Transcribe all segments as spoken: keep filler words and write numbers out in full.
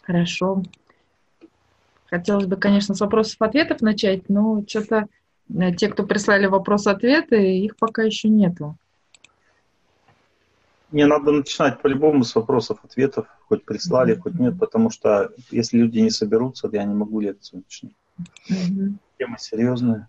Хорошо. Хотелось бы, конечно, с вопросов-ответов начать, но что-то э, те, кто прислали вопрос-ответы, их пока еще нету. Мне надо начинать по-любому с вопросов-ответов, хоть прислали, хоть нет, потому что если люди не соберутся, я не могу лекцию начать. Мгм. Тема серьезная.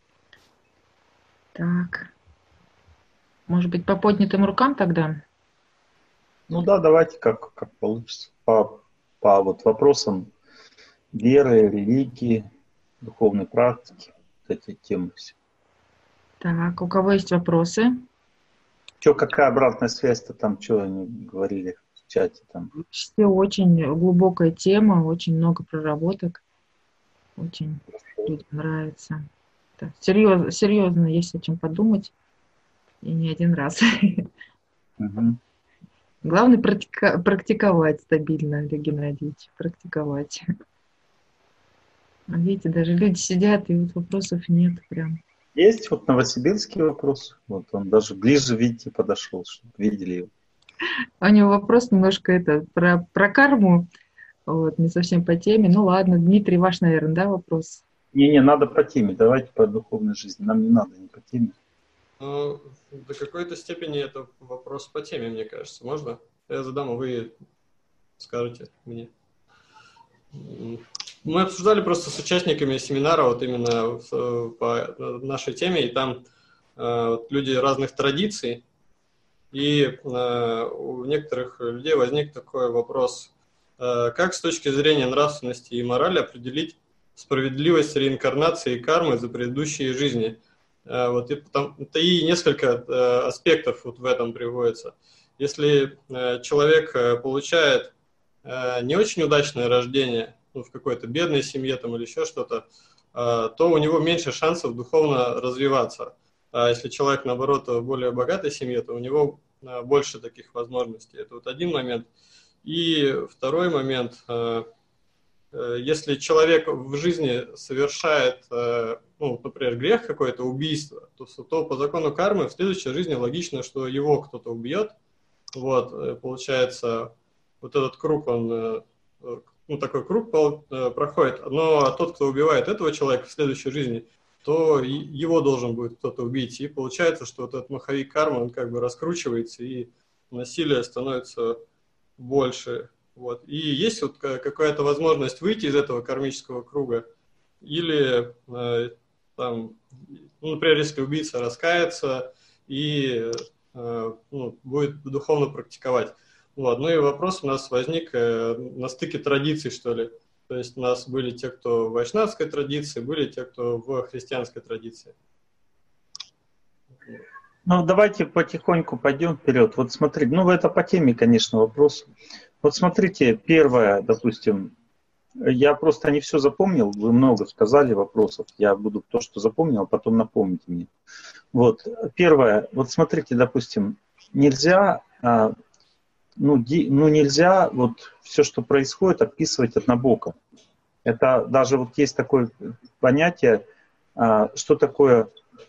Так. Может быть, по поднятым рукам тогда? Ну да, давайте как, как получится. По, по вот вопросам веры, религии, духовной практики, вот эти темы все. Так, у кого есть вопросы? Че, какая обратная связь-то там, что они говорили в чате там? Все очень глубокая тема, очень много проработок, очень людям нравится. Так, серьезно, серьезно есть о чем подумать, и не один раз. Угу. Главное практика- практиковать стабильно, Олег Геннадьевич, практиковать. А видите, даже люди сидят, и вот вопросов нет прям. Есть вот новосибирский вопрос, вот он даже ближе, видите, подошел, чтобы видели его. А у него вопрос немножко это про, про карму, вот, не совсем по теме. Ну ладно, Дмитрий, ваш, наверное, да, вопрос? Не-не, надо по теме, давайте по духовной жизни, нам не надо не по теме. Ну, до какой-то степени это вопрос по теме, мне кажется. Можно? Я задам, а вы скажете мне. Мы обсуждали просто с участниками семинара вот именно по нашей теме, и там э, люди разных традиций, и э, у некоторых людей возник такой вопрос, э, как с точки зрения нравственности и морали определить справедливость реинкарнации и кармы за предыдущие жизни? Э, вот и, там, и несколько э, аспектов вот в этом приводится. Если э, человек получает э, не очень удачное рождение, ну, в какой-то бедной семье там, или еще что-то, э, то у него меньше шансов духовно развиваться. А если человек, наоборот, в более богатой семье, то у него э, больше таких возможностей. Это вот один момент. И второй момент, э, э, если человек в жизни совершает, э, ну, например, грех какое-то, убийство, то, то по закону кармы в следующей жизни логично, что его кто-то убьет. Вот, э, получается, вот этот круг, он, э, ну, такой круг проходит, но тот, кто убивает этого человека в следующей жизни, то его должен будет кто-то убить. И получается, что вот этот маховик кармы, он как бы раскручивается, и насилие становится больше. Вот. И есть вот какая-то возможность выйти из этого кармического круга, или э, там, ну, например, если убийца раскается и э, ну, будет духовно практиковать. Вот. Ну и вопрос у нас возник э, на стыке традиций, что ли. То есть у нас были те, кто в вайшнавской традиции, были те, кто в христианской традиции. Ну, давайте потихоньку пойдем вперед. Вот смотрите, ну, это по теме, конечно, вопрос. Вот смотрите, первое, допустим, я просто не все запомнил, вы много сказали вопросов, я буду то, что запомнил, а потом напомните мне. Вот, первое, вот смотрите, допустим, нельзя, ну, ди, ну нельзя вот все, что происходит, описывать однобоко. Это даже вот есть такое понятие, что такое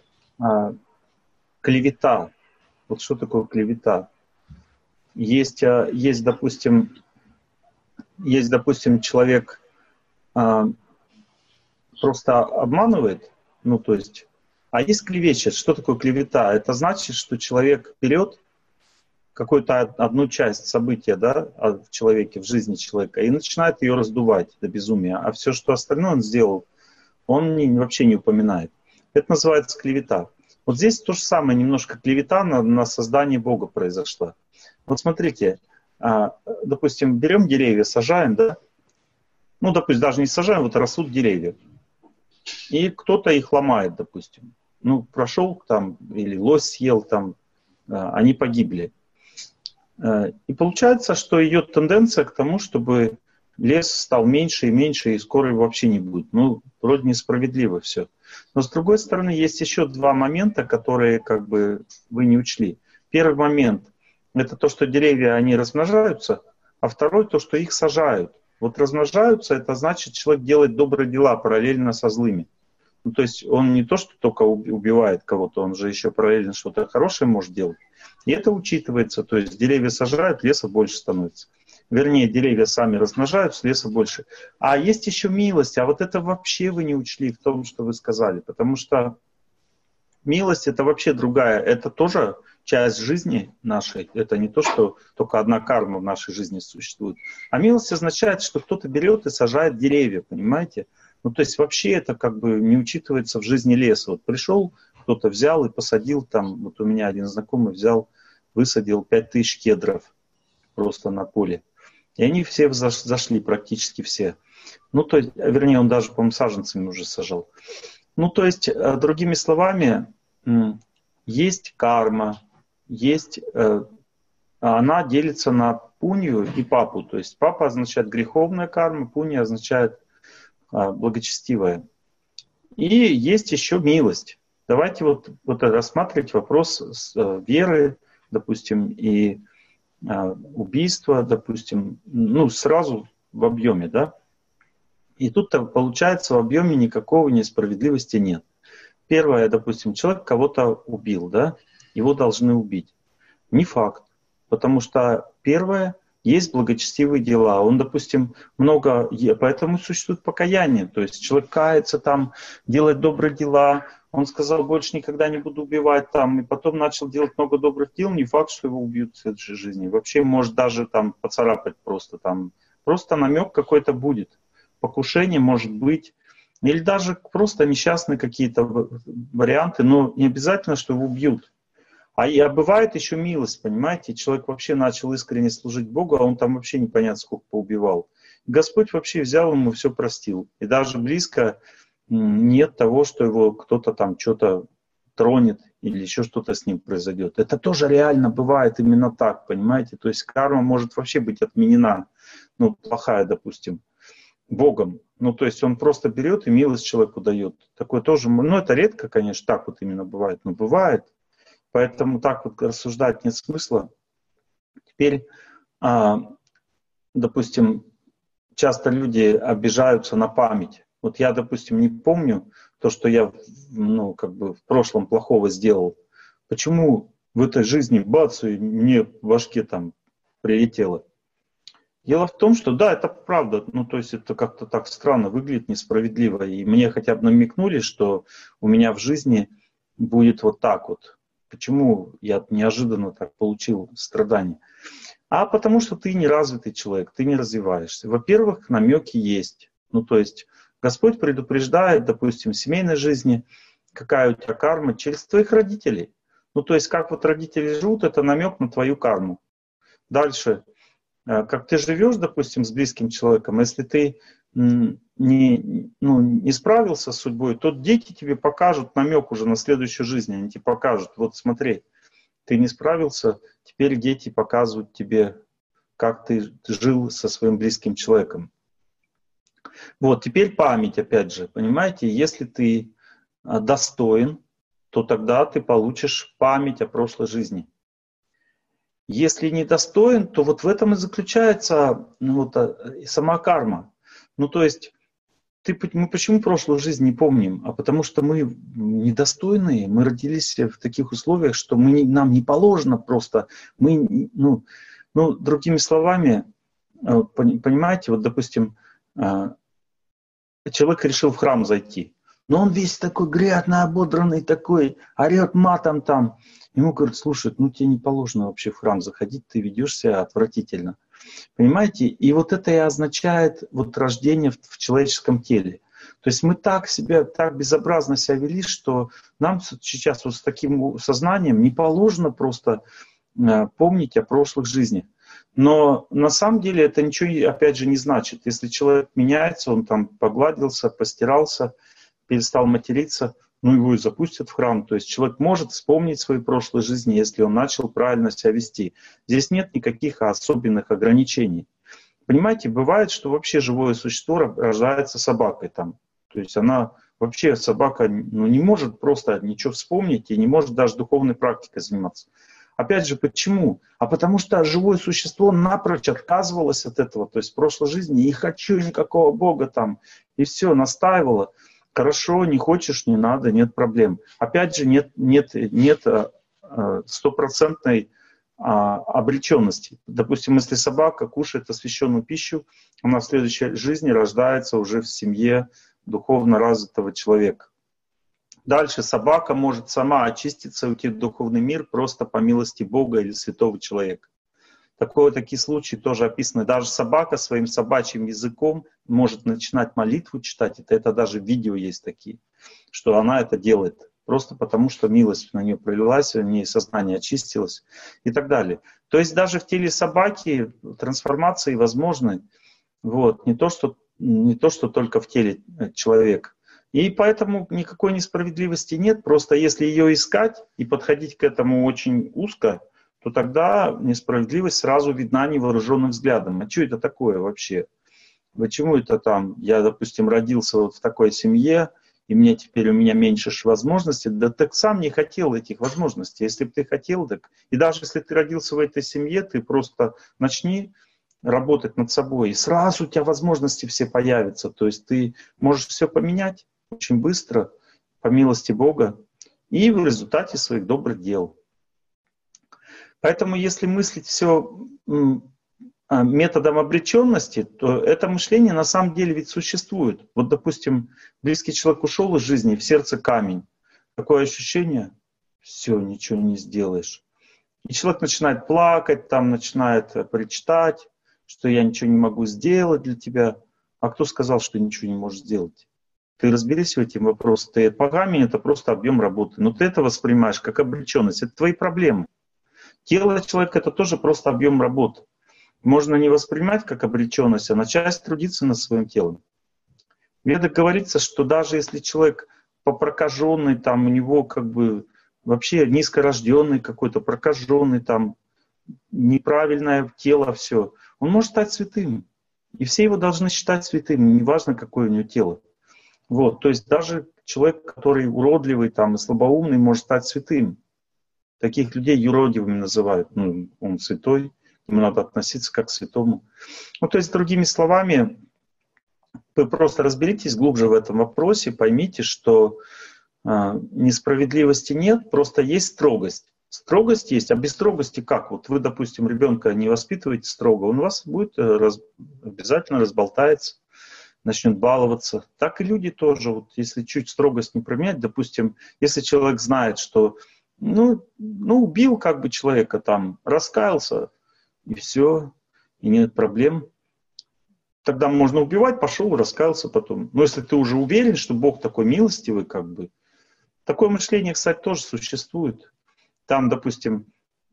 клевета. Вот что такое клевета? Есть, есть, допустим, есть, допустим, человек а, просто обманывает, ну, то есть, а есть клевещет. Что такое клевета? Это значит, что человек берет какую-то одну часть события, да, в человеке, в жизни человека, и начинает ее раздувать до безумия, а все, что остальное он сделал, он не, вообще не упоминает. Это называется клевета. Вот здесь то же самое, немножко клевета на, на создание Бога произошла. Вот смотрите, допустим, берем деревья, сажаем, да, ну, допустим, даже не сажаем, вот растут деревья, и кто-то их ломает, допустим. Ну, прошел там, или лось съел там, они погибли. И получается, что идет тенденция к тому, чтобы лес стал меньше и меньше, и скоро его вообще не будет. Ну, вроде несправедливо все. Но с другой стороны, есть еще два момента, которые как бы вы не учли. Первый момент – это то, что деревья, они размножаются, а второй – то, что их сажают. Вот размножаются – это значит, человек делает добрые дела параллельно со злыми. Ну, то есть он не то, что только убивает кого-то, он же еще параллельно что-то хорошее может делать. И это учитывается, то есть деревья сажают, леса больше становится. вернее, деревья сами размножаются, леса больше. А есть еще милость, а вот это вообще вы не учли в том, что вы сказали, потому что милость — это вообще другая, это тоже часть жизни нашей, это не то, что только одна карма в нашей жизни существует. А милость означает, что кто-то берет и сажает деревья, понимаете? Ну, то есть вообще это как бы не учитывается в жизни леса. Вот пришел, кто-то взял и посадил там, вот у меня один знакомый взял, высадил пять тысяч кедров просто на поле. И они все зашли, практически все. Ну, то есть, вернее, он даже, по-моему, саженцами уже сажал. Ну, то есть, другими словами, есть карма, есть, она делится на пунью и папу. То есть папа означает греховная карма, пунья означает благочестивая. И есть еще милость. Давайте вот, вот рассматривать вопрос с, веры, допустим, и убийства, допустим, ну, сразу в объеме, да? И тут получается в объеме никакого несправедливости нет. Первое, допустим, человек кого-то убил, да? Его должны убить. Не факт. Потому что первое, есть благочестивые дела. Он, допустим, много... Поэтому существует покаяние. То есть человек кается там, делает добрые дела. Он сказал, больше никогда не буду убивать там. И потом начал делать много добрых дел. Не факт, что его убьют в следующей жизни. Вообще может даже там поцарапать просто там. Просто намек какой-то будет. Покушение может быть. Или даже просто несчастные какие-то варианты. Но не обязательно, что его убьют. А, и, а бывает еще милость, понимаете? Человек вообще начал искренне служить Богу, а он там вообще непонятно сколько поубивал. Господь вообще взял ему все простил. И даже близко нет того, что его кто-то там что-то тронет или еще что-то с ним произойдет. Это тоже реально бывает именно так, понимаете? То есть карма может вообще быть отменена, ну, плохая, допустим, Богом. Ну, то есть он просто берет и милость человеку дает. Такое тоже, ну, это редко, конечно, так вот именно бывает, но бывает. Поэтому так вот рассуждать нет смысла. Теперь, а, допустим, часто люди обижаются на память. Вот я, допустим, не помню то, что я, ну, как бы в прошлом плохого сделал. Почему в этой жизни бац, и мне в башке там прилетело? Дело в том, что да, это правда, ну то есть это как-то так странно выглядит, несправедливо. И мне хотя бы намекнули, что у меня в жизни будет вот так вот. Почему я неожиданно так получил страдания? А потому что ты неразвитый человек, ты не развиваешься. Во-первых, намеки есть. Ну то есть Господь предупреждает, допустим, в семейной жизни, какая у тебя карма через твоих родителей. Ну то есть как вот родители живут, это намек на твою карму. Дальше. Как ты живешь, допустим, с близким человеком, если ты не, ну, не справился с судьбой, то дети тебе покажут намек уже на следующую жизнь. Они тебе покажут, вот смотри, ты не справился, теперь дети показывают тебе, как ты жил со своим близким человеком. Вот, теперь память, опять же, понимаете, если ты достоин, то тогда ты получишь память о прошлой жизни. Если недостоин, то вот в этом и заключается ну, вот, сама карма. Ну, то есть, ты, мы почему прошлую жизнь не помним? А потому что мы недостойные, мы родились в таких условиях, что мы не, нам не положено просто. Мы, ну, ну, другими словами, понимаете, вот, допустим, человек решил в храм зайти. Но он весь такой грязно ободранный, такой, орет матом там. Ему говорят, слушай, ну тебе не положено вообще в храм заходить, ты ведешь себя отвратительно. Понимаете? И вот это и означает вот рождение в, в человеческом теле. То есть мы так себя, так безобразно себя вели, что нам сейчас вот с таким сознанием не положено просто э, помнить о прошлых жизнях. Но на самом деле это ничего, опять же, не значит. Если человек меняется, он там погладился, постирался, перестал материться, ну его и запустят в храм. То есть человек может вспомнить свои прошлые жизни, если он начал правильно себя вести. Здесь нет никаких особенных ограничений. Понимаете, бывает, что вообще живое существо рождается собакой там. То есть она вообще, собака, ну, не может просто ничего вспомнить и не может даже духовной практикой заниматься. Опять же, почему? А потому что живое существо напрочь отказывалось от этого. То есть в прошлой жизни не хочу никакого Бога там. И все, настаивало. Хорошо, не хочешь, не надо, нет проблем. Опять же, нет, нет, нет стопроцентной а, обреченности. Допустим, если собака кушает освященную пищу, она в следующей жизни рождается уже в семье духовно развитого человека. Дальше собака может сама очиститься и уйти в духовный мир просто по милости Бога или святого человека. Такое, такие случаи тоже описаны. Даже собака своим собачьим языком может начинать молитву читать. Это, это даже видео есть такие, что она это делает. Просто потому, что милость на нее пролилась, у нее сознание очистилось и так далее. То есть даже в теле собаки трансформации возможны. Вот. Не то, что, не то, что только в теле человека. И поэтому никакой несправедливости нет. Просто если ее искать и подходить к этому очень узко, то тогда несправедливость сразу видна невооруженным взглядом. А что это такое вообще? Почему это там? Я, допустим, родился вот в такой семье, и мне теперь у меня меньше возможностей. Да ты сам не хотел этих возможностей. Если бы ты хотел, так... И даже если ты родился в этой семье, ты просто начни работать над собой, и сразу у тебя возможности все появятся. То есть ты можешь все поменять очень быстро, по милости Бога, и в результате своих добрых дел. Поэтому если мыслить все методом обреченности, то это мышление на самом деле ведь существует. Вот, допустим, близкий человек ушел из жизни, в сердце камень. Такое ощущение, все, ничего не сделаешь. И человек начинает плакать, там начинает причитать, что я ничего не могу сделать для тебя. А кто сказал, что ничего не можешь сделать? Ты разберись в этом вопросе. Ты, по камень это просто объем работы. Но ты это воспринимаешь как обреченность. Это твои проблемы. Тело человека это тоже просто объем работы. Можно не воспринимать как обреченность, а начать трудиться над своим телом. В ведах говорится, что даже если человек попрокаженный, там у него как бы вообще низкорожденный какой-то, прокаженный, там неправильное тело, все, он может стать святым. И все его должны считать святым, неважно, какое у него тело. Вот, то есть даже человек, который уродливый там, и слабоумный, может стать святым. Таких людей юродивыми называют. Ну, он святой, ему надо относиться как к святому. Ну, то есть, другими словами, вы просто разберитесь глубже в этом вопросе, поймите, что э, несправедливости нет, просто есть строгость. Строгость есть, а без строгости как? Вот вы, допустим, ребенка не воспитываете строго, он у вас будет раз, обязательно разболтается, начнет баловаться. Так и люди тоже, вот если чуть строгость не променять, допустим, если человек знает, что ну, ну убил как бы человека там, раскаялся, и все, и нет проблем. Тогда можно убивать, пошел, раскаялся потом. Но если ты уже уверен, что Бог такой милостивый, как бы, такое мышление, кстати, тоже существует. Там, допустим,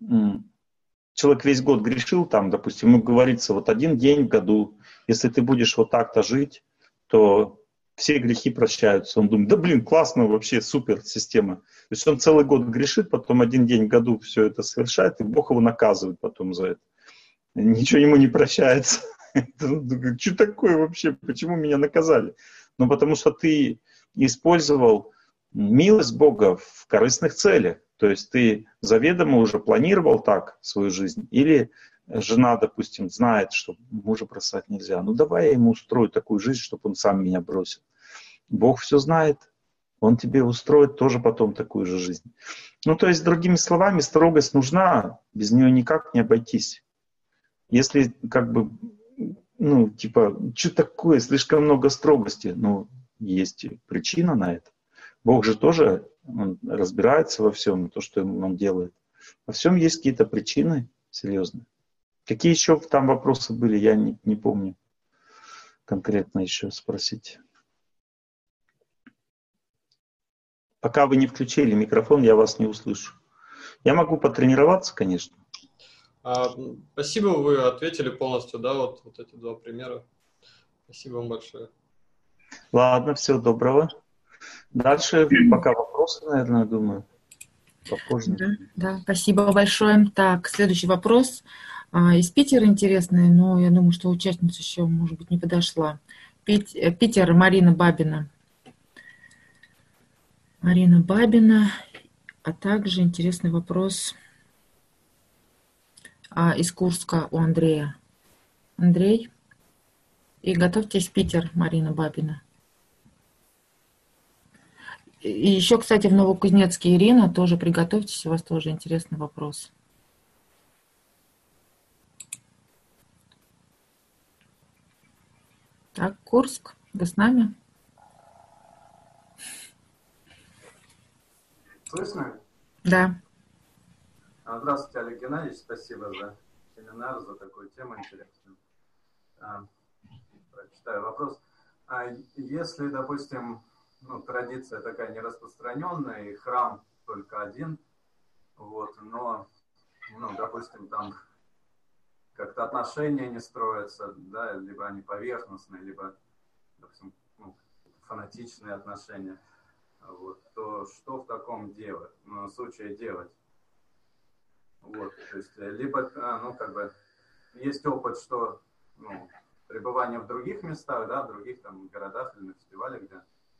человек весь год грешил, там, допустим, ему говорится, вот один день в году, если ты будешь вот так-то жить, то все грехи прощаются. Он думает, да блин, классно, вообще супер система. То есть он целый год грешит, потом один день в году все это совершает, и Бог его наказывает потом за это. Ничего ему не прощается. Что такое вообще? Почему меня наказали? Ну, потому что ты использовал милость Бога в корыстных целях. То есть ты заведомо уже планировал так свою жизнь. Или жена, допустим, знает, что мужа бросать нельзя. Ну, давай я ему устрою такую жизнь, чтобы он сам меня бросил. Бог все знает. Он тебе устроит тоже потом такую же жизнь. Ну, то есть, другими словами, строгость нужна. Без нее никак не обойтись. Если как бы, ну, типа, что такое, слишком много строгости, ну, есть причина на это. Бог же тоже, он разбирается во всем, то, что он делает. Во всем есть какие-то причины серьезные. Какие еще там вопросы были, я не, не помню конкретно еще спросить. Пока вы не включили микрофон, я вас не услышу. Я могу потренироваться, конечно. А, спасибо, вы ответили полностью, да, вот, вот эти два примера. Спасибо вам большое. Ладно, всего доброго. Дальше пока вопросы, наверное, думаю. Попозже. Да, да, спасибо большое. Так, следующий вопрос. А, из Питера интересный, но я думаю, что участница еще, может быть, не подошла. Пит, Питер, Марина Бабина. Марина Бабина. А также интересный вопрос а, из Курска у Андрея. Андрей. И готовьтесь, Питер, Марина Бабина. И еще, кстати, в Новокузнецке Ирина, тоже приготовьтесь, у вас тоже интересный вопрос. Так, Курск, вы с нами? Слышно? Да. Здравствуйте, Олег Геннадьевич. Спасибо за семинар, за такую тему интересную. Прочитаю вопрос. А если, допустим, ну, традиция такая нераспространенная, и храм только один, вот, но, ну, допустим, там как-то отношения не строятся, да, либо они поверхностные, либо, допустим, ну, фанатичные отношения, вот, то что в таком делать, ну, случае делать? Вот, то есть, либо, ну, как бы, есть опыт, что, ну, пребывание в других местах, да, в других там городах или на фестивале, где,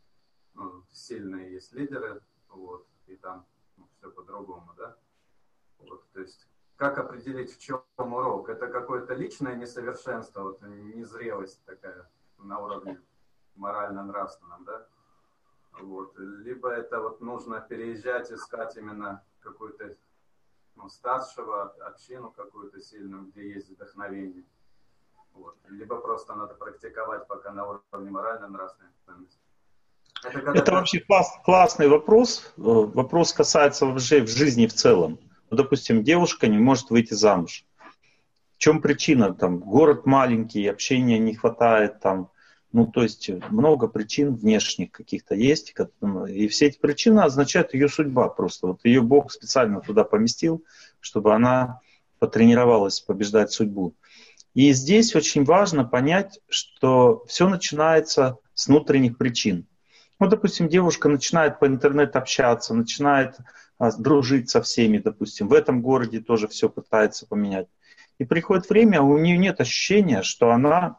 ну, сильные есть лидеры, вот, и там, ну, все по-другому, да, вот, то есть, как определить, в чем урок? Это какое-то личное несовершенство, вот, незрелость такая на уровне морально-нравственном, да, вот, либо это вот нужно переезжать, искать именно какую-то, ну, старшего, общину какую-то сильную, где есть вдохновение. Вот. Либо просто надо практиковать пока на уровне морально-нравственной ценности. Это, когда... Это вообще класс, классный вопрос. Вопрос касается вообще в жизни в целом. Ну, допустим, девушка не может выйти замуж. В чем причина? Там, город маленький, общения не хватает. Там, ну, то есть много причин внешних каких-то есть. И все эти причины означают ее судьба просто. Вот ее Бог специально туда поместил, чтобы она потренировалась побеждать судьбу. И здесь очень важно понять, что все начинается с внутренних причин. Ну, допустим, девушка начинает по интернету общаться, начинает а, дружить со всеми, допустим, в этом городе тоже все пытается поменять. И приходит время, у нее нет ощущения, что она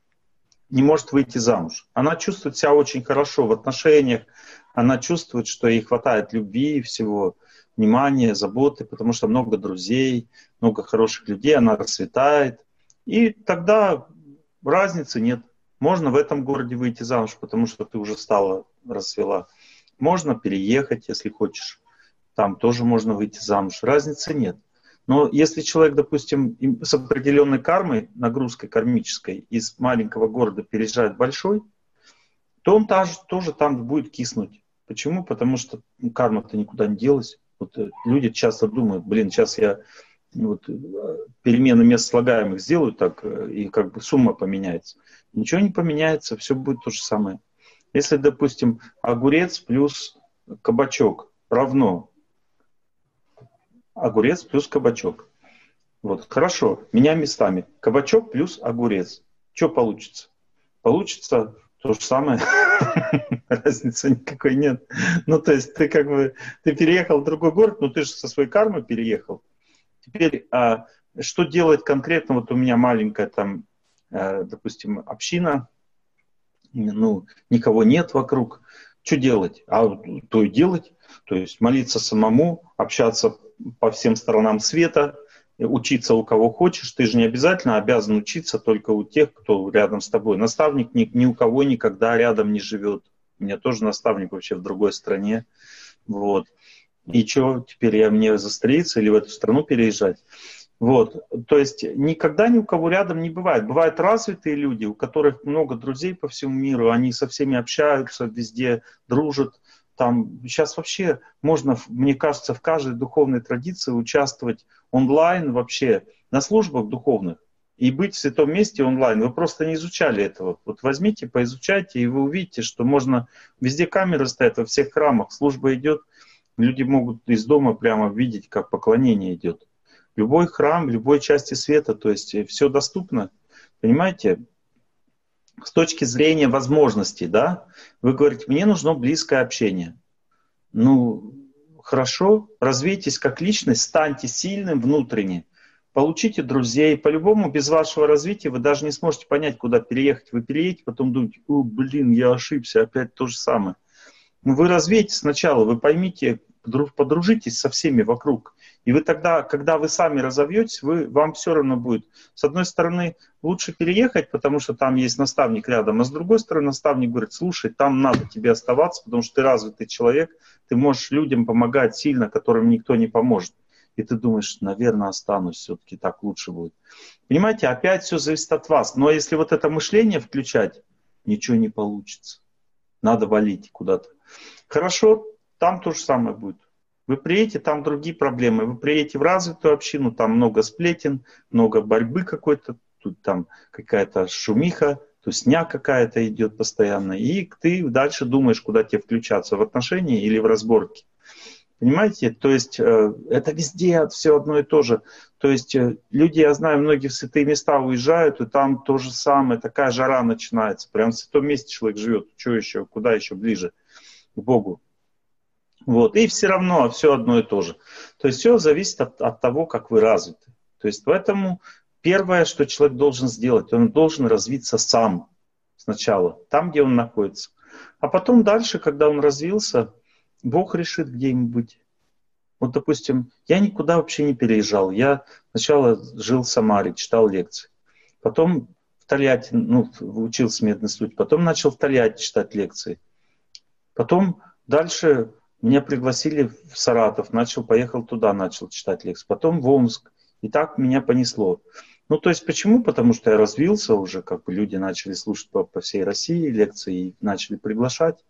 не может выйти замуж. Она чувствует себя очень хорошо в отношениях, она чувствует, что ей хватает любви, всего, внимания, заботы, потому что много друзей, много хороших людей, она расцветает. И тогда разницы нет. Можно в этом городе выйти замуж, потому что ты уже стала, расцвела. Можно переехать, если хочешь. Там тоже можно выйти замуж. Разницы нет. Но если человек, допустим, с определенной кармой, нагрузкой кармической, из маленького города переезжает в большой, то он тоже, тоже там будет киснуть. Почему? Потому что ну, карма-то никуда не делась. Вот, люди часто думают, блин, сейчас я вот, перемены мест слагаемых сделаю так, и как бы сумма поменяется. Ничего не поменяется, все будет то же самое. Если, допустим, огурец плюс кабачок равно огурец плюс кабачок. Вот, хорошо, меня местами. Кабачок плюс огурец. Что получится? Получится то же самое. Разницы никакой нет. Ну, то есть ты как бы, ты переехал в другой город, но ты же со своей кармой переехал. Теперь, а, что делать конкретно? Вот у меня маленькая там, а, допустим, община, ну, никого нет вокруг. Что делать? А то и делать. То есть молиться самому, общаться по всем сторонам света, учиться у кого хочешь. Ты же не обязательно обязан учиться только у тех, кто рядом с тобой. Наставник ни, ни у кого никогда рядом не живет. У меня тоже наставник вообще в другой стране. Вот. И что, теперь я мне застрелиться или в эту страну переезжать? Вот. То есть никогда ни у кого рядом не бывает. Бывают развитые люди, у которых много друзей по всему миру, они со всеми общаются, везде дружат. Там сейчас вообще можно, мне кажется, в каждой духовной традиции участвовать онлайн вообще на службах духовных и быть в святом месте онлайн. Вы просто не изучали этого. Вот возьмите, поизучайте, и вы увидите, что можно, везде камеры стоят, во всех храмах служба идет, люди могут из дома прямо видеть, как поклонение идет. Любой храм, в любой части света, то есть все доступно. Понимаете? С точки зрения возможностей, да, вы говорите, мне нужно близкое общение. Ну, хорошо, развейтесь как личность, станьте сильным внутренне, получите друзей. По-любому, без вашего развития вы даже не сможете понять, куда переехать. Вы переедете, потом думаете, о, блин, я ошибся, опять то же самое. Вы развейтесь сначала, вы поймите, подружитесь со всеми вокруг. И вы тогда, когда вы сами разовьетесь, вы, вам все равно будет. С одной стороны, лучше переехать, потому что там есть наставник рядом, а с другой стороны, наставник говорит, слушай, там надо тебе оставаться, потому что ты развитый человек, ты можешь людям помогать сильно, которым никто не поможет. и ты думаешь, наверное, останусь, все-таки так лучше будет. Понимаете, опять все зависит от вас. Но если вот это мышление включать, ничего не получится. Надо валить куда-то. Хорошо, там то же самое будет. Вы приедете, там другие проблемы. Вы приедете в развитую общину, там много сплетен, много борьбы какой-то, тут там какая-то шумиха, тусня какая-то идет постоянно. И ты дальше думаешь, куда тебе включаться, в отношения или в разборки. Понимаете? То есть э, это везде все одно и то же. То есть э, люди, я знаю, многие в святые места уезжают, и там то же самое, такая жара начинается. Прям в святом месте человек живет. Что еще, куда еще ближе к Богу. Вот. И все равно все одно и то же. То есть все зависит от, от того, как вы развиты. То есть поэтому первое, что человек должен сделать, он должен развиться сам сначала, там, где он находится. А потом дальше, когда он развился, Бог решит, где им быть. Вот, допустим, я никуда вообще не переезжал. Я сначала жил в Самаре, читал лекции. Потом в Тольятти, ну, учился медный слух. Потом начал в Тольятти читать лекции. Потом дальше меня пригласили в Саратов. Начал, поехал туда, начал читать лекции. Потом в Омск. И так меня понесло. Ну, то есть почему? Потому что я развился уже, как бы люди начали слушать по, по всей России лекции и начали приглашать.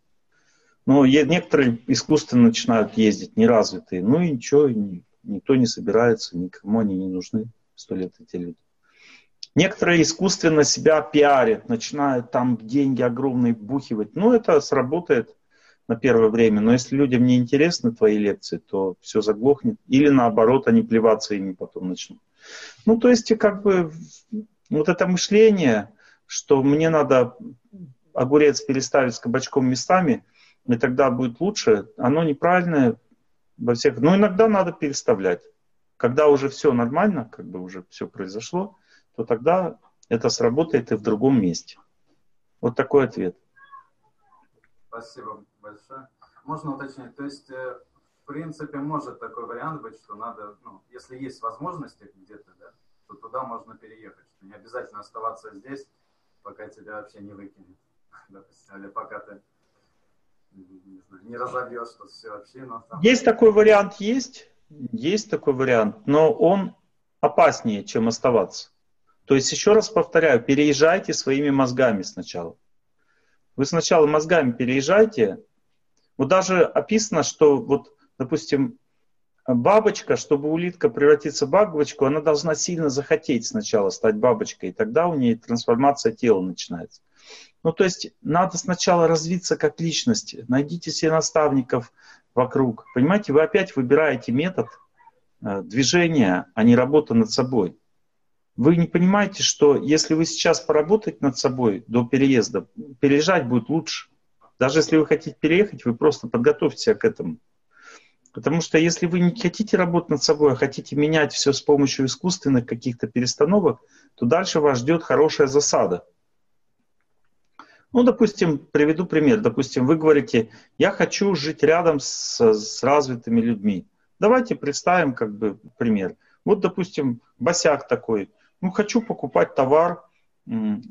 Но некоторые искусственно начинают ездить, неразвитые. Ну и ничего, никто не собирается, никому они не нужны. Сто лет эти люди. Некоторые искусственно себя пиарят, начинают там деньги огромные бухивать. Ну, это сработает на первое время. Но если людям не интересны твои лекции, то все заглохнет. Или наоборот, они плеваться ими потом начнут. Ну, то есть, как бы, вот это мышление, что мне надо огурец переставить с кабачком местами, и тогда будет лучше, оно неправильное во всех. Но иногда надо переставлять. Когда уже все нормально, как бы уже все произошло, то тогда это сработает и в другом месте. Вот такой ответ. Спасибо большое. Можно уточнить, то есть, в принципе, может такой вариант быть, что надо, ну, если есть возможности где-то, да, то туда можно переехать. Что не обязательно оставаться здесь, пока тебя вообще не выкинет. Допустим, или пока ты не знаю, не разобьешь тут всю общину. Там... Есть такой вариант, есть. Есть такой вариант, но он опаснее, чем оставаться. То есть, еще раз повторяю, переезжайте своими мозгами сначала. Вы сначала мозгами переезжайте. Вот даже описано, что, вот, допустим, бабочка, чтобы улитка превратиться в бабочку, она должна сильно захотеть сначала стать бабочкой, и тогда у нее трансформация тела начинается. Ну, то есть, надо сначала развиться как личность. Найдите себе наставников вокруг. Понимаете, вы опять выбираете метод э, движения, а не работы над собой. Вы не понимаете, что если вы сейчас поработаете над собой до переезда, переезжать будет лучше. Даже если вы хотите переехать, вы просто подготовьте себя к этому. Потому что если вы не хотите работать над собой, а хотите менять все с помощью искусственных каких-то перестановок, то дальше вас ждет хорошая засада. Ну, допустим, приведу пример. Допустим, вы говорите, я хочу жить рядом с, с развитыми людьми. Давайте представим как бы пример. Вот, допустим, босяк такой. Ну, хочу покупать товар в,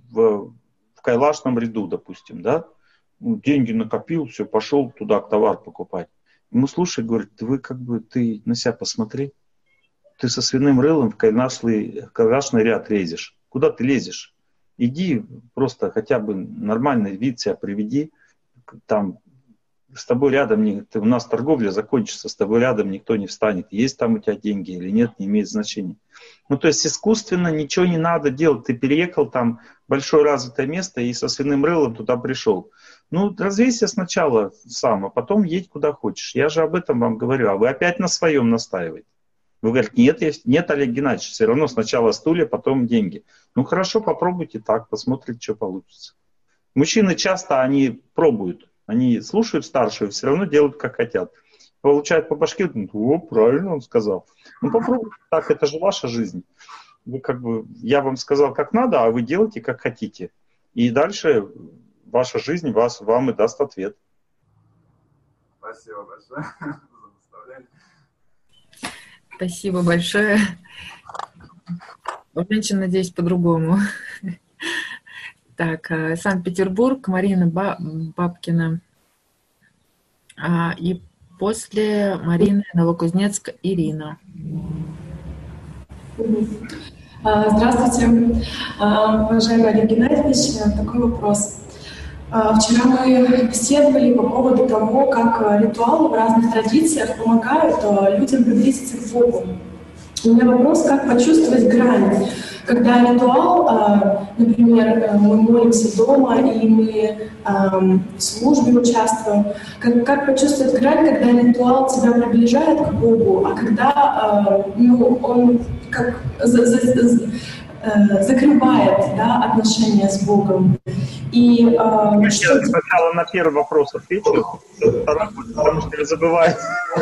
в кайлашном ряду, допустим, да. Деньги накопил, все, пошел туда товар покупать. Ему слушай, говорит, вы как бы, ты на себя посмотри. Ты со свиным рылом в кайлашный, в кайлашный ряд лезешь. Куда ты лезешь? Иди просто хотя бы нормальный вид себя приведи. Там с тобой рядом, не, ты, у нас торговля закончится, с тобой рядом никто не встанет. Есть там у тебя деньги или нет, не имеет значения. Ну, то есть искусственно ничего не надо делать. Ты переехал там в большое развитое место и со свиным рылом туда пришел. Ну, развейся сначала сам, а потом едь куда хочешь. Я же об этом вам говорю. А вы опять на своем настаиваете. Вы говорите, нет, нет, Олег Геннадьевич, все равно сначала стулья, потом деньги. Ну, хорошо, попробуйте так, посмотрите, что получится. Мужчины часто, они пробуют. Они слушают старшую, все равно делают, как хотят. Получают по башке, думают, о, правильно он сказал. Ну, попробуйте так, это же ваша жизнь. Вы как бы, я вам сказал, как надо, а вы делаете, как хотите. И дальше ваша жизнь вас, вам и даст ответ. Спасибо большое за наставление. Спасибо большое. У женщин, надеюсь, по-другому. Так, Санкт-Петербург, Марина Бабкина. И после Марины Новокузнецк Ирина. Здравствуйте, уважаемый Олег Геннадьевич. Такой вопрос. Вчера мы беседовали по поводу того, как ритуалы в разных традициях помогают людям приблизиться к Богу. У меня вопрос, как почувствовать грань, когда ритуал, например, мы молимся дома или мы в службе участвуем, как, как почувствовать грань, когда ритуал тебя приближает к Богу, а когда ну, он как за, за, за, закрывает, да, отношения с Богом. И, э, я что... сначала на первый вопрос отвечу, второй, потому что я забываю.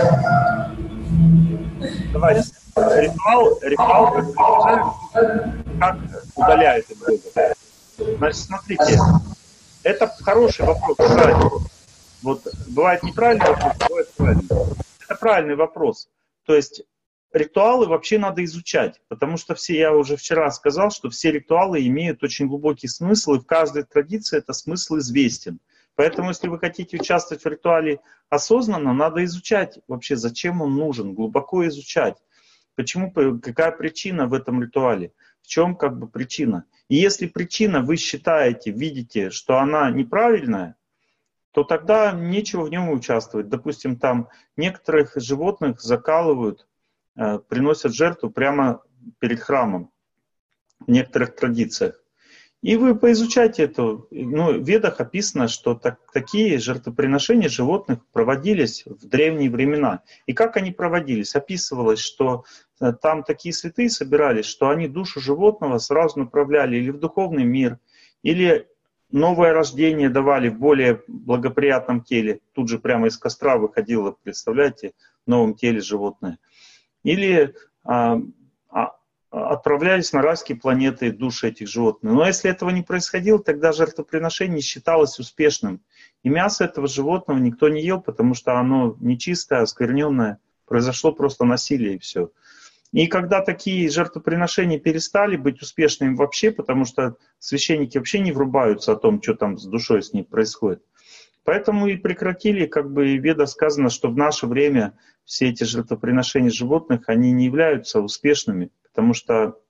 Давайте. Ритуал, ритуал как приближает, как удаляет от Бога. Значит, смотрите, это хороший вопрос, правильный. Вот бывает неправильный вопрос, бывает правильный. Это правильный вопрос. То есть ритуалы вообще надо изучать, потому что все, я уже вчера сказал, что все ритуалы имеют очень глубокий смысл, и в каждой традиции этот смысл известен. Поэтому, если вы хотите участвовать в ритуале осознанно, надо изучать вообще, зачем он нужен, глубоко изучать. Почему, какая причина в этом ритуале, в чем как бы причина. И если причина вы считаете, видите, что она неправильная, то тогда нечего в нем участвовать. Допустим, там некоторых животных закалывают, приносят жертву прямо перед храмом в некоторых традициях. И вы поизучайте это. Ну, в Ведах описано, что так, такие жертвоприношения животных проводились в древние времена. И как они проводились? Описывалось, что там такие святые собирались, что они душу животного сразу направляли или в духовный мир, или новое рождение давали в более благоприятном теле. Тут же прямо из костра выходило, представляете, в новом теле животное. Или а, а, отправлялись на райские планеты души этих животных. Но если этого не происходило, тогда жертвоприношение не считалось успешным. И мясо этого животного никто не ел, потому что оно нечистое, оскверненное. Произошло просто насилие и все. И когда такие жертвоприношения перестали быть успешными вообще, потому что священники вообще не врубаются о том, что там с душой с ней происходит, поэтому и прекратили, как бы в Ведах сказано, что в наше время все эти жертвоприношения животных, они не являются успешными, потому что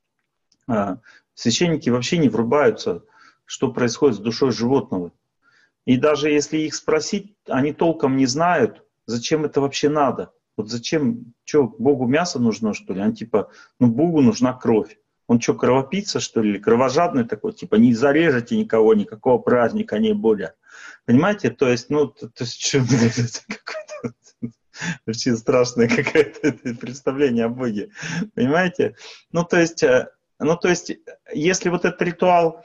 а, священники вообще не врубаются, что происходит с душой животного. И даже если их спросить, они толком не знают, зачем это вообще надо. Вот зачем, что, Богу мясо нужно, что ли? Он типа, ну Богу нужна кровь. Он что, кровопийца, что ли, или кровожадный такой, типа, не зарежете никого, никакого праздника не будет. Понимаете? То есть, ну, то, то есть, что, какое-то вообще страшное какое-то представление о Боге. Понимаете? Ну, то есть, ну, то есть, если вот этот ритуал,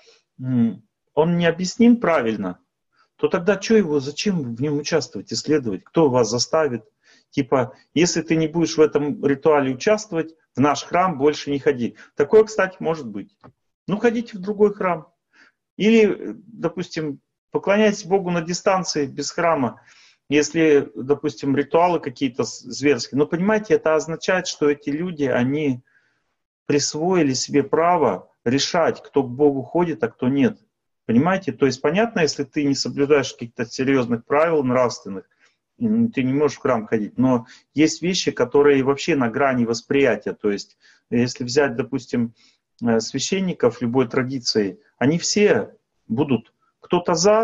он не объясним правильно, то тогда что его, зачем в нем участвовать, исследовать? Кто вас заставит? Типа, если ты не будешь в этом ритуале участвовать, в наш храм больше не ходи. Такое, кстати, может быть. Ну, ходите в другой храм. Или, допустим, поклоняйтесь Богу на дистанции, без храма. Если, допустим, ритуалы какие-то зверские. Но, понимаете, это означает, что эти люди, они присвоили себе право решать, кто к Богу ходит, а кто нет. Понимаете? То есть, понятно, если ты не соблюдаешь каких-то серьезных правил нравственных, ты не можешь в храм ходить. Но есть вещи, которые вообще на грани восприятия. То есть, если взять, допустим, священников любой традиции, они все будут, кто-то за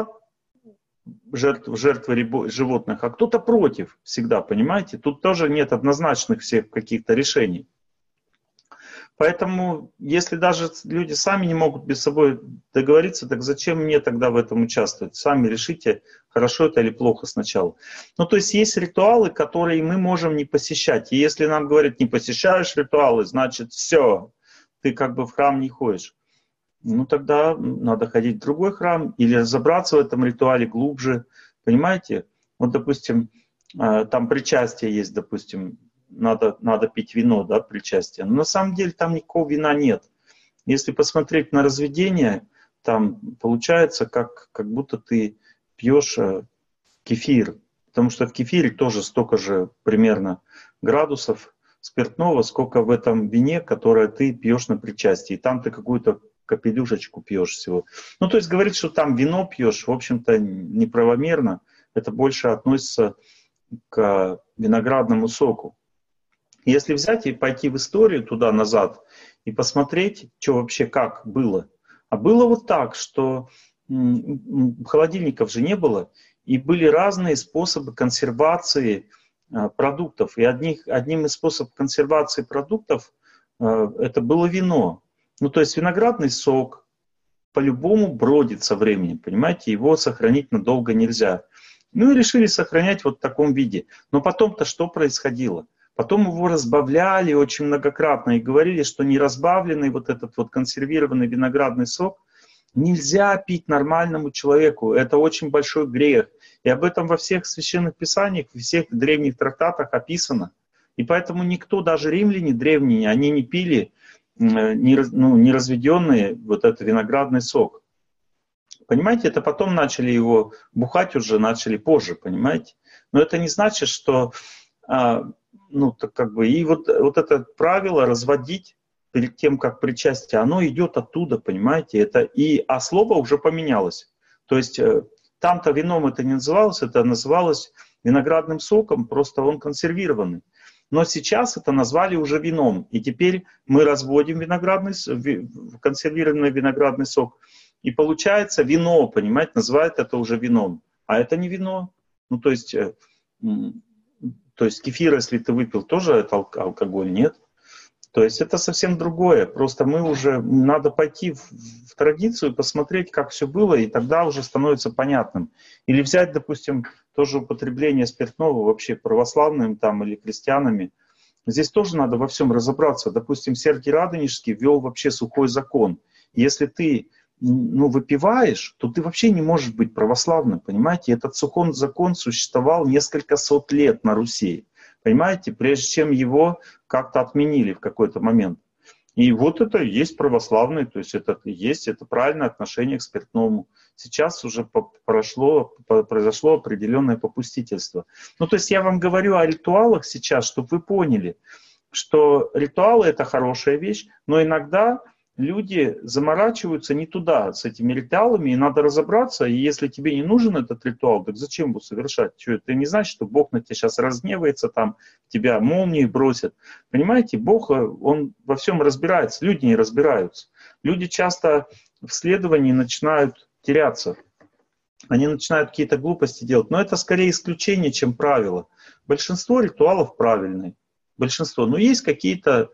жертв, жертвы животных, а кто-то против всегда, понимаете? Тут тоже нет однозначных всех каких-то решений. Поэтому, если даже люди сами не могут без собой договориться, так зачем мне тогда в этом участвовать? Сами решите, хорошо это или плохо сначала. Ну, то есть есть ритуалы, которые мы можем не посещать. И если нам говорят, не посещаешь ритуалы, значит все, ты как бы в храм не ходишь. Ну, тогда надо ходить в другой храм или разобраться в этом ритуале глубже. Понимаете? Вот, допустим, там причастие есть, допустим, Надо, надо пить вино, да, причастие. Но на самом деле там никакого вина нет. Если посмотреть на разведение, там получается, как, как будто ты пьешь кефир. Потому что в кефире тоже столько же примерно градусов спиртного, сколько в этом вине, которое ты пьешь на причастии. И там ты какую-то капелюшечку пьешь всего. Ну, то есть говорить, что там вино пьешь, в общем-то, неправомерно. Это больше относится к виноградному соку. Если взять и пойти в историю туда-назад и посмотреть, что вообще как было. А было вот так, что холодильников же не было, и были разные способы консервации продуктов. И одних, одним из способов консервации продуктов это было вино. Ну, то есть виноградный сок по-любому бродит со временем, понимаете, его сохранить надолго нельзя. Ну и решили сохранять вот в таком виде. Но потом-то что происходило? Потом его разбавляли очень многократно и говорили, что неразбавленный вот этот вот консервированный виноградный сок нельзя пить нормальному человеку. Это очень большой грех. И об этом во всех священных писаниях, во всех древних трактатах описано. И поэтому никто, даже римляне древние, они не пили не, ну, неразведенный вот этот виноградный сок. Понимаете, это потом начали его бухать уже, начали позже, понимаете. Но это не значит, что, а, ну, так как бы, и вот, вот это правило разводить перед тем, как причастие, оно идет оттуда, понимаете, это и, а слово уже поменялось. То есть там-то вином это не называлось, это называлось виноградным соком, просто он консервированный. Но сейчас это назвали уже вином. И теперь мы разводим виноградный, консервированный виноградный сок. И получается вино, понимаете, называют это уже вином. А это не вино. Ну, то есть, то есть кефир, если ты выпил, тоже это алкоголь, нет? То есть это совсем другое. Просто мы уже, надо пойти в, в традицию, посмотреть, как все было, и тогда уже становится понятным. Или взять, допустим, тоже употребление спиртного вообще православным там или крестьянами. Здесь тоже надо во всем разобраться. Допустим, Сергий Радонежский ввел вообще сухой закон. Если ты ну, выпиваешь, то ты вообще не можешь быть православным, понимаете? Этот сухой закон существовал несколько сот лет на Руси. Понимаете, прежде чем его как-то отменили в какой-то момент. И вот это и есть православный, то есть это есть, это правильное отношение к спиртному. Сейчас уже прошло, произошло определенное попустительство. Ну, то есть я вам говорю о ритуалах сейчас, чтобы вы поняли, что ритуалы — это хорошая вещь, но иногда люди заморачиваются не туда с этими ритуалами, и надо разобраться, и если тебе не нужен этот ритуал, так зачем его совершать? Что, это не значит, что Бог на тебя сейчас разгневается, там, тебя молнии бросит. Понимаете, Бог, Он во всем разбирается, люди не разбираются. Люди часто в следовании начинают теряться, они начинают какие-то глупости делать, но это скорее исключение, чем правило. Большинство ритуалов правильные, большинство, но есть какие-то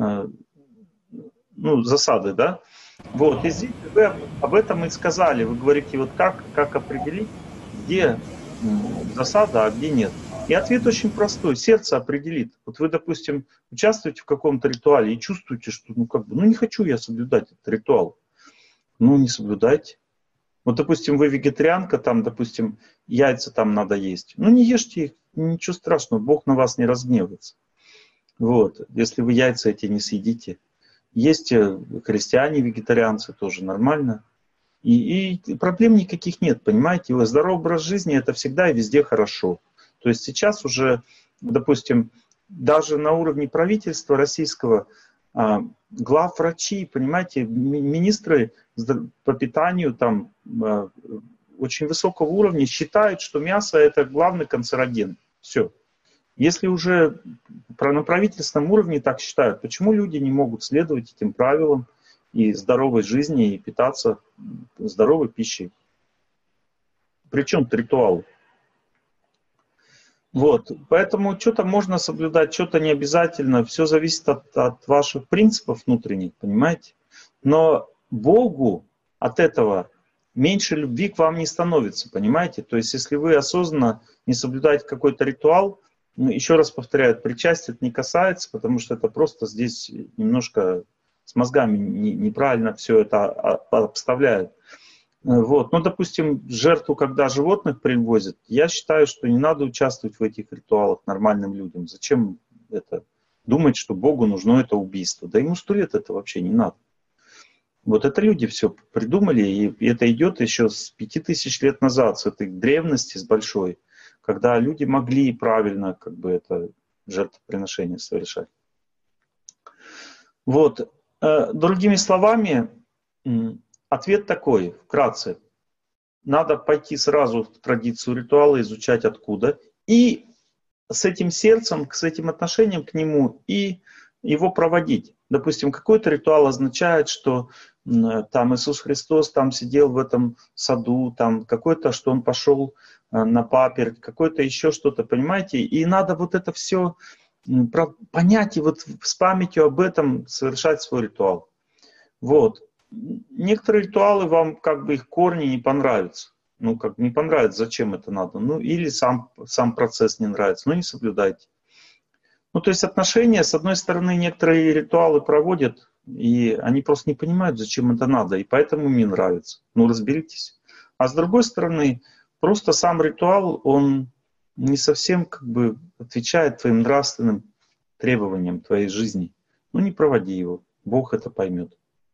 ну, засады, да? Вот, и здесь вы об этом и сказали. Вы говорите, вот как, как определить, где засада, а где нет. И ответ очень простой. Сердце определит. Вот вы, допустим, участвуете в каком-то ритуале и чувствуете, что, ну, как бы, ну, не хочу я соблюдать этот ритуал. Ну, не соблюдайте. Вот, допустим, вы вегетарианка, там, допустим, яйца там надо есть. Ну, не ешьте их, ничего страшного, Бог на вас не разгневается. Вот, если вы яйца эти не съедите. Есть христиане-вегетарианцы, тоже нормально. И, и проблем никаких нет, понимаете? Здоровый образ жизни — это всегда и везде хорошо. То есть сейчас уже, допустим, даже на уровне правительства российского, главврачи, понимаете, министры по питанию там очень высокого уровня считают, что мясо — это главный канцероген. Все. Если уже на правительственном уровне так считают, почему люди не могут следовать этим правилам и здоровой жизни, и питаться здоровой пищей? Причем это ритуал. Вот. Поэтому что-то можно соблюдать, что-то не обязательно. Все зависит от, от ваших принципов внутренних, понимаете? Но Богу от этого меньше любви к вам не становится, понимаете? То есть если вы осознанно не соблюдаете какой-то ритуал, ну, еще раз повторяю, причастие это не касается, потому что это просто здесь немножко с мозгами не, неправильно все это обставляют. Вот. Ну, допустим, жертву, когда животных привозят, я считаю, что не надо участвовать в этих ритуалах нормальным людям. Зачем это? Думать, что Богу нужно это убийство. Да ему сто лет это вообще не надо. Вот это люди все придумали, и это идет еще с пяти тысяч лет назад, с этой древности, с большой, когда люди могли правильно как бы это жертвоприношение совершать. Вот. Другими словами, ответ такой, вкратце. Надо пойти сразу в традицию ритуала, изучать откуда. И с этим сердцем, с этим отношением к нему и его проводить. Допустим, какой-то ритуал означает, что там Иисус Христос там сидел в этом саду, там какой-то, что он пошел на паперть, какой-то еще что-то, понимаете? И надо вот это все понять и вот с памятью об этом совершать свой ритуал. Вот. Некоторые ритуалы вам как бы их корни не понравятся. Ну, как не понравится, зачем это надо. Ну, или сам, сам процесс не нравится, ну, не соблюдайте. Ну, то есть отношения, с одной стороны, некоторые ритуалы проводят, и они просто не понимают, зачем это надо, и поэтому им не нравится. Ну, разберитесь. А с другой стороны, просто сам ритуал, он не совсем как бы отвечает твоим нравственным требованиям твоей жизни. Ну, не проводи его, Бог это поймет.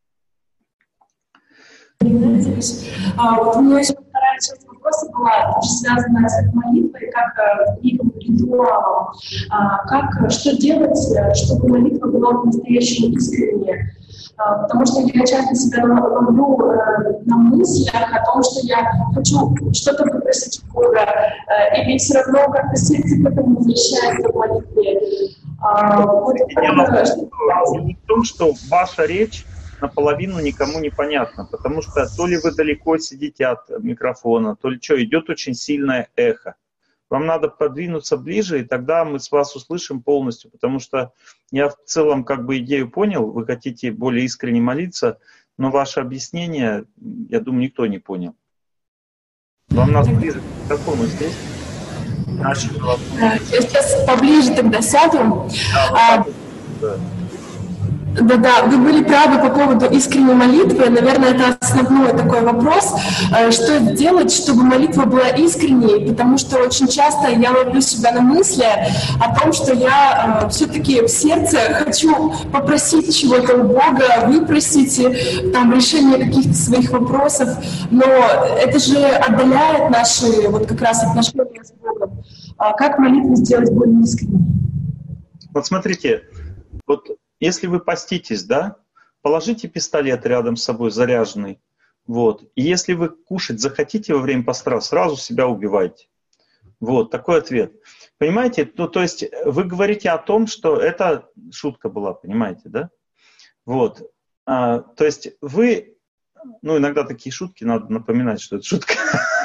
А, вот у меня еще вторая часть вопроса была, тоже связанная с этой молитвой, как неким ритуалом. А, как, что делать, чтобы молитва была по-настоящему искренняя? А, потому что я часто себя ловлю э, на мыслях о том, что я хочу что-то попросить у Бога, э, или все равно как-то сердце к этому возвращается в молитве. А, вот, дело не в том, что ваша речь наполовину никому не понятно, потому что то ли вы далеко сидите от микрофона, то ли что, идет очень сильное эхо. Вам надо подвинуться ближе, и тогда мы с вас услышим полностью, потому что я в целом как бы идею понял, вы хотите более искренне молиться, но ваше объяснение, я думаю, никто не понял. Вам надо ближе к микрофону здесь. Я сейчас поближе тогда сяду. Да, да. Да-да, вы были правы по поводу искренней молитвы. Наверное, это основной такой вопрос. Что делать, чтобы молитва была искренней? Потому что очень часто я ловлю себя на мысли о том, что я э, все-таки в сердце хочу попросить чего-то у Бога, выпросить там решение каких-то своих вопросов, но это же отдаляет наши вот как раз отношения с Богом. А как молитву сделать более искренней? Вот смотрите, вот если вы поститесь, да, положите пистолет рядом с собой заряженный, вот, и если вы кушать захотите во время поста, сразу себя убивайте. Вот, такой ответ. Понимаете, ну, то есть вы говорите о том, что это шутка была, понимаете, да? Вот, а, то есть вы, ну, иногда такие шутки надо напоминать, что это шутка.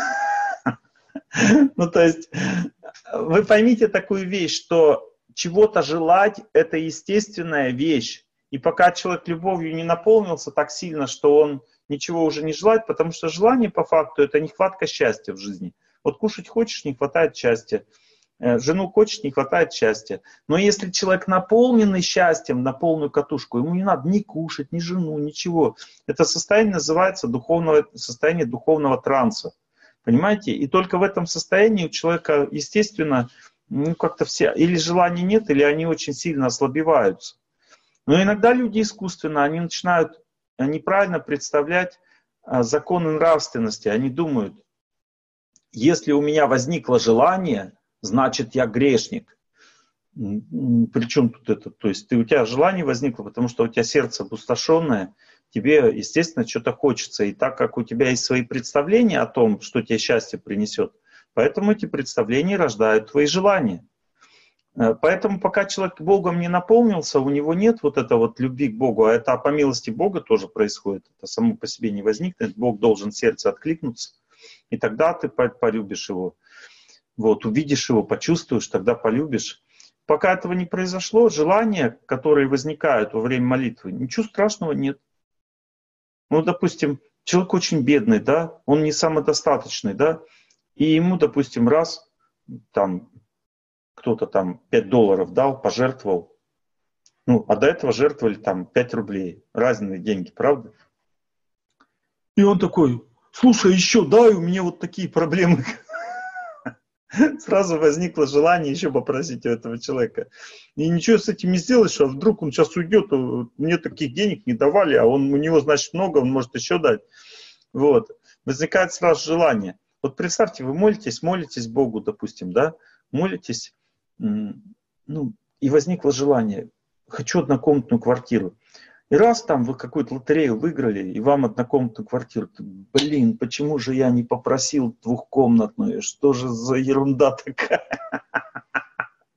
Ну, то есть вы поймите такую вещь, что чего-то желать – это естественная вещь. И пока человек любовью не наполнился так сильно, что он ничего уже не желает, потому что желание по факту – это нехватка счастья в жизни. Вот кушать хочешь – не хватает счастья. Жену хочешь – не хватает счастья. Но если человек наполненный счастьем на полную катушку, ему не надо ни кушать, ни жену, ничего. Это состояние называется духовное, состояние духовного транса. Понимаете? И только в этом состоянии у человека, естественно, ну, как-то все, или желания нет, или они очень сильно ослабеваются. Но иногда люди искусственно, они начинают неправильно представлять а, законы нравственности. Они думают, если у меня возникло желание, значит я грешник. Причем тут это? То есть ты, у тебя желание возникло, потому что у тебя сердце опустошенное, тебе, естественно, что-то хочется. И так как у тебя есть свои представления о том, что тебе счастье принесет, поэтому эти представления рождают твои желания. Поэтому пока человек Богом не наполнился, у него нет вот этой вот любви к Богу, а это по милости Бога тоже происходит. Это само по себе не возникнет. Бог должен в сердце откликнуться, и тогда ты полюбишь его. Вот, увидишь его, почувствуешь, тогда полюбишь. Пока этого не произошло, желания, которые возникают во время молитвы, ничего страшного нет. Ну, допустим, человек очень бедный, да, он не самодостаточный, да, и ему, допустим, раз, там, кто-то там пять долларов дал, пожертвовал. Ну, а до этого жертвовали там пять рублей. Разные деньги, правда? И он такой, слушай, еще дай, у меня вот такие проблемы. Сразу возникло желание еще попросить у этого человека. И ничего с этим не сделаешь, а вдруг он сейчас уйдет, мне таких денег не давали, а он, у него, значит, много, он может еще дать. Вот. Возникает сразу желание. Вот представьте, вы молитесь, молитесь Богу, допустим, да, молитесь, ну, и возникло желание, хочу однокомнатную квартиру. И раз там вы какую-то лотерею выиграли, и вам однокомнатную квартиру, блин, почему же я не попросил двухкомнатную, что же за ерунда такая?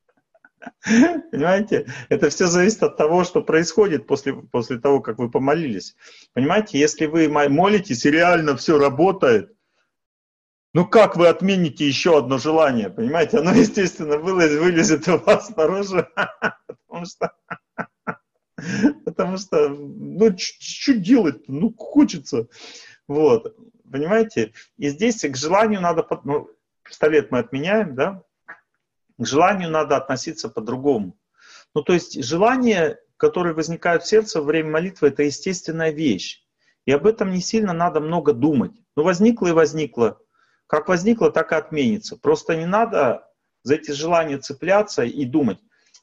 Понимаете? Это все зависит от того, что происходит после, после того, как вы помолились. Понимаете, если вы молитесь и реально все работает, ну как вы отмените еще одно желание? Понимаете, оно, естественно, вылезет, вылезет у вас наружу, потому что, потому что ну что делать? Ну хочется. Вот, понимаете? И здесь к желанию надо, ну, пистолет мы отменяем, да? К желанию надо относиться по-другому. Ну, то есть желания, которые возникают в сердце во время молитвы, это естественная вещь. И об этом не сильно надо много думать. Ну, возникло и возникло. Как возникло, так и отменится. Просто не надо за эти желания цепляться и думать: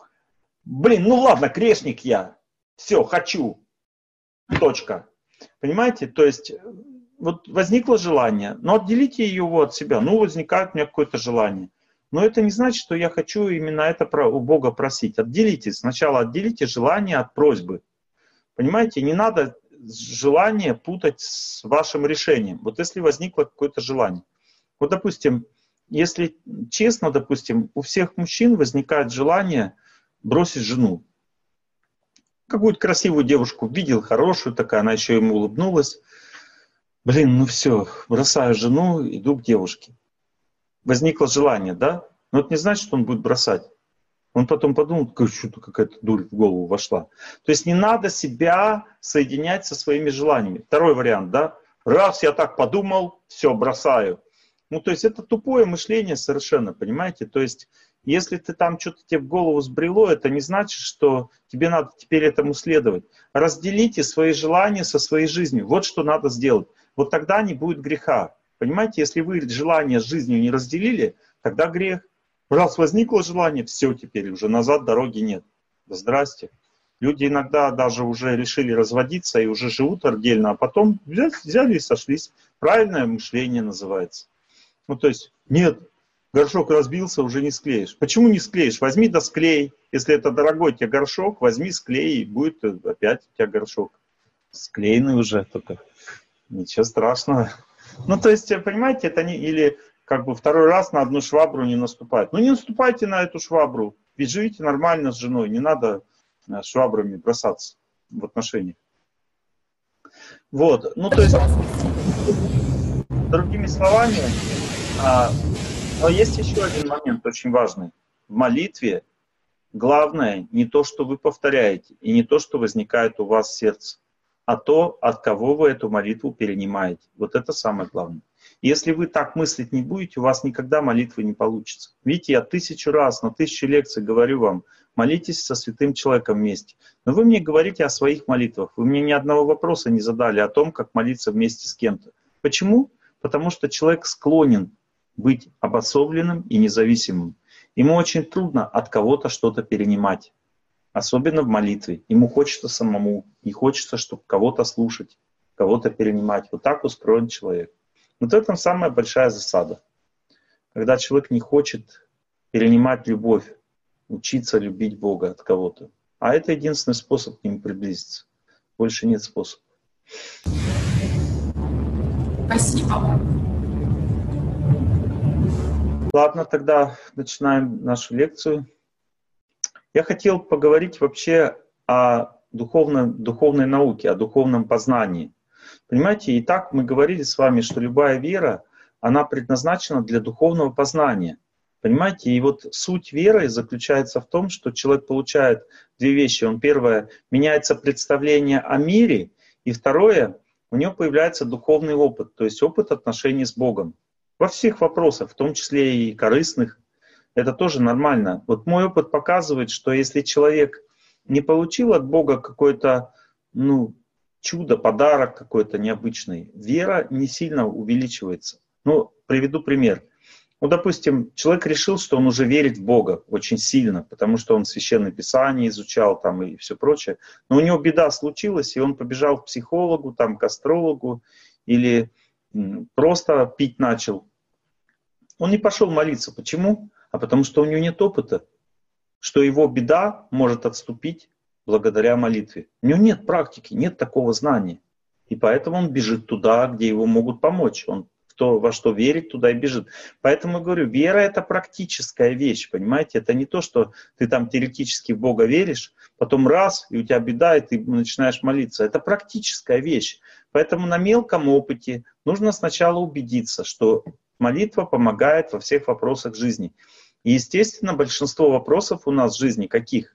блин, ну ладно, грешник я, все, хочу, точка. Понимаете? То есть вот возникло желание, но отделите его от себя. Ну, возникает у меня какое-то желание. Но это не значит, что я хочу именно это у Бога просить. Отделите, сначала отделите желание от просьбы. Понимаете, не надо желание путать с вашим решением. Вот если возникло какое-то желание. Вот, допустим, если честно, допустим, у всех мужчин возникает желание бросить жену. Какую-то красивую девушку видел, хорошую такая, она еще ему улыбнулась. Блин, ну все, бросаю жену, иду к девушке. Возникло желание, да? Но это не значит, что он будет бросать. Он потом подумал, что-то какая-то дурь в голову вошла. То есть не надо себя соединять со своими желаниями. Второй вариант, да? Раз я так подумал, все, бросаю. Ну, то есть это тупое мышление совершенно, понимаете? То есть если ты там что-то тебе в голову сбрело, это не значит, что тебе надо теперь этому следовать. Разделите свои желания со своей жизнью. Вот что надо сделать. Вот тогда не будет греха. Понимаете, если вы желание с жизнью не разделили, тогда грех. Раз возникло желание, все, теперь уже назад дороги нет. Здрасте. Люди иногда даже уже решили разводиться и уже живут отдельно, а потом взяли, взяли и сошлись. Правильное мышление называется. Ну то есть, нет, горшок разбился, уже не склеишь. Почему не склеишь? Возьми да склей. Если это дорогой тебе горшок, возьми, склей, и будет опять у тебя горшок. Склеенный уже только. Ничего страшного. Ну, то есть, понимаете, это не... Или как бы второй раз на одну швабру не наступать. Ну, не наступайте на эту швабру. Ведь живите нормально с женой. Не надо швабрами бросаться в отношениях. Вот. Ну, то есть, другими словами, а, но есть еще один момент очень важный. В молитве главное не то, что вы повторяете, и не то, что возникает у вас в сердце, а то, от кого вы эту молитву перенимаете. Вот это самое главное. Если вы так мыслить не будете, у вас никогда молитвы не получится. Видите, я тысячу раз на тысячу лекций говорю вам, молитесь со святым человеком вместе. Но вы мне говорите о своих молитвах. Вы мне ни одного вопроса не задали о том, как молиться вместе с кем-то. Почему? Потому что человек склонен быть обособленным и независимым. Ему очень трудно от кого-то что-то перенимать. Особенно в молитве. Ему хочется самому, не хочется, чтобы кого-то слушать, кого-то перенимать. Вот так устроен человек. Вот это самая большая засада. Когда человек не хочет перенимать любовь, учиться любить Бога от кого-то. А это единственный способ к нему приблизиться. Больше нет способа. Спасибо. Ладно, тогда начинаем нашу лекцию. Я хотел поговорить вообще о духовной, духовной науке, о духовном познании. Понимаете, и так мы говорили с вами, что любая вера, она предназначена для духовного познания. Понимаете, и вот суть веры заключается в том, что человек получает две вещи. Он, первое, меняется представление о мире, и второе, у него появляется духовный опыт, то есть опыт отношений с Богом. Во всех вопросах, в том числе и корыстных. Это тоже нормально. Вот мой опыт показывает, что если человек не получил от Бога какое-то, ну, чудо, подарок какой-то необычный, вера не сильно увеличивается. Ну, приведу пример. Ну, допустим, человек решил, что он уже верит в Бога очень сильно, потому что он Священное Писание изучал там и все прочее. Но у него беда случилась, и он побежал к психологу, там, к астрологу, или просто пить начал. Он не пошел молиться. Почему? А потому что у него нет опыта, что его беда может отступить благодаря молитве. У него нет практики, нет такого знания. И поэтому он бежит туда, где его могут помочь. Он кто во что верит, туда и бежит. Поэтому я говорю, вера — это практическая вещь, понимаете? Это не то, что ты там теоретически в Бога веришь, потом раз, и у тебя беда, и ты начинаешь молиться. Это практическая вещь. Поэтому на мелком опыте нужно сначала убедиться, что молитва помогает во всех вопросах жизни. И, естественно, большинство вопросов у нас в жизни каких?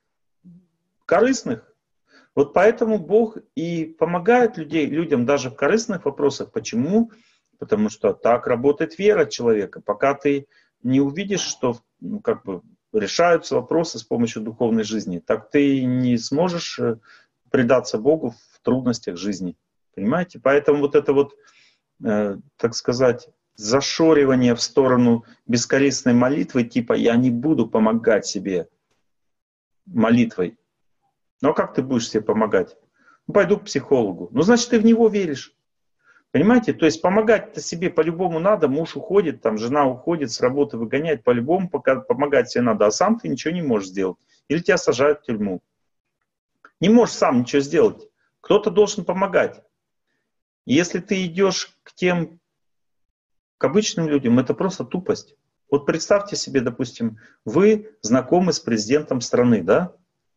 Корыстных. Вот поэтому Бог и помогает людей, людям даже в корыстных вопросах. Почему? Потому что так работает вера человека. Пока ты не увидишь, что ну, как бы решаются вопросы с помощью духовной жизни, так ты не сможешь предаться Богу в трудностях жизни. Понимаете? Поэтому вот это вот, э, так сказать, зашоривание в сторону бескорыстной молитвы, типа «я не буду помогать себе молитвой». Ну а как ты будешь себе помогать? Ну, пойду к психологу. Ну, значит, ты в него веришь. Понимаете? То есть помогать-то себе по-любому надо. Муж уходит, там жена уходит, с работы выгоняет. По-любому помогать себе надо. А сам ты ничего не можешь сделать. Или тебя сажают в тюрьму. Не можешь сам ничего сделать. Кто-то должен помогать. И если ты идешь к тем, к обычным людям, это просто тупость. Вот представьте себе, допустим, вы знакомы с президентом страны, да?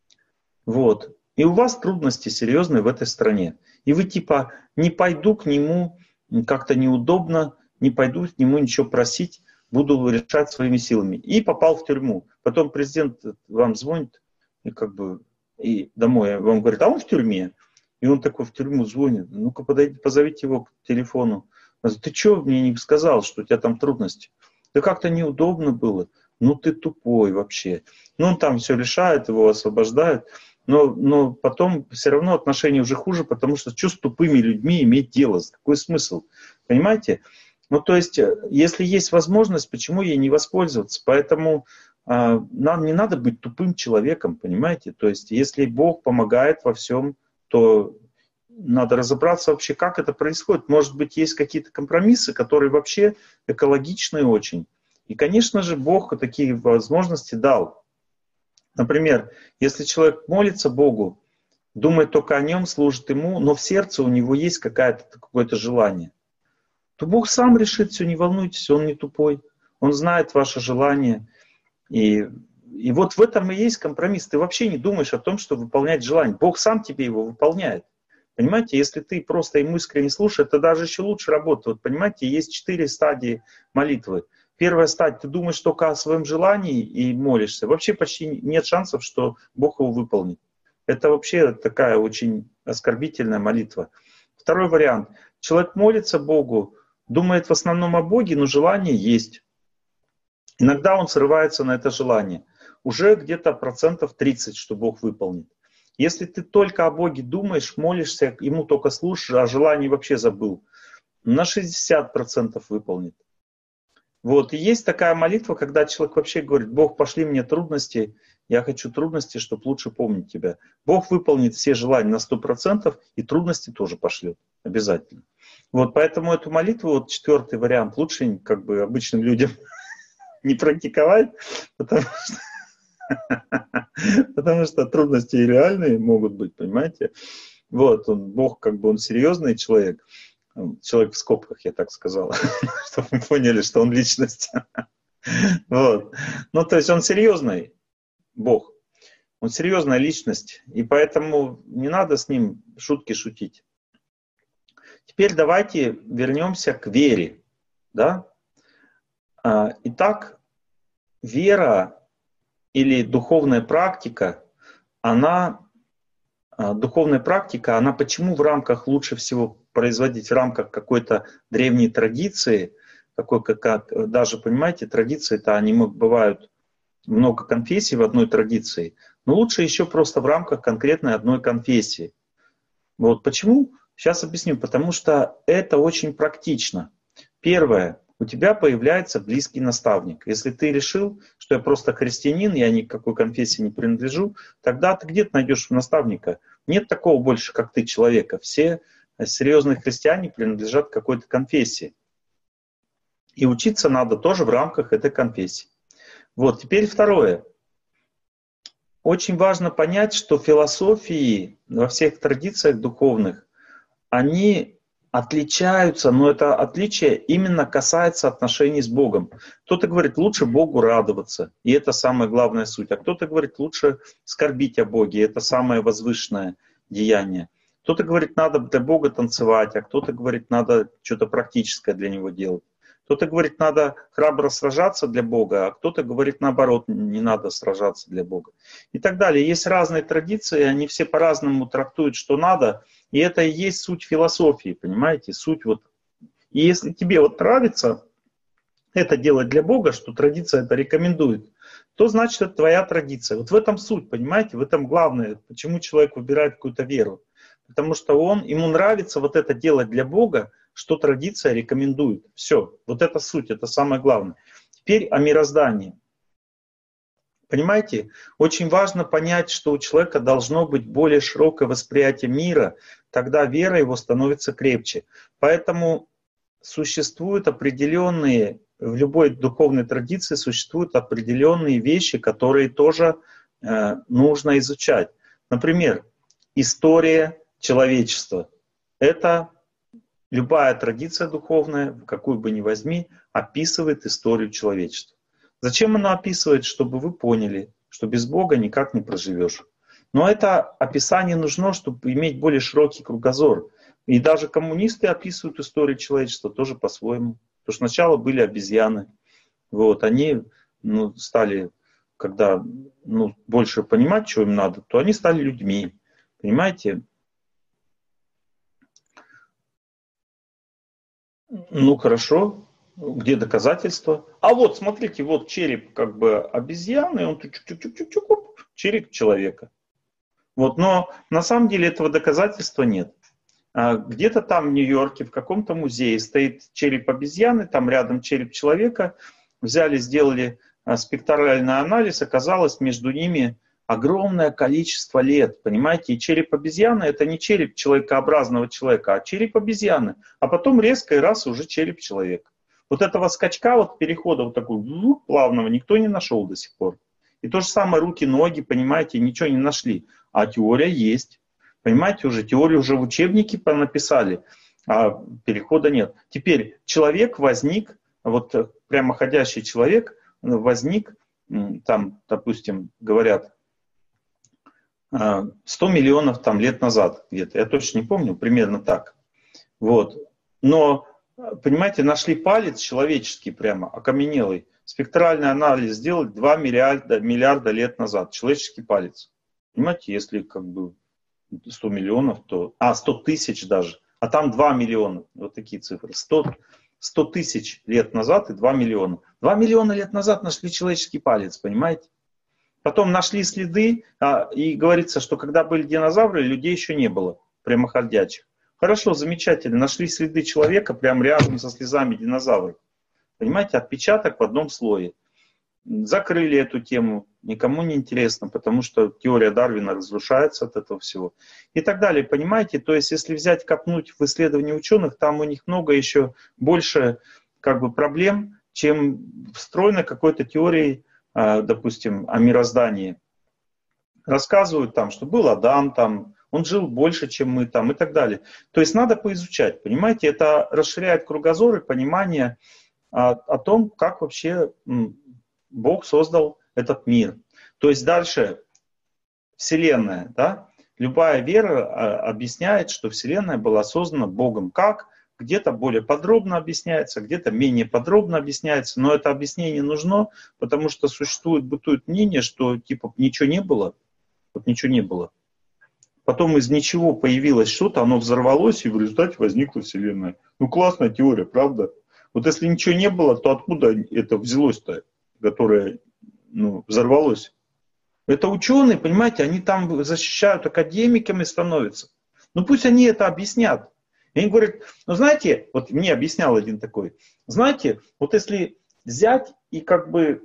Вот. И у вас трудности серьезные в этой стране. И вы типа не пойду к нему, как-то неудобно, не пойду к нему ничего просить, буду решать своими силами. И попал в тюрьму. Потом президент вам звонит и как бы и домой вам говорит, а он в тюрьме. И он такой в тюрьму звонит. Ну-ка подойдите, позовите его к телефону. Он говорит, ты что мне не сказал, что у тебя там трудности? Да как-то неудобно было. Ну ты тупой вообще. Ну он там все решает, его освобождают. Но, но потом все равно отношения уже хуже, потому что что с тупыми людьми иметь дело? Какой смысл? Понимаете? Ну, то есть, если есть возможность, почему ей не воспользоваться? Поэтому э, нам не надо быть тупым человеком, понимаете? То есть, если Бог помогает во всем, то надо разобраться вообще, как это происходит. Может быть, есть какие-то компромиссы, которые вообще экологичные очень. И, конечно же, Бог такие возможности дал. Например, если человек молится Богу, думает только о нем, служит ему, но в сердце у него есть какое-то, какое-то желание, то Бог сам решит все, не волнуйтесь, Он не тупой, Он знает ваше желание. И, и вот в этом и есть компромисс. Ты вообще не думаешь о том, что выполнять желание. Бог сам тебе его выполняет. Понимаете, если ты просто ему искренне слушаешь, это даже еще лучше работает. Вот, понимаете, есть четыре стадии молитвы. Первая стадия, ты думаешь только о своем желании и молишься. Вообще почти нет шансов, что Бог его выполнит. Это вообще такая очень оскорбительная молитва. Второй вариант. Человек молится Богу, думает в основном о Боге, но желание есть. Иногда он срывается на это желание. Уже где-то процентов тридцать, что Бог выполнит. Если ты только о Боге думаешь, молишься, ему только слушаешь, а желание вообще забыл, на шестьдесят процентов выполнит. Вот. И есть такая молитва, когда человек вообще говорит, Бог, пошли мне трудности, я хочу трудности, чтобы лучше помнить тебя. Бог выполнит все желания на сто процентов и трудности тоже пошлет обязательно. Вот, поэтому эту молитву, вот четвертый вариант, лучше как бы обычным людям не практиковать, потому что, потому что трудности реальные могут быть, понимаете. Вот, он, Бог как бы он серьезный человек. Человек в скобках, я так сказал, чтобы вы поняли, что он личность. Вот. Ну, то есть он серьезный, Бог. Он серьезная личность, и поэтому не надо с ним шутки шутить. Теперь давайте вернемся к вере. Да? Итак, вера или духовная практика, она, духовная практика, она почему в рамках лучше всего производить в рамках какой-то древней традиции, такой как, как даже, понимаете, традиции-то они бывают много конфессий в одной традиции, но лучше еще просто в рамках конкретной одной конфессии. Вот почему? Сейчас объясню. Потому что это очень практично. Первое. У тебя появляется близкий наставник. Если ты решил, что я просто христианин, я ни к какой конфессии не принадлежу, тогда ты где-то найдешь наставника. Нет такого больше, как ты, человека. Все серьезные христиане принадлежат какой-то конфессии. И учиться надо тоже в рамках этой конфессии. Вот, теперь второе. Очень важно понять, что философии во всех традициях духовных, они отличаются, но это отличие именно касается отношений с Богом. Кто-то говорит, лучше Богу радоваться, и это самая главная суть. А кто-то говорит, лучше скорбить о Боге, и это самое возвышенное деяние. Кто-то говорит, надо для Бога танцевать, а кто-то говорит, надо что-то практическое для Него делать. Кто-то говорит, надо храбро сражаться для Бога, а кто-то говорит, наоборот, не надо сражаться для Бога. И так далее. Есть разные традиции, они все по-разному трактуют, что надо. И это и есть суть философии, понимаете? Суть вот. И если тебе вот нравится это делать для Бога, что традиция это рекомендует, то значит это твоя традиция. Вот в этом суть, понимаете? В этом главное, почему человек выбирает какую-то веру. Потому что он, ему нравится вот это делать для Бога, что традиция рекомендует. Все, вот это суть, это самое главное. Теперь о мироздании. Понимаете, очень важно понять, что у человека должно быть более широкое восприятие мира, тогда вера его становится крепче. Поэтому существуют определенные, в любой духовной традиции существуют определенные вещи, которые тоже э, нужно изучать. Например, история человечества. Это любая традиция духовная, какую бы ни возьми, описывает историю человечества. Зачем она описывает? Чтобы вы поняли, что без Бога никак не проживешь. Но это описание нужно, чтобы иметь более широкий кругозор. И даже коммунисты описывают историю человечества тоже по-своему. Потому что сначала были обезьяны. Вот, они ну, стали, когда ну, больше понимать, что им надо, то они стали людьми. Понимаете? Ну хорошо, где доказательства? А вот, смотрите, вот череп как бы обезьяны, он чук-чук-чук-чук, череп человека. Вот, но на самом деле этого доказательства нет. А где-то там в Нью-Йорке в каком-то музее стоит череп обезьяны, там рядом череп человека. Взяли, сделали спектральный анализ, оказалось между ними огромное количество лет, понимаете? И череп обезьяны — это не череп человекообразного человека, а череп обезьяны. А потом резко и раз уже череп человека. Вот этого скачка, вот перехода вот такого плавного никто не нашел до сих пор. И то же самое руки, ноги, понимаете, ничего не нашли. А теория есть. Понимаете, уже теорию уже в учебнике написали, а перехода нет. Теперь человек возник, вот прямоходящий человек возник, там, допустим, говорят, сто миллионов там, лет назад где-то, я точно не помню, примерно так. Вот. Но, понимаете, нашли палец человеческий прямо, окаменелый. Спектральный анализ сделали два миллиарда, миллиарда лет назад, человеческий палец. Понимаете, если как бы сто миллионов, то... А, сто тысяч даже. А там два миллиона. Вот такие цифры. сто тысяч лет назад и два миллиона. два миллиона лет назад нашли человеческий палец, понимаете? Потом нашли следы, а, и говорится, что когда были динозавры, людей еще не было, прямоходячих. Хорошо, замечательно. Нашли следы человека прямо рядом со слезами динозавров. Понимаете, отпечаток в одном слое. Закрыли эту тему, никому не интересно, потому что теория Дарвина разрушается от этого всего. И так далее, понимаете? То есть, если взять, копнуть в исследования ученых, там у них много еще больше как бы проблем, чем встроена какой-то теорией, допустим, о мироздании. Рассказывают там, что был Адам, там, он жил больше, чем мы, там, и так далее. То есть надо поизучать, понимаете? Это расширяет кругозор и понимание о, о том, как вообще Бог создал этот мир. То есть дальше Вселенная, да? Любая вера объясняет, что Вселенная была создана Богом. Как? Где-то более подробно объясняется, где-то менее подробно объясняется, но это объяснение нужно, потому что существует, бытует мнение, что типа ничего не было, вот ничего не было. Потом из ничего появилось что-то, оно взорвалось, и в результате возникла Вселенная. Ну классная теория, правда? Вот если ничего не было, то откуда это взялось-то, которое ну, взорвалось? Это ученые, понимаете, они там защищают, академиками становятся. Ну пусть они это объяснят. И они говорят, ну знаете, вот мне объяснял один такой, знаете, вот если взять и как бы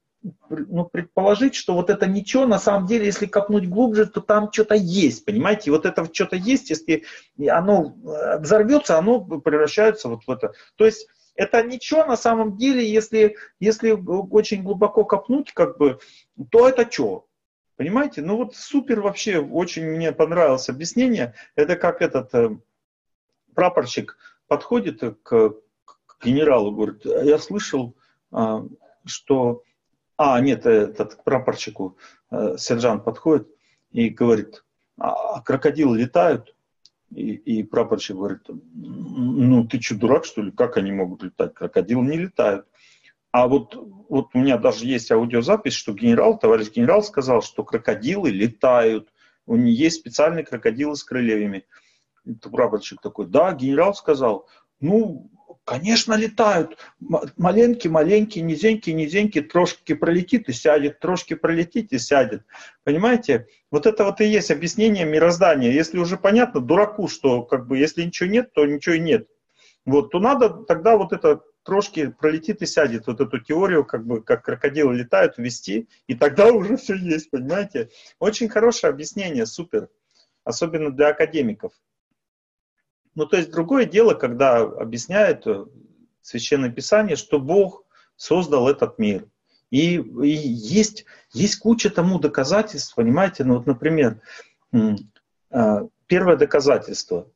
ну, предположить, что вот это ничего, на самом деле, если копнуть глубже, то там что-то есть, понимаете, и вот это что-то есть, если оно взорвется, оно превращается вот в это. То есть это ничего на самом деле, если, если очень глубоко копнуть, как бы, то это что? Понимаете? Ну вот супер вообще, очень мне понравилось объяснение, это как этот... прапорщик подходит к, к генералу, говорит, я слышал, что... А, нет, этот к прапорщику сержант подходит и говорит, а крокодилы летают? И, и прапорщик говорит, ну ты что, дурак, что ли? Как они могут летать? Крокодилы не летают. А вот, вот у меня даже есть аудиозапись, что генерал, товарищ генерал сказал, что крокодилы летают. У них есть специальные крокодилы с крыльями. Это прапорщик такой, да, генерал сказал, ну, конечно, летают. Маленький, маленький, низенький, низенький, трошки пролетит и сядет, трошки пролетит и сядет. Понимаете? Вот это вот и есть объяснение мироздания. Если уже понятно дураку, что как бы если ничего нет, то ничего и нет. Вот, то надо тогда вот это трошки пролетит и сядет, вот эту теорию, как бы как крокодилы летают, ввести, и тогда уже все есть, понимаете? Очень хорошее объяснение, супер. Особенно для академиков. Ну, то есть другое дело, когда объясняет Священное Писание, что Бог создал этот мир. И, и есть, есть куча тому доказательств, понимаете? Ну, вот, например, первое доказательство.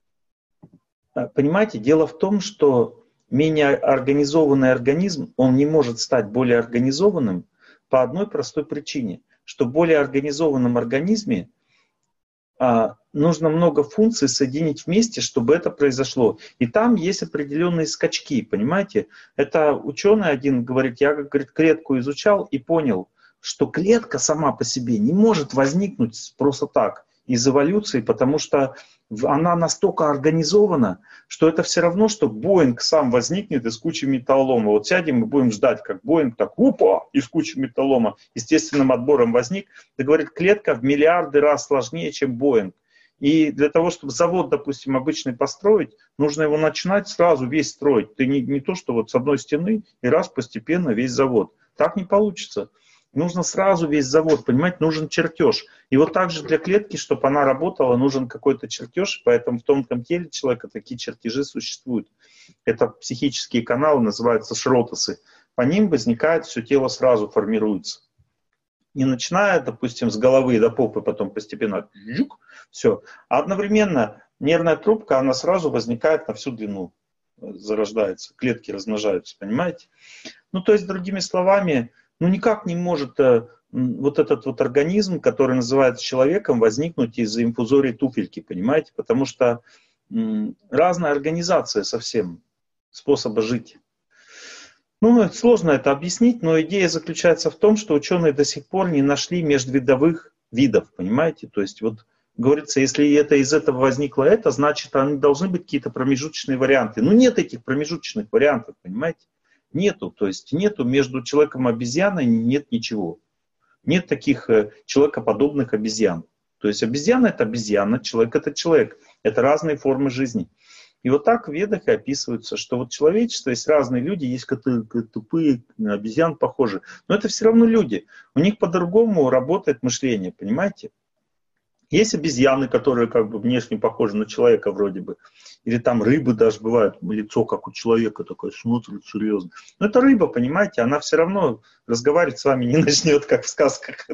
Понимаете, дело в том, что менее организованный организм, он не может стать более организованным по одной простой причине, что в более организованном организме а, нужно много функций соединить вместе, чтобы это произошло. И там есть определенные скачки, понимаете? Это ученый один говорит, я, говорит, клетку изучал и понял, что клетка сама по себе не может возникнуть просто так из эволюции, потому что она настолько организована, что это все равно, что Боинг сам возникнет из кучи металлолома. Вот сядем и будем ждать, как Боинг так, опа, из кучи металлолома естественным отбором возник. Да, говорит, клетка в миллиарды раз сложнее, чем Боинг. И для того, чтобы завод, допустим, обычный построить, нужно его начинать сразу весь строить. Ты не, не то, что вот с одной стены и раз постепенно весь завод. Так не получится. Нужно сразу весь завод, понимаете, нужен чертеж. И вот так же для клетки, чтобы она работала, нужен какой-то чертеж, поэтому в тонком теле человека такие чертежи существуют. Это психические каналы, называются шротосы. По ним возникает, все тело сразу формируется. Не начиная, допустим, с головы до попы, потом постепенно, все. А одновременно нервная трубка, она сразу возникает на всю длину, зарождается, клетки размножаются, понимаете? Ну, то есть, другими словами, ну никак не может э, вот этот вот организм, который называется человеком, возникнуть из-за инфузории туфельки, понимаете? Потому что м, разная организация совсем способа жить. Ну, сложно это объяснить, но идея заключается в том, что ученые до сих пор не нашли межвидовых видов, понимаете? То есть вот говорится, если это из этого возникло это, значит, они должны быть какие-то промежуточные варианты. Ну нет этих промежуточных вариантов, понимаете? Нету, то есть нету между человеком и обезьяной нет ничего. Нет таких э, человекоподобных обезьян. То есть обезьяна это обезьяна, человек это человек. Это разные формы жизни. И вот так в Ведах и описывается, что вот человечество, есть разные люди, есть которые тупые, обезьян похожи. Но это все равно люди. У них по-другому работает мышление, понимаете? Есть обезьяны, которые как бы внешне похожи на человека вроде бы. Или там рыбы даже бывают, лицо как у человека такое, смотрит серьезно. Но это рыба, понимаете, она все равно разговаривать с вами не начнет, как в сказках.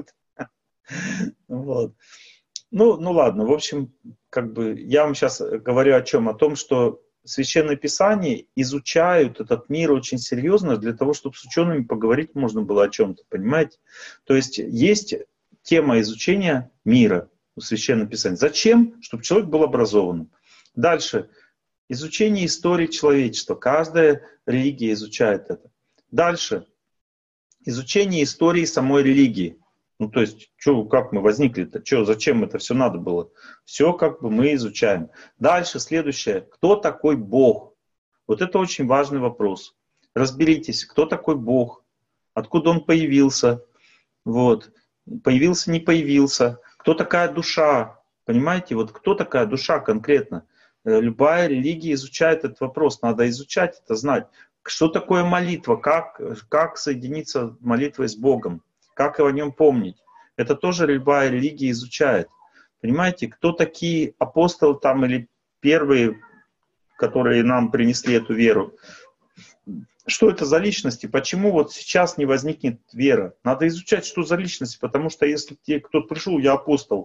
Вот. Ну, ну ладно, в общем, как бы я вам сейчас говорю о чем? О том, что Священное Писание изучают этот мир очень серьезно для того, чтобы с учеными поговорить можно было о чем-то, понимаете? То есть есть тема изучения мира в Священном Писании. Зачем? Чтобы человек был образованным. Дальше. Изучение истории человечества. Каждая религия изучает это. Дальше. Изучение истории самой религии. Ну, то есть, чё, как мы возникли-то? Чё, зачем это все надо было? Все как бы мы изучаем. Дальше, следующее. Кто такой Бог? Вот это очень важный вопрос. Разберитесь, кто такой Бог? Откуда он появился? Вот. Появился, не появился. Кто такая душа? Понимаете, вот кто такая душа конкретно? Любая религия изучает этот вопрос. Надо изучать это, знать. Что такое молитва? Как, как соединиться молитвой с Богом? Как о нем помнить? Это тоже любая религия изучает. Понимаете, кто такие апостолы там или первые, которые нам принесли эту веру? Что это за личности? Почему вот сейчас не возникнет вера? Надо изучать, что за личности, потому что если те, кто пришел, я апостол,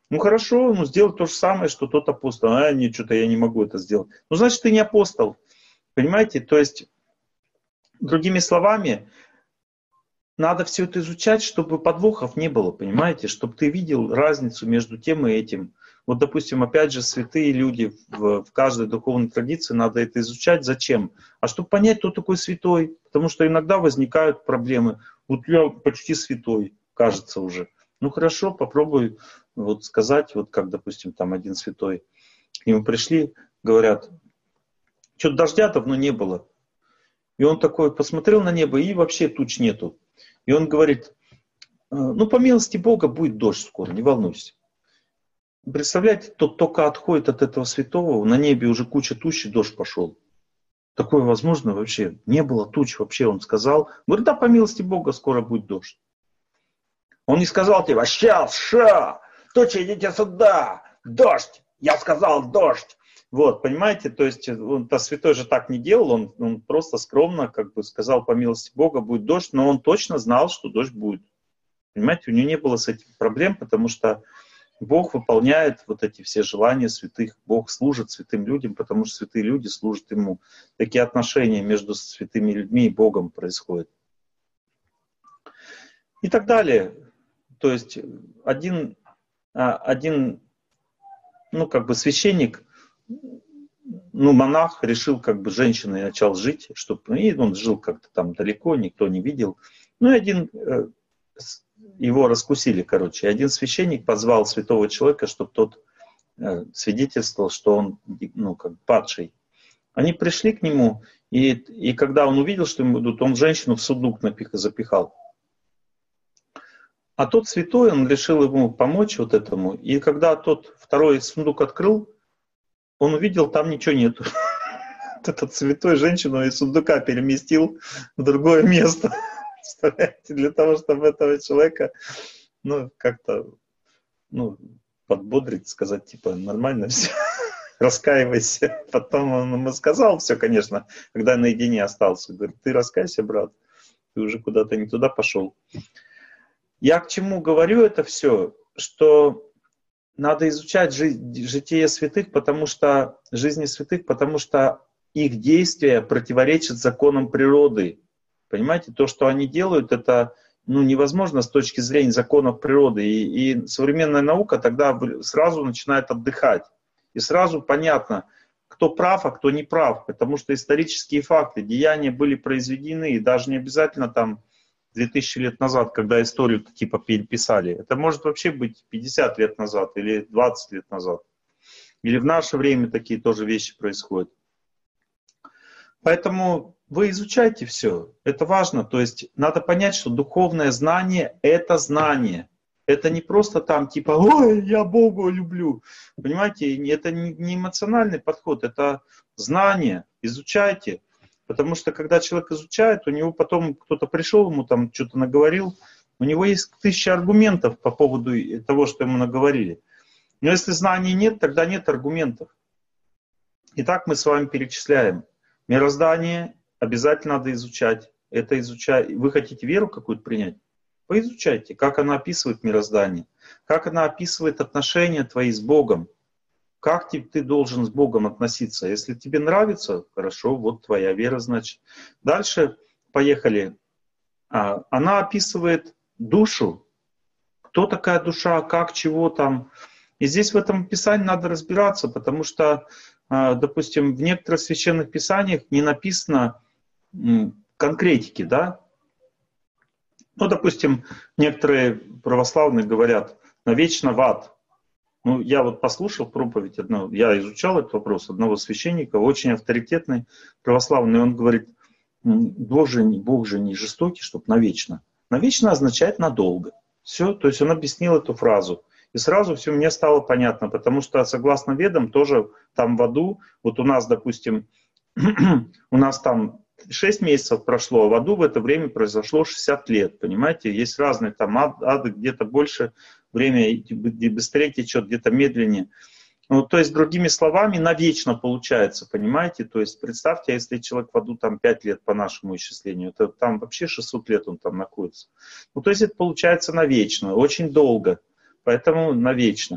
Ну хорошо, ну сделай то же самое, что тот апостол. А, нет, что-то я не могу это сделать. Ну значит, ты не апостол. Понимаете? То есть, другими словами, надо все это изучать, чтобы подвохов не было, понимаете? Чтобы ты видел разницу между тем и этим. Вот, допустим, опять же, святые люди в, в каждой духовной традиции, надо это изучать. Зачем? А чтобы понять, кто такой святой. Потому что иногда возникают проблемы. Вот я почти святой, кажется уже. Ну хорошо, попробуй вот сказать, вот как, допустим, там один святой. К нему пришли, говорят, что-то дождя давно не было. И он такой посмотрел на небо, и вообще туч нету. И он говорит, ну по милости Бога будет дождь скоро, не волнуйся. Представляете, тот только отходит от этого святого, на небе уже куча туч, и дождь пошел. Такое возможно вообще? Не было туч вообще, он сказал. Говорит, да, по милости Бога скоро будет дождь. Он не сказал тебе, сейчас, ша, тучи, идите сюда, дождь. Я сказал, дождь. Вот, понимаете, то есть он-то святой же так не делал, он, он просто скромно как бы сказал, по милости Бога будет дождь, но он точно знал, что дождь будет. Понимаете, у него не было с этим проблем, потому что Бог выполняет вот эти все желания святых, Бог служит святым людям, потому что святые люди служат Ему. Такие отношения между святыми людьми и Богом происходят. И так далее. То есть один, один ну как бы священник, ну, монах решил, как бы, с женщиной начал жить, чтобы, и он жил как-то там далеко, никто не видел. Ну, и один, его раскусили, короче. Один священник позвал святого человека, чтобы тот свидетельствовал, что он, ну, как падший. Они пришли к нему, и, и когда он увидел, что ему идут, он женщину в сундук напих, запихал. А тот святой, он решил ему помочь вот этому, и когда тот второй сундук открыл, он увидел, там ничего нету. Этот святой женщину из сундука переместил в другое место. Представляете, для того, чтобы этого человека, ну, как-то, ну, подбодрить, сказать, типа, нормально все, раскаивайся. Потом он ему сказал все, конечно, когда наедине остался. Говорит, ты раскайся, брат, ты уже куда-то не туда пошел. Я к чему говорю это все, что надо изучать житие святых, потому что жизни святых, потому что их действия противоречат законам природы. Понимаете, то, что они делают, это ну, невозможно с точки зрения законов природы. И, и современная наука тогда сразу начинает отдыхать. И сразу понятно, кто прав, а кто не прав. Потому что исторические факты, деяния были произведены, и даже не обязательно там две тысячи лет назад, когда историю типа переписали. Это может вообще быть пятьдесят лет назад или двадцать лет назад. Или в наше время такие тоже вещи происходят. Поэтому вы изучайте все. Это важно. То есть надо понять, что духовное знание – это знание. Это не просто там типа «Ой, я Бога люблю». Понимаете, это не эмоциональный подход, это знание. Изучайте. Потому что когда человек изучает, у него потом кто-то пришел, ему там что-то наговорил, у него есть тысяча аргументов по поводу того, что ему наговорили. Но если знаний нет, тогда нет аргументов. Итак, мы с вами перечисляем. Мироздание обязательно надо изучать. Это изучать. Вы хотите веру какую-то принять? Поизучайте, как она описывает мироздание, как она описывает отношения твои с Богом. Как ты, ты должен с Богом относиться? Если тебе нравится, хорошо, вот твоя вера, значит. Дальше поехали. А, она описывает душу. Кто такая душа, как, чего там. И здесь в этом писании надо разбираться, потому что, а, допустим, в некоторых священных писаниях не написано м, конкретики, да? Ну, допустим, некоторые православные говорят, навечно в ад. Ну, я вот послушал проповедь одного, я изучал этот вопрос одного священника, очень авторитетный, православный, он говорит, Бог же, Бог же не жестокий, чтобы навечно. Навечно означает надолго. Все, то есть он объяснил эту фразу. И сразу все мне стало понятно, потому что, согласно ведам, тоже там в аду, вот у нас, допустим, у нас там шесть месяцев прошло, а в аду в это время произошло шестьдесят лет, понимаете? Есть разные там ады, где-то больше время быстрее течет, где-то медленнее. Ну, то есть, другими словами, навечно получается, понимаете? То есть, представьте, если человек в аду там пять лет по нашему исчислению, это там вообще шестьсот лет он там находится. Ну, то есть, это получается навечно, очень долго, поэтому навечно.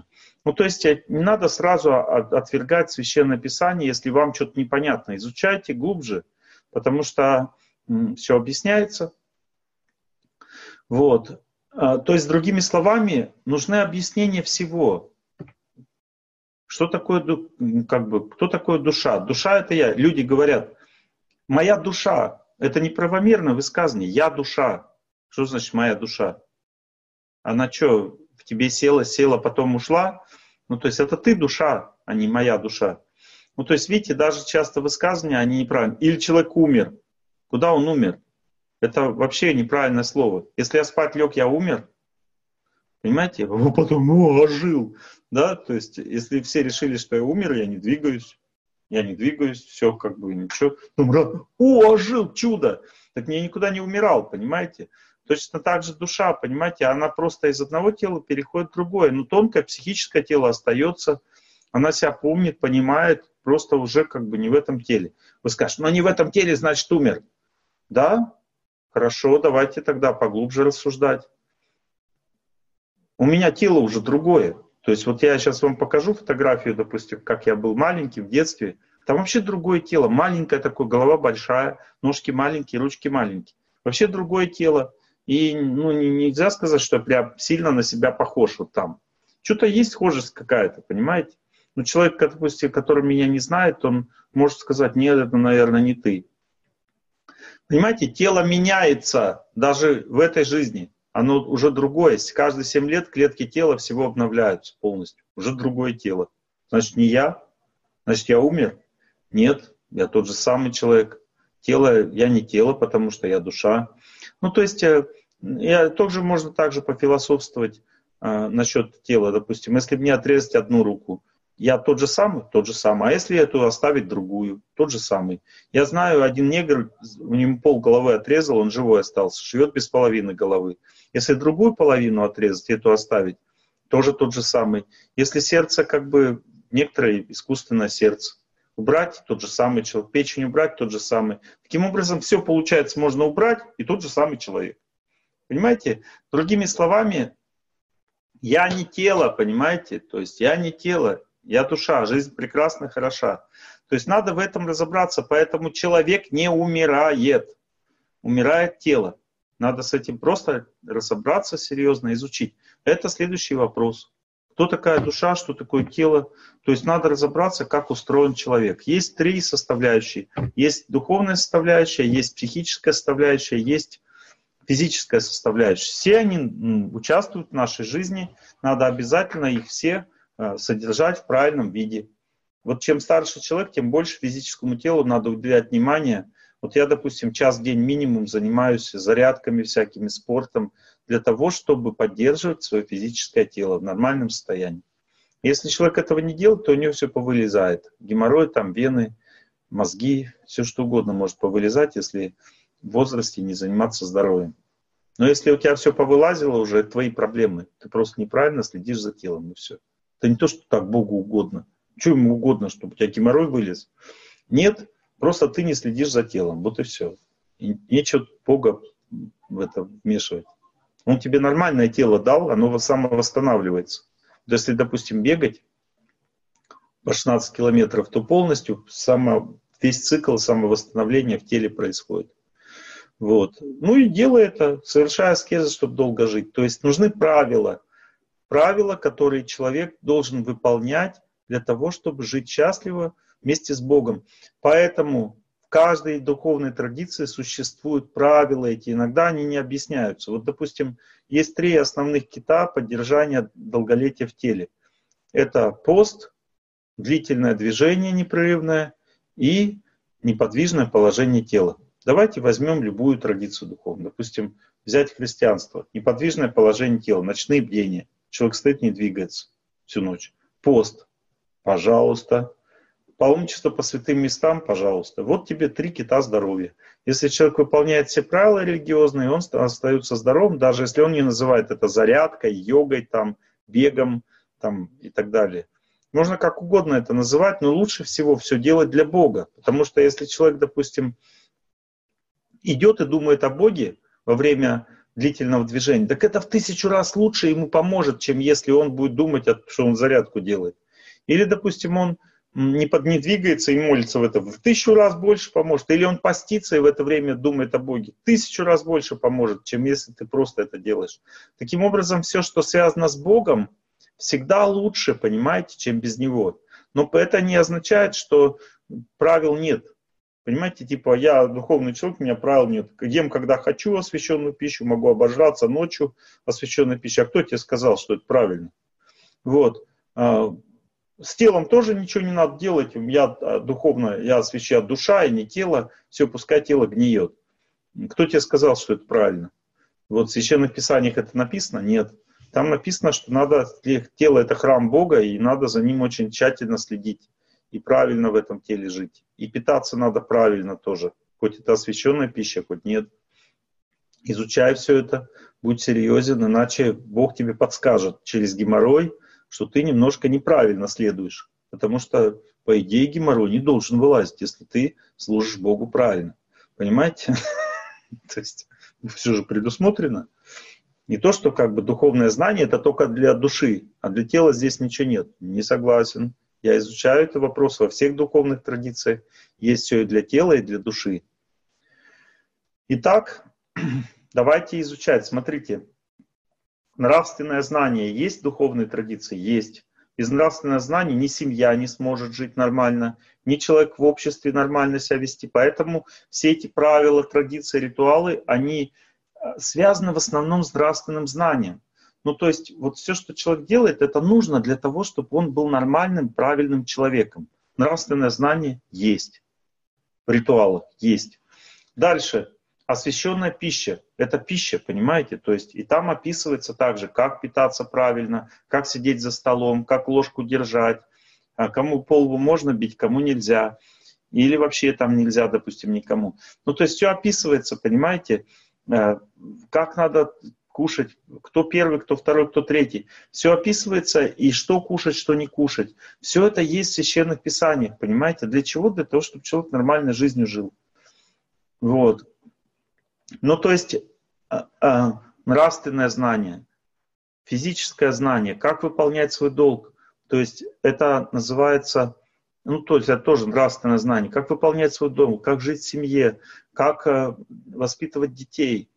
Ну, то есть не надо сразу отвергать Священное Писание, если вам что-то непонятно. Изучайте глубже, потому что все объясняется. Вот. То есть, другими словами, нужны объяснения всего. Что такое, как бы, кто такое душа? Душа — это я. Люди говорят, моя душа. Это неправомерное высказывание. Я душа. Что значит моя душа? Она что, в тебе села, села, потом ушла? Ну, то есть это ты душа, а не моя душа. Ну, то есть, видите, даже часто высказывания, они неправильные. Или человек умер. Куда он умер? Это вообще неправильное слово. Если я спать лег, я умер. Понимаете? А потом, о, ожил. Да, то есть, если все решили, что я умер, я не двигаюсь. Я не двигаюсь, все как бы ничего. Думаю, о, ожил, чудо. Так я никуда не умирал, понимаете? Точно так же душа, понимаете, она просто из одного тела переходит в другое. Но тонкое психическое тело остается, она себя помнит, понимает, просто уже как бы не в этом теле. Вы скажете, но не в этом теле, значит умер. Да? Хорошо, давайте тогда поглубже рассуждать. У меня тело уже другое. То есть вот я сейчас вам покажу фотографию, допустим, как я был маленький в детстве. Там вообще другое тело. Маленькое такое, голова большая, ножки маленькие, ручки маленькие. Вообще другое тело. И ну, нельзя сказать, что я прям сильно на себя похож вот там. Что-то есть схожесть какая-то, понимаете? Но человек, допустим, который меня не знает, он может сказать, нет, это, наверное, не ты. Понимаете, тело меняется даже в этой жизни. Оно уже другое. Каждые семь лет клетки тела всего обновляются полностью. Уже другое тело. Значит, не я. Значит, я умер. Нет, я тот же самый человек. Тело, я не тело, потому что я душа. Ну, то есть, я тоже можно также пофилософствовать э, насчет тела. Допустим, если мне отрезать одну руку, я тот же самый, тот же самый. А если эту оставить другую, тот же самый. Я знаю, один негр, у него пол головы отрезал, он живой остался, живет без половины головы. Если другую половину отрезать, эту оставить, тоже тот же самый. Если сердце, как бы, некоторое искусственное сердце, убрать, тот же самый человек. Печень убрать, тот же самый. Таким образом, все получается, можно убрать, и тот же самый человек. Понимаете? Другими словами, я не тело, понимаете? То есть я не тело, я душа, жизнь прекрасна, хороша. То есть надо в этом разобраться, поэтому человек не умирает. Умирает тело. Надо с этим просто разобраться серьезно, изучить. Это следующий вопрос. Кто такая душа, что такое тело? То есть надо разобраться, как устроен человек. Есть три составляющие. Есть духовная составляющая, есть психическая составляющая, есть физическая составляющая. Все они участвуют в нашей жизни. Надо обязательно их все содержать в правильном виде. Вот чем старше человек, тем больше физическому телу надо уделять внимание. Вот я, допустим, час в день минимум занимаюсь зарядками всякими, спортом, для того, чтобы поддерживать свое физическое тело в нормальном состоянии. Если человек этого не делает, то у него все повылезает. Геморрой, там, вены, мозги, все что угодно может повылезать, если в возрасте не заниматься здоровьем. Но если у тебя все повылазило уже, это твои проблемы. Ты просто неправильно следишь за телом, и все. Это не то, что так Богу угодно. Что ему угодно, чтобы у тебя геморрой вылез? Нет, просто ты не следишь за телом. Вот и все. И нечего Бога в это вмешивать. Он тебе нормальное тело дал, оно самовосстанавливается. Если, допустим, бегать по шестнадцать километров, то полностью само, весь цикл самовосстановления в теле происходит. Вот. Ну и делай это, совершая аскезы, чтобы долго жить. То есть нужны правила. Правила, которые человек должен выполнять для того, чтобы жить счастливо вместе с Богом. Поэтому в каждой духовной традиции существуют правила эти. Иногда они не объясняются. Вот, допустим, есть три основных кита поддержания долголетия в теле. Это пост, длительное движение непрерывное и неподвижное положение тела. Давайте возьмем любую традицию духовную. Допустим, взять христианство. Неподвижное положение тела, ночные бдения. Человек стоит, не двигается всю ночь. Пост. Пожалуйста. Паломничество по святым местам, пожалуйста. Вот тебе три кита здоровья. Если человек выполняет все правила религиозные, он остается здоровым, даже если он не называет это зарядкой, йогой, там, бегом там, и так далее. Можно как угодно это называть, но лучше всего все делать для Бога. Потому что если человек, допустим, идет и думает о Боге во время длительного движения. Так это в тысячу раз лучше ему поможет, чем если он будет думать, что он зарядку делает. Или, допустим, он не, под, не двигается и молится в это, в тысячу раз больше поможет. Или он постится и в это время думает о Боге. Тысячу раз больше поможет, чем если ты просто это делаешь. Таким образом, все, что связано с Богом, всегда лучше, понимаете, чем без Него. Но это не означает, что правил нет. Понимаете, типа я духовный человек, у меня правил нет. Ем, когда хочу освященную пищу, могу обожраться ночью освященной пищей. А кто тебе сказал, что это правильно? Вот. С телом тоже ничего не надо делать. Я духовно, я освящаю душа и не тело. Все, пускай тело гниет. Кто тебе сказал, что это правильно? Вот в Священных Писаниях это написано? Нет. Там написано, что надо, тело это храм Бога, и надо за ним очень тщательно следить. И правильно в этом теле жить. И питаться надо правильно тоже. Хоть это освященная пища, хоть нет. Изучай все это, будь серьезен, иначе Бог тебе подскажет через геморрой, что ты немножко неправильно следуешь. Потому что, по идее, геморрой не должен вылазить, если ты служишь Богу правильно. Понимаете? То есть, все же предусмотрено. Не то, что как бы духовное знание, это только для души, а для тела здесь ничего нет. Не согласен. Я изучаю этот вопрос во всех духовных традициях. Есть все и для тела, и для души. Итак, давайте изучать. Смотрите. Нравственное знание есть в духовной традиции? Есть. Без нравственного знания ни семья не сможет жить нормально, ни человек в обществе нормально себя вести. Поэтому все эти правила, традиции, ритуалы, они связаны в основном с нравственным знанием. Ну, то есть, вот все, что человек делает, это нужно для того, чтобы он был нормальным, правильным человеком. Нравственное знание есть. В ритуалах есть. Дальше. Освященная пища. Это пища, понимаете? То есть, и там описывается также, как питаться правильно, как сидеть за столом, как ложку держать, кому по лбу можно бить, кому нельзя. Или вообще там нельзя, допустим, никому. Ну, то есть, все описывается, понимаете? Как надо кушать, кто первый, кто второй, кто третий. Все описывается, и что кушать, что не кушать. Все это есть в Священных Писаниях, понимаете? Для чего? Для того, чтобы человек нормальной жизнью жил. Вот. Ну, то есть, а, а, нравственное знание, физическое знание, как выполнять свой долг. То есть, это называется, ну, то есть, это тоже нравственное знание. Как выполнять свой долг, как жить в семье, как а, воспитывать детей.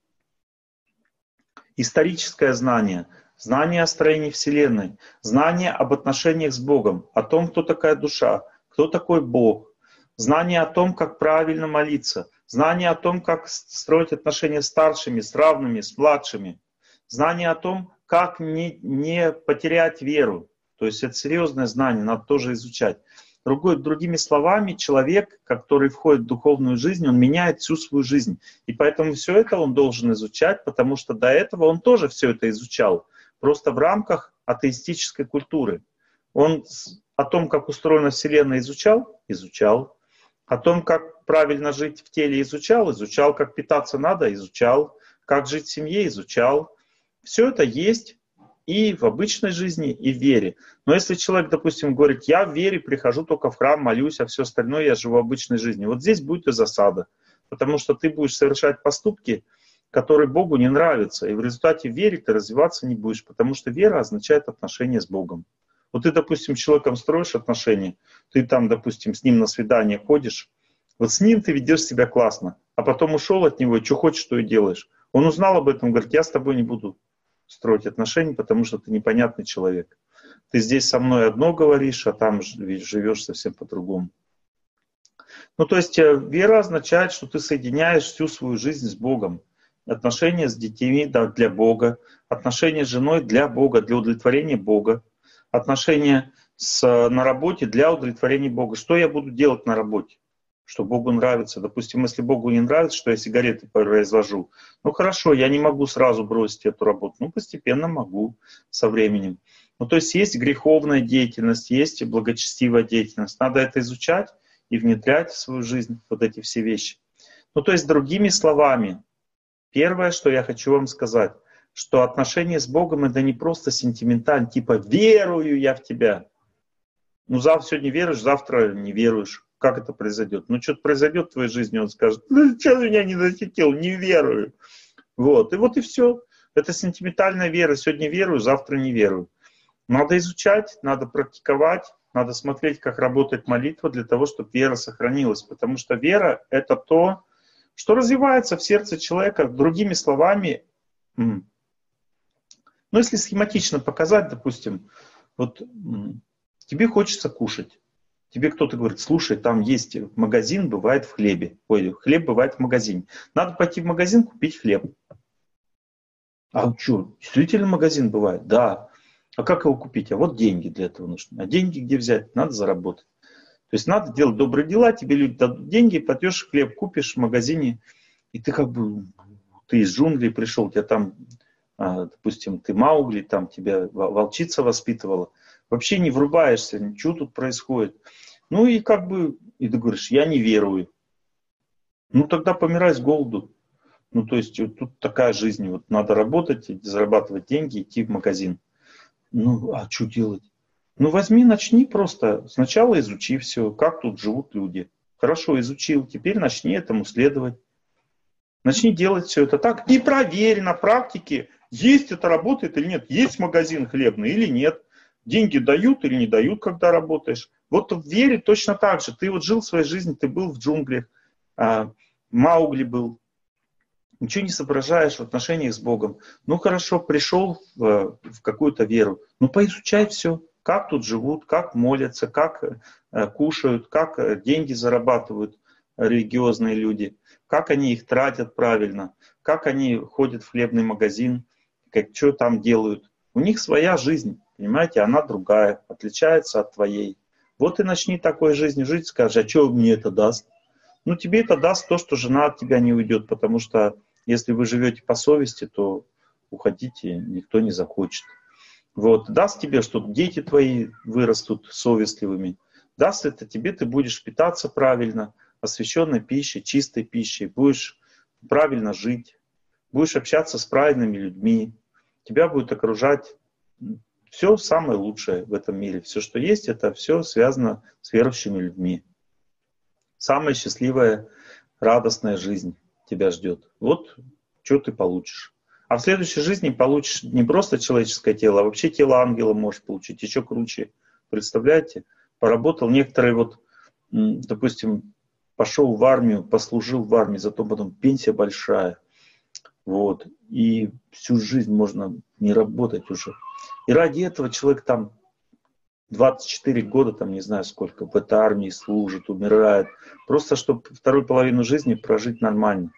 Историческое знание, знание о строении Вселенной, знание об отношениях с Богом, о том, кто такая душа, кто такой Бог, знание о том, как правильно молиться, знание о том, как строить отношения с старшими, с равными, с младшими, знание о том, как не, не потерять веру. То есть это серьезное знание, надо тоже изучать. Другой, другими словами, человек, который входит в духовную жизнь, он меняет всю свою жизнь. И поэтому все это он должен изучать, потому что до этого он тоже все это изучал. Просто в рамках атеистической культуры. Он о том, как устроена Вселенная, изучал? Изучал. О том, как правильно жить в теле, изучал? Изучал. Как питаться надо? Изучал. Как жить в семье? Изучал. Все это есть и в обычной жизни, и в вере. Но если человек, допустим, говорит, я в вере прихожу только в храм, молюсь, а все остальное я живу в обычной жизни. Вот здесь будет и засада. Потому что ты будешь совершать поступки, которые Богу не нравятся. И в результате в вере ты развиваться не будешь. Потому что вера означает отношения с Богом. Вот ты, допустим, с человеком строишь отношения, ты там, допустим, с ним на свидание ходишь, вот с ним ты ведешь себя классно, а потом ушел от него, и что хочешь, что и делаешь. Он узнал об этом, говорит, я с тобой не буду строить отношения, потому что ты непонятный человек. Ты здесь со мной одно говоришь, а там живешь совсем по-другому. Ну, то есть вера означает, что ты соединяешь всю свою жизнь с Богом. Отношения с детьми для Бога, отношения с женой для Бога, для удовлетворения Бога, отношения с, на работе для удовлетворения Бога. Что я буду делать на работе? Что Богу нравится. Допустим, если Богу не нравится, что я сигареты произвожу, ну хорошо, я не могу сразу бросить эту работу. Ну, постепенно могу со временем. Ну, то есть есть греховная деятельность, есть благочестивая деятельность. Надо это изучать и внедрять в свою жизнь, вот эти все вещи. Ну, то есть, другими словами, первое, что я хочу вам сказать, что отношения с Богом — это не просто сентиментально, типа «верую я в тебя». Ну, завтра сегодня веруешь, завтра не веруешь. Как это произойдет? Ну, что-то произойдет в твоей жизни, он скажет, ну, сейчас меня не засетил, не верую. Вот, и вот и все. Это сентиментальная вера. Сегодня верую, завтра не верую. Надо изучать, надо практиковать, надо смотреть, как работает молитва для того, чтобы вера сохранилась. Потому что вера — это то, что развивается в сердце человека. Другими словами, ну, если схематично показать, допустим, вот тебе хочется кушать. Тебе кто-то говорит: слушай, там есть магазин, бывает в хлебе. Ой, хлеб бывает в магазине. Надо пойти в магазин, купить хлеб. А что, действительно магазин бывает? Да. А как его купить? А вот деньги для этого нужны. А деньги где взять? Надо заработать. То есть надо делать добрые дела, тебе люди дадут деньги, пойдешь хлеб купишь в магазине, и ты как бы, ты из джунглей пришел, у тебя там, допустим, ты Маугли, там тебя волчица воспитывала, вообще не врубаешься, ничего тут происходит. Ну и как бы, и ты говоришь: я не верую. Ну тогда помирай с голоду. Ну то есть вот тут такая жизнь, вот надо работать, зарабатывать деньги, идти в магазин. Ну а что делать? Ну возьми, начни просто. Сначала изучи все, как тут живут люди. Хорошо, изучил, теперь начни этому следовать. Начни делать все это так. И проверь на практике, есть это работает или нет. Есть магазин хлебный или нет. Деньги дают или не дают, когда работаешь. Вот в вере точно так же. Ты вот жил своей жизнью, ты был в джунглях, а, Маугли был. Ничего не соображаешь в отношениях с Богом. Ну хорошо, пришел в, в какую-то веру. Ну поизучай все. Как тут живут, как молятся, как э, кушают, как э, деньги зарабатывают религиозные люди, как они их тратят правильно, как они ходят в хлебный магазин, как, что там делают. У них своя жизнь, понимаете, она другая, отличается от твоей. Вот и начни такой жизнью жить, скажи: а что мне это даст? Ну тебе это даст то, что жена от тебя не уйдет, потому что если вы живете по совести, то уходите никто не захочет. Вот, даст тебе, что дети твои вырастут совестливыми. Даст это тебе, ты будешь питаться правильно, освященной пищей, чистой пищей, будешь правильно жить, будешь общаться с правильными людьми. Тебя будет окружать все самое лучшее в этом мире. Все, что есть, это все связано с верующими людьми. Самая счастливая, радостная жизнь тебя ждет. Вот что ты получишь. А в следующей жизни получишь не просто человеческое тело, а вообще тело ангела можешь получить, еще круче. Представляете? Поработал некоторые, вот, допустим, пошел в армию, послужил в армии, зато потом пенсия большая. Вот. И всю жизнь можно не работать уже. И ради этого человек там двадцать четыре года, там не знаю сколько, в этой армии служит, умирает. Просто чтобы вторую половину жизни прожить нормально.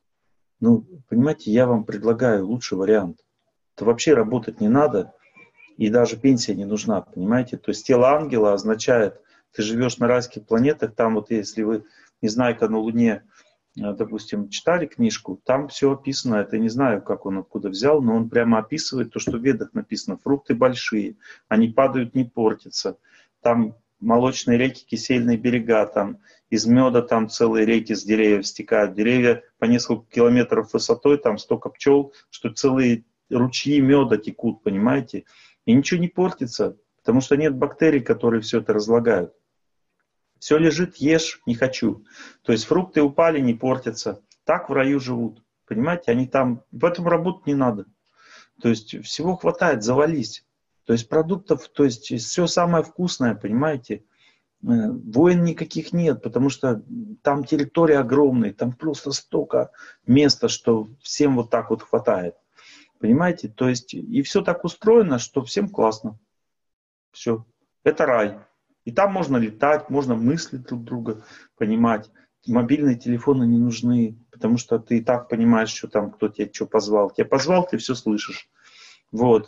Ну, понимаете, я вам предлагаю лучший вариант. Это вообще работать не надо, и даже пенсия не нужна, понимаете? То есть тело ангела означает, ты живешь на райских планетах, там вот если вы, не знаю, как на Луне, допустим, читали книжку, там все описано, это не знаю, как он откуда взял, но он прямо описывает то, что в Ведах написано. Фрукты большие, они падают, не портятся. Там молочные реки, кисельные берега, там из меда там целые реки с деревьев стекают. Деревья по несколько километров высотой, там столько пчел, что целые ручьи меда текут, понимаете? И ничего не портится, потому что нет бактерий, которые все это разлагают. Все лежит, ешь, не хочу. То есть фрукты упали, не портятся. Так в раю живут. Понимаете, они там, в этом работать не надо. То есть всего хватает, завались. То есть продуктов, то есть все самое вкусное, понимаете. Войн никаких нет, потому что там территория огромная, там просто столько места, что всем вот так вот хватает. Понимаете, то есть и все так устроено, что всем классно. Все, это рай. И там можно летать, можно мыслить друг друга, понимать. Мобильные телефоны не нужны, потому что ты и так понимаешь, что там, кто тебя что позвал. Тебя позвал, ты все слышишь. Вот.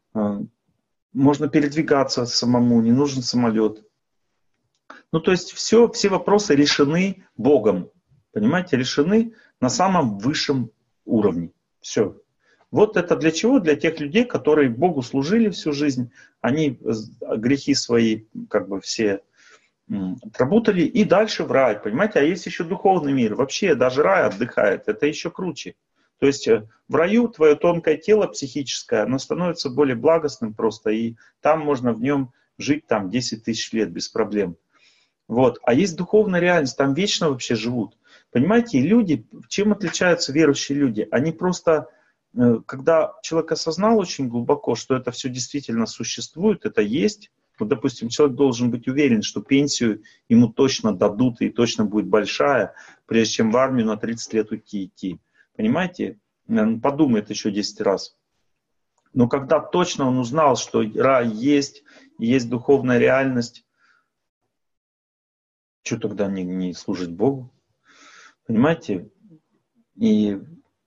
Можно передвигаться самому, не нужен самолет. Ну, то есть все, все вопросы решены Богом. Понимаете, решены на самом высшем уровне. Все. Вот это для чего? Для тех людей, которые Богу служили всю жизнь, они грехи свои как бы все отработали и дальше в рай, понимаете? А есть еще духовный мир, вообще даже рай отдыхает, это еще круче. То есть в раю твое тонкое тело психическое, оно становится более благостным просто, и там можно в нем жить там десять тысяч лет без проблем. Вот. А есть духовная реальность, там вечно вообще живут. Понимаете, люди, чем отличаются верующие люди? Они просто, когда человек осознал очень глубоко, что это все действительно существует, это есть, вот, допустим, человек должен быть уверен, что пенсию ему точно дадут и точно будет большая, прежде чем в армию на тридцать лет уйти идти. Понимаете? Он подумает еще десять раз. Но когда точно он узнал, что рай есть, есть духовная реальность, что тогда не, не служить Богу? Понимаете? И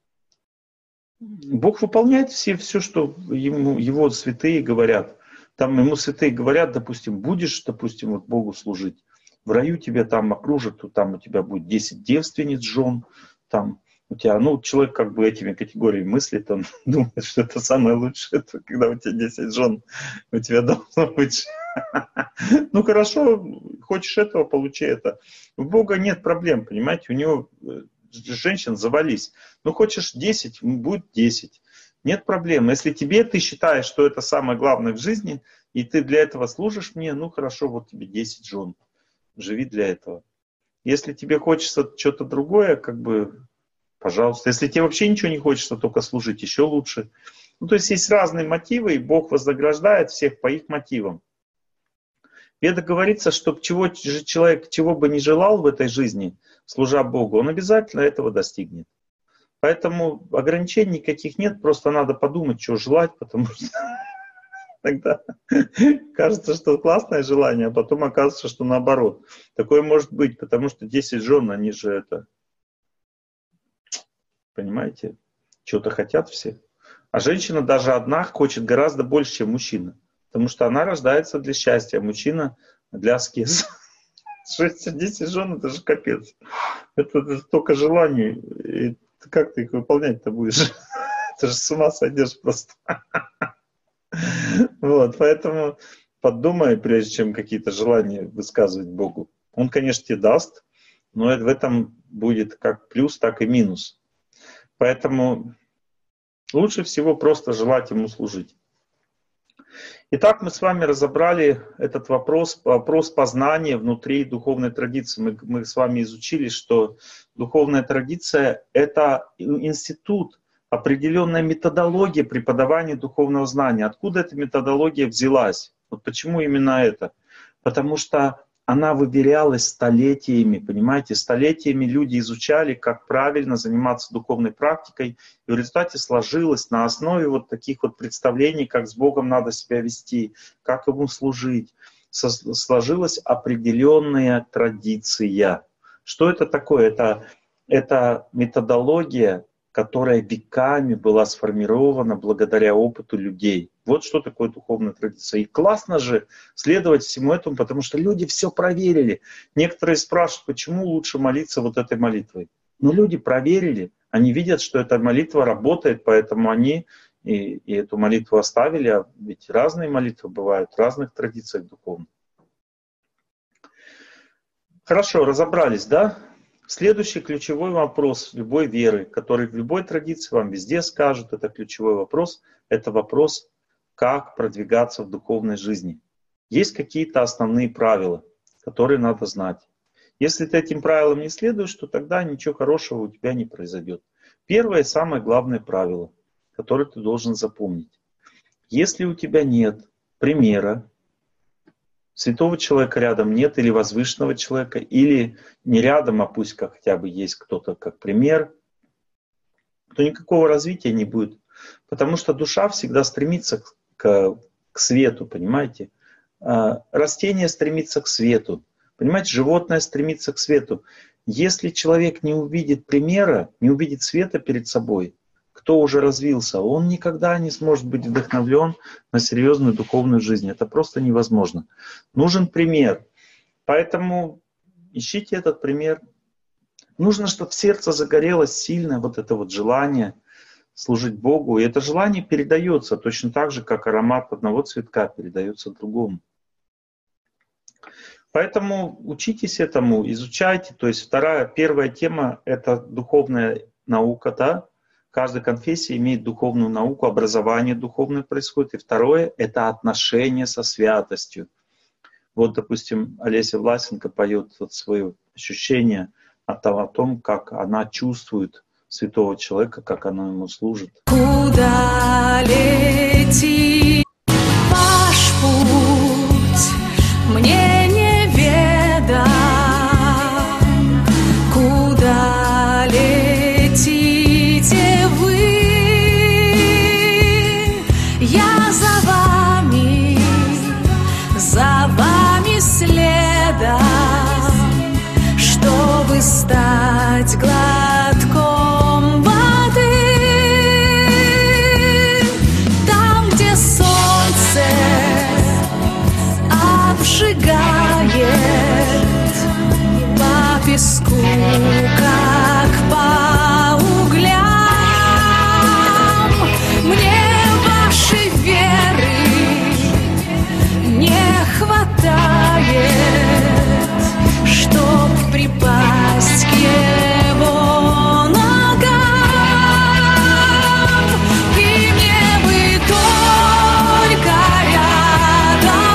Бог выполняет все, все, что ему, его святые говорят. Там ему святые говорят, допустим, будешь, допустим, вот Богу служить, в раю тебя там окружат, то там у тебя будет десять девственниц, жен, там у тебя, ну, человек как бы этими категориями мыслит, он думает, что это самое лучшее, это когда у тебя десять жен, у тебя должно быть. Ну, хорошо, хочешь этого, получи это. У Бога нет проблем, понимаете, у него женщин завались. Ну, хочешь десять, будет десять. Нет проблем. Если тебе, ты считаешь, что это самое главное в жизни, и ты для этого служишь мне, ну, хорошо, вот тебе десять жен. Живи для этого. Если тебе хочется что-то другое, как бы, пожалуйста. Если тебе вообще ничего не хочется, только служить, еще лучше. Ну, то есть есть разные мотивы, и Бог вознаграждает всех по их мотивам. В Ведах говорится, что чего же человек чего бы ни желал в этой жизни, служа Богу, он обязательно этого достигнет. Поэтому ограничений никаких нет, просто надо подумать, что желать, потому что тогда кажется, что классное желание, а потом оказывается, что наоборот. Такое может быть, потому что десять жен, они же это, понимаете, чего-то хотят все. А женщина даже одна хочет гораздо больше, чем мужчина, потому что она рождается для счастья, а мужчина для аскеза. шесть-десять жен, это же капец. Это, это столько желаний. И как ты их выполнять-то будешь? Ты же с ума сойдешь просто. Вот, поэтому подумай, прежде чем какие-то желания высказывать Богу. Он, конечно, тебе даст, но в этом будет как плюс, так и минус. Поэтому лучше всего просто желать Ему служить. Итак, мы с вами разобрали этот вопрос, вопрос познания внутри духовной традиции. Мы, мы с вами изучили, что духовная традиция – это институт, определенная методология преподавания духовного знания. Откуда эта методология взялась? Вот почему именно это? Потому что она выверялась столетиями, понимаете? Столетиями люди изучали, как правильно заниматься духовной практикой, и в результате сложилось на основе вот таких вот представлений, как с Богом надо себя вести, как Ему служить, сложилась определенная традиция. Что это такое? Это, это методология, которая веками была сформирована благодаря опыту людей. Вот что такое духовная традиция. И классно же следовать всему этому, потому что люди все проверили. Некоторые спрашивают, почему лучше молиться вот этой молитвой. Но люди проверили, они видят, что эта молитва работает, поэтому они и, и эту молитву оставили. А ведь разные молитвы бывают в разных традициях духовных. Хорошо, разобрались, да? Следующий ключевой вопрос любой веры, который в любой традиции вам везде скажут, это ключевой вопрос, это вопрос, как продвигаться в духовной жизни. Есть какие-то основные правила, которые надо знать. Если ты этим правилам не следуешь, то тогда ничего хорошего у тебя не произойдет. Первое и самое главное правило, которое ты должен запомнить. Если у тебя нет примера, святого человека рядом нет, или возвышенного человека, или не рядом, а пусть как хотя бы есть кто-то как пример, то никакого развития не будет. Потому что душа всегда стремится к, к, к свету, понимаете? Растение стремится к свету, понимаете? Животное стремится к свету. Если человек не увидит примера, не увидит света перед собой, кто уже развился, он никогда не сможет быть вдохновлен на серьезную духовную жизнь. Это просто невозможно. Нужен пример. Поэтому ищите этот пример. Нужно, чтобы в сердце загорелось сильное вот это вот желание служить Богу. И это желание передается точно так же, как аромат одного цветка передается другому. Поэтому учитесь этому, изучайте. То есть вторая, первая тема — это духовная наука, да? Каждая конфессия имеет духовную науку, образование духовное происходит. И второе — это отношение со святостью. Вот, допустим, Олеся Власенко поет вот свое ощущение о том, о том, как она чувствует святого человека, как она ему служит. Куда летит ваш путь, мне неведом. Куда летите вы? Я за вами, за вами следом, чтобы стать глотком воды. Там, где солнце обжигает по песку, как по углям, мне вашей веры не хватает, чтоб припасть к его ногам. И мне бы только рядом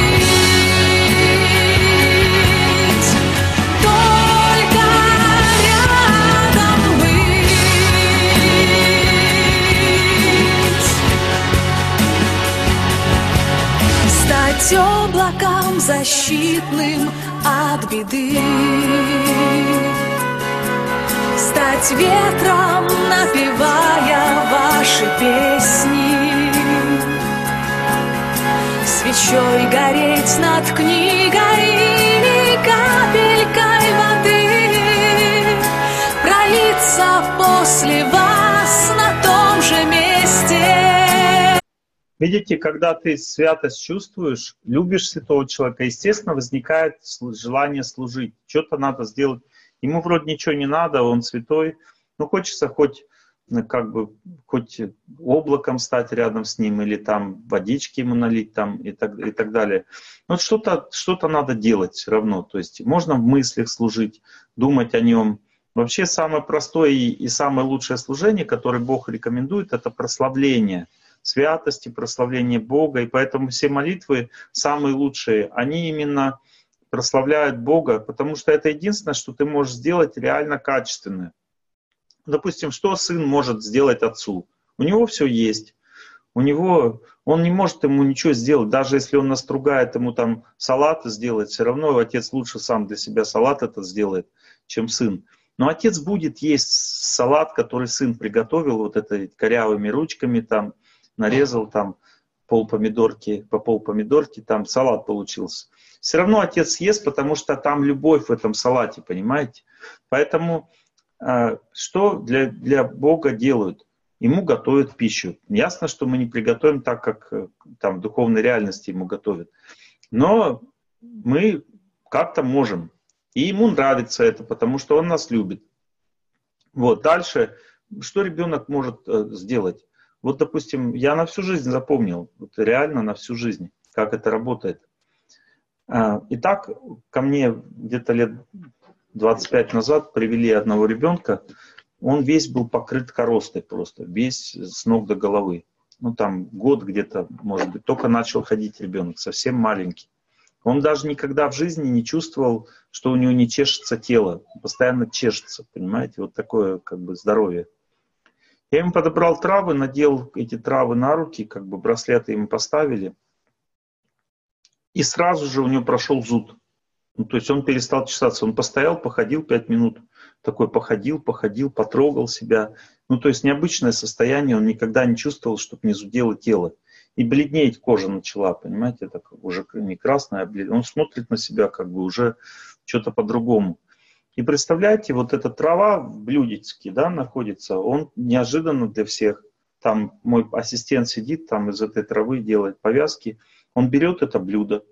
быть, только рядом быть. Стать облаком защитным от беды, стать ветром, напевая ваши песни, свечой гореть над книгой или капелькой воды, пролиться после вас на том же месте. Видите, когда ты святость чувствуешь, любишь святого человека, естественно, возникает желание служить. Что-то надо сделать. Ему вроде ничего не надо, он святой. Ну, хочется хоть, как бы, хоть облаком стать рядом с ним, или там водички ему налить, там, и, так, и так далее. Но что-то, что-то надо делать все равно. То есть можно в мыслях служить, думать о нем. Вообще самое простое и, и самое лучшее служение, которое Бог рекомендует, это прославление святости, прославление Бога. И поэтому все молитвы, самые лучшие, они именно прославляют Бога, потому что это единственное, что ты можешь сделать реально качественное. Допустим, что сын может сделать отцу? У него все есть. У него, он не может ему ничего сделать. Даже если он настругает ему там салат сделать, все равно отец лучше сам для себя салат этот сделает, чем сын. Но отец будет есть салат, который сын приготовил, вот этой корявыми ручками там, нарезал там пол помидорки, по пол помидорки, там салат получился. Все равно отец съест, потому что там любовь в этом салате, понимаете? Поэтому э, что для, для Бога делают? Ему готовят пищу. Ясно, что мы не приготовим так, как там в духовной реальности ему готовят. Но мы как-то можем. И ему нравится это, потому что он нас любит. Вот. Дальше, что ребенок может э, сделать? Вот, допустим, я на всю жизнь запомнил, вот реально на всю жизнь, как это работает. Итак, ко мне где-то лет двадцать пять назад привели одного ребенка, он весь был покрыт коростой просто, весь с ног до головы. Ну там год где-то, может быть, только начал ходить ребенок, совсем маленький. Он даже никогда в жизни не чувствовал, что у него не чешется тело, постоянно чешется, понимаете, вот такое как бы здоровье. Я ему подобрал травы, надел эти травы на руки, как бы браслеты ему поставили. И сразу же у него прошел зуд. Ну, то есть он перестал чесаться. Он постоял, походил пять минут. Такой походил, походил, потрогал себя. Ну, то есть необычное состояние. Он никогда не чувствовал, чтобы не зудело тело. И бледнеть кожа начала, понимаете, так уже не красная, а бледная. Он смотрит на себя как бы уже что-то по-другому. И представляете, вот эта трава в блюдечке, да, находится, он неожиданно для всех, там мой ассистент сидит, там из этой травы делает повязки, он берет это блюдо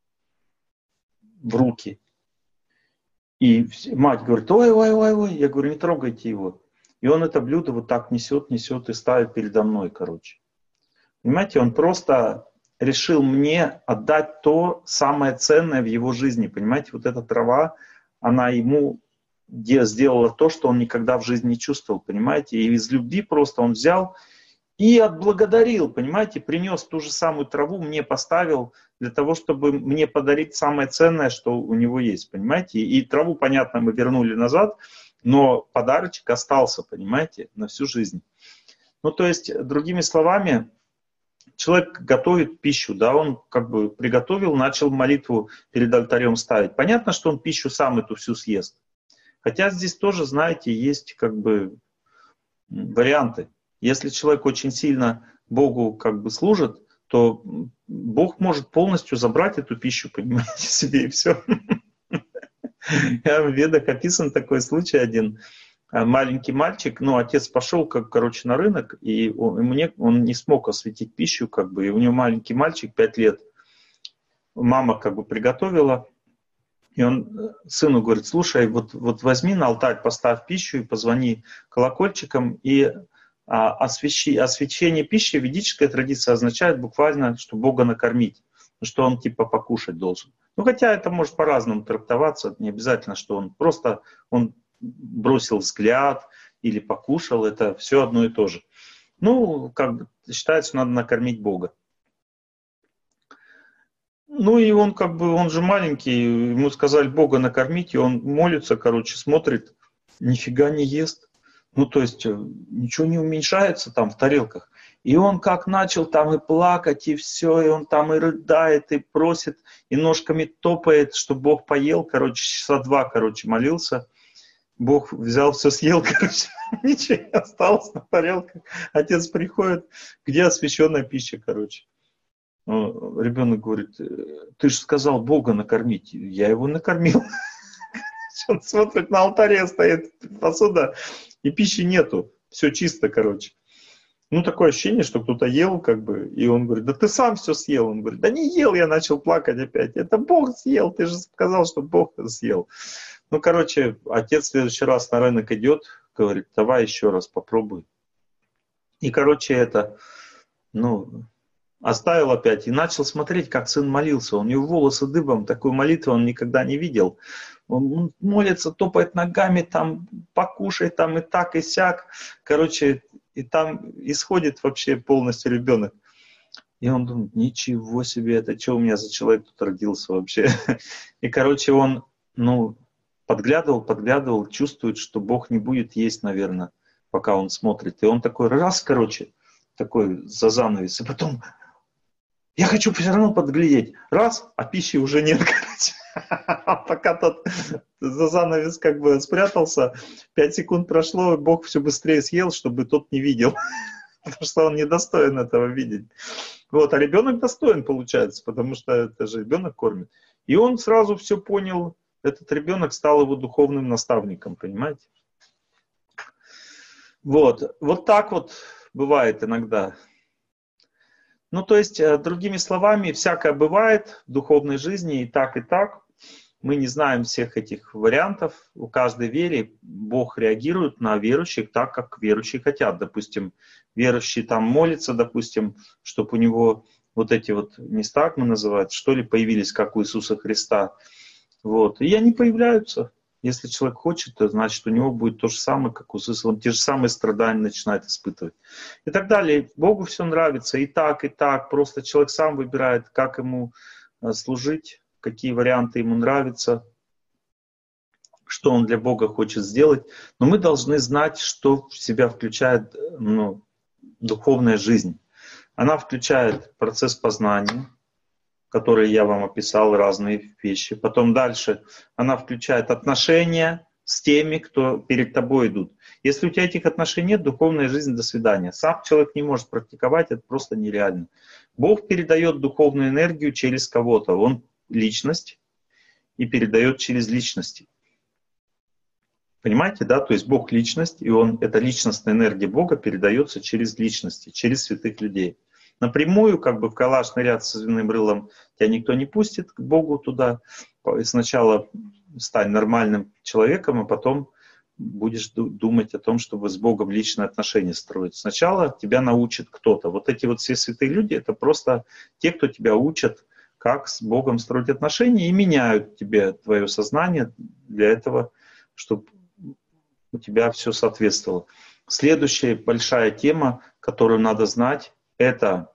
в руки. И мать говорит, ой, ой, ой, ой, я говорю, не трогайте его. И он это блюдо вот так несет, несет и ставит передо мной, короче. Понимаете, он просто решил мне отдать то самое ценное в его жизни, понимаете, вот эта трава, она ему сделала то, что он никогда в жизни не чувствовал, понимаете? И из любви просто он взял и отблагодарил, понимаете, принес ту же самую траву, мне поставил для того, чтобы мне подарить самое ценное, что у него есть, понимаете. И траву, понятно, мы вернули назад, но подарочек остался, понимаете, на всю жизнь. Ну, то есть, другими словами, человек готовит пищу, да, он как бы приготовил, начал молитву перед алтарем ставить. Понятно, что он пищу сам эту всю съест. Хотя здесь тоже, знаете, есть как бы варианты. Если человек очень сильно Богу как бы служит, то Бог может полностью забрать эту пищу, понимаете, себе и все. В Ведах описан такой случай один. Маленький мальчик, ну, отец пошел, как, короче, на рынок, и он, ему не, он не смог осветить пищу, как бы, и у него маленький мальчик, пять лет, мама как бы приготовила, и он сыну говорит: слушай, вот, вот возьми на алтарь, поставь пищу и позвони колокольчиком, и а, освещи, освещение пищи, ведическая традиция означает буквально, что Бога накормить, что он типа покушать должен. Ну, хотя это может по-разному трактоваться, не обязательно, что он просто, он бросил взгляд или покушал, это все одно и то же. Ну, как бы считается, надо накормить Бога. Ну и он как бы, он же маленький, ему сказали Бога накормить, и он молится, короче, смотрит, нифига не ест. Ну, то есть ничего не уменьшается там в тарелках. И он как начал там и плакать, и все, и он там и рыдает, и просит, и ножками топает, чтобы Бог поел, короче, часа два, короче, молился. Бог взял, все съел, короче, ничего не осталось на тарелках. Отец приходит, где освященная пища, короче. Ребенок говорит: ты же сказал Бога накормить. Я его накормил. Он смотрит, на алтаре стоит посуда, и пищи нету. Все чисто, короче. Ну, такое ощущение, что кто-то ел, как бы, и он говорит: да ты сам все съел. Он говорит: да не ел, я начал плакать опять. Это Бог съел, ты же сказал, что Бог съел. Ну, короче, отец в следующий раз на рынок идет, говорит: давай еще раз попробуй. И, короче, это, ну, оставил опять и начал смотреть, как сын молился. У него волосы дыбом, такой молитвы он никогда не видел. Он молится, топает ногами, там, покушай, там, и так, и сяк. Короче, и там исходит вообще полностью ребенок. И он думает: ничего себе, это что у меня за человек тут родился вообще? И, короче, он, ну, подглядывал, подглядывал, чувствует, что Бог не будет есть, наверное, пока он смотрит. И он такой раз, короче, такой за занавес, и потом: я хочу все равно подглядеть. Раз, а пищи уже нет, короче. А пока тот за занавес как бы спрятался, пять секунд прошло, и Бог все быстрее съел, чтобы тот не видел. Потому что он не достоин этого видеть. Вот, а ребенок достоин, получается, потому что это же ребенок кормит. И он сразу все понял. Этот ребенок стал его духовным наставником, понимаете? Вот, вот так вот бывает иногда. Ну, то есть, другими словами, всякое бывает в духовной жизни и так, и так. Мы не знаем всех этих вариантов. У каждой веры Бог реагирует на верующих так, как верующие хотят. Допустим, верующий там молится, допустим, чтобы у него вот эти вот нестагмы называют, что ли, появились, как у Иисуса Христа. Вот. И они появляются. Если человек хочет, то значит у него будет то же самое, как у Иисуса. Он те же самые страдания начинает испытывать. И так далее. Богу все нравится и так, и так. Просто человек сам выбирает, как ему служить, какие варианты ему нравятся, что он для Бога хочет сделать. Но мы должны знать, что в себя включает, ну, духовная жизнь. Она включает процесс познания, которые я вам описал, разные вещи. Потом дальше она включает отношения с теми, кто перед тобой идут. Если у тебя этих отношений нет, духовная жизнь — до свидания. Сам человек не может практиковать, это просто нереально. Бог передает духовную энергию через кого-то. Он личность и передает через личности. Понимаете, да? То есть Бог — личность, и он, эта личностная энергия Бога передается через личности, через святых людей. Напрямую, как бы в калашный ряд с свиным рылом, тебя никто не пустит к Богу туда. Сначала стань нормальным человеком, а потом будешь думать о том, чтобы с Богом личные отношения строить. Сначала тебя научит кто-то. Вот эти вот все святые люди — это просто те, кто тебя учат, как с Богом строить отношения, и меняют тебе твое сознание для этого, чтобы у тебя все соответствовало. Следующая большая тема которую надо знать, это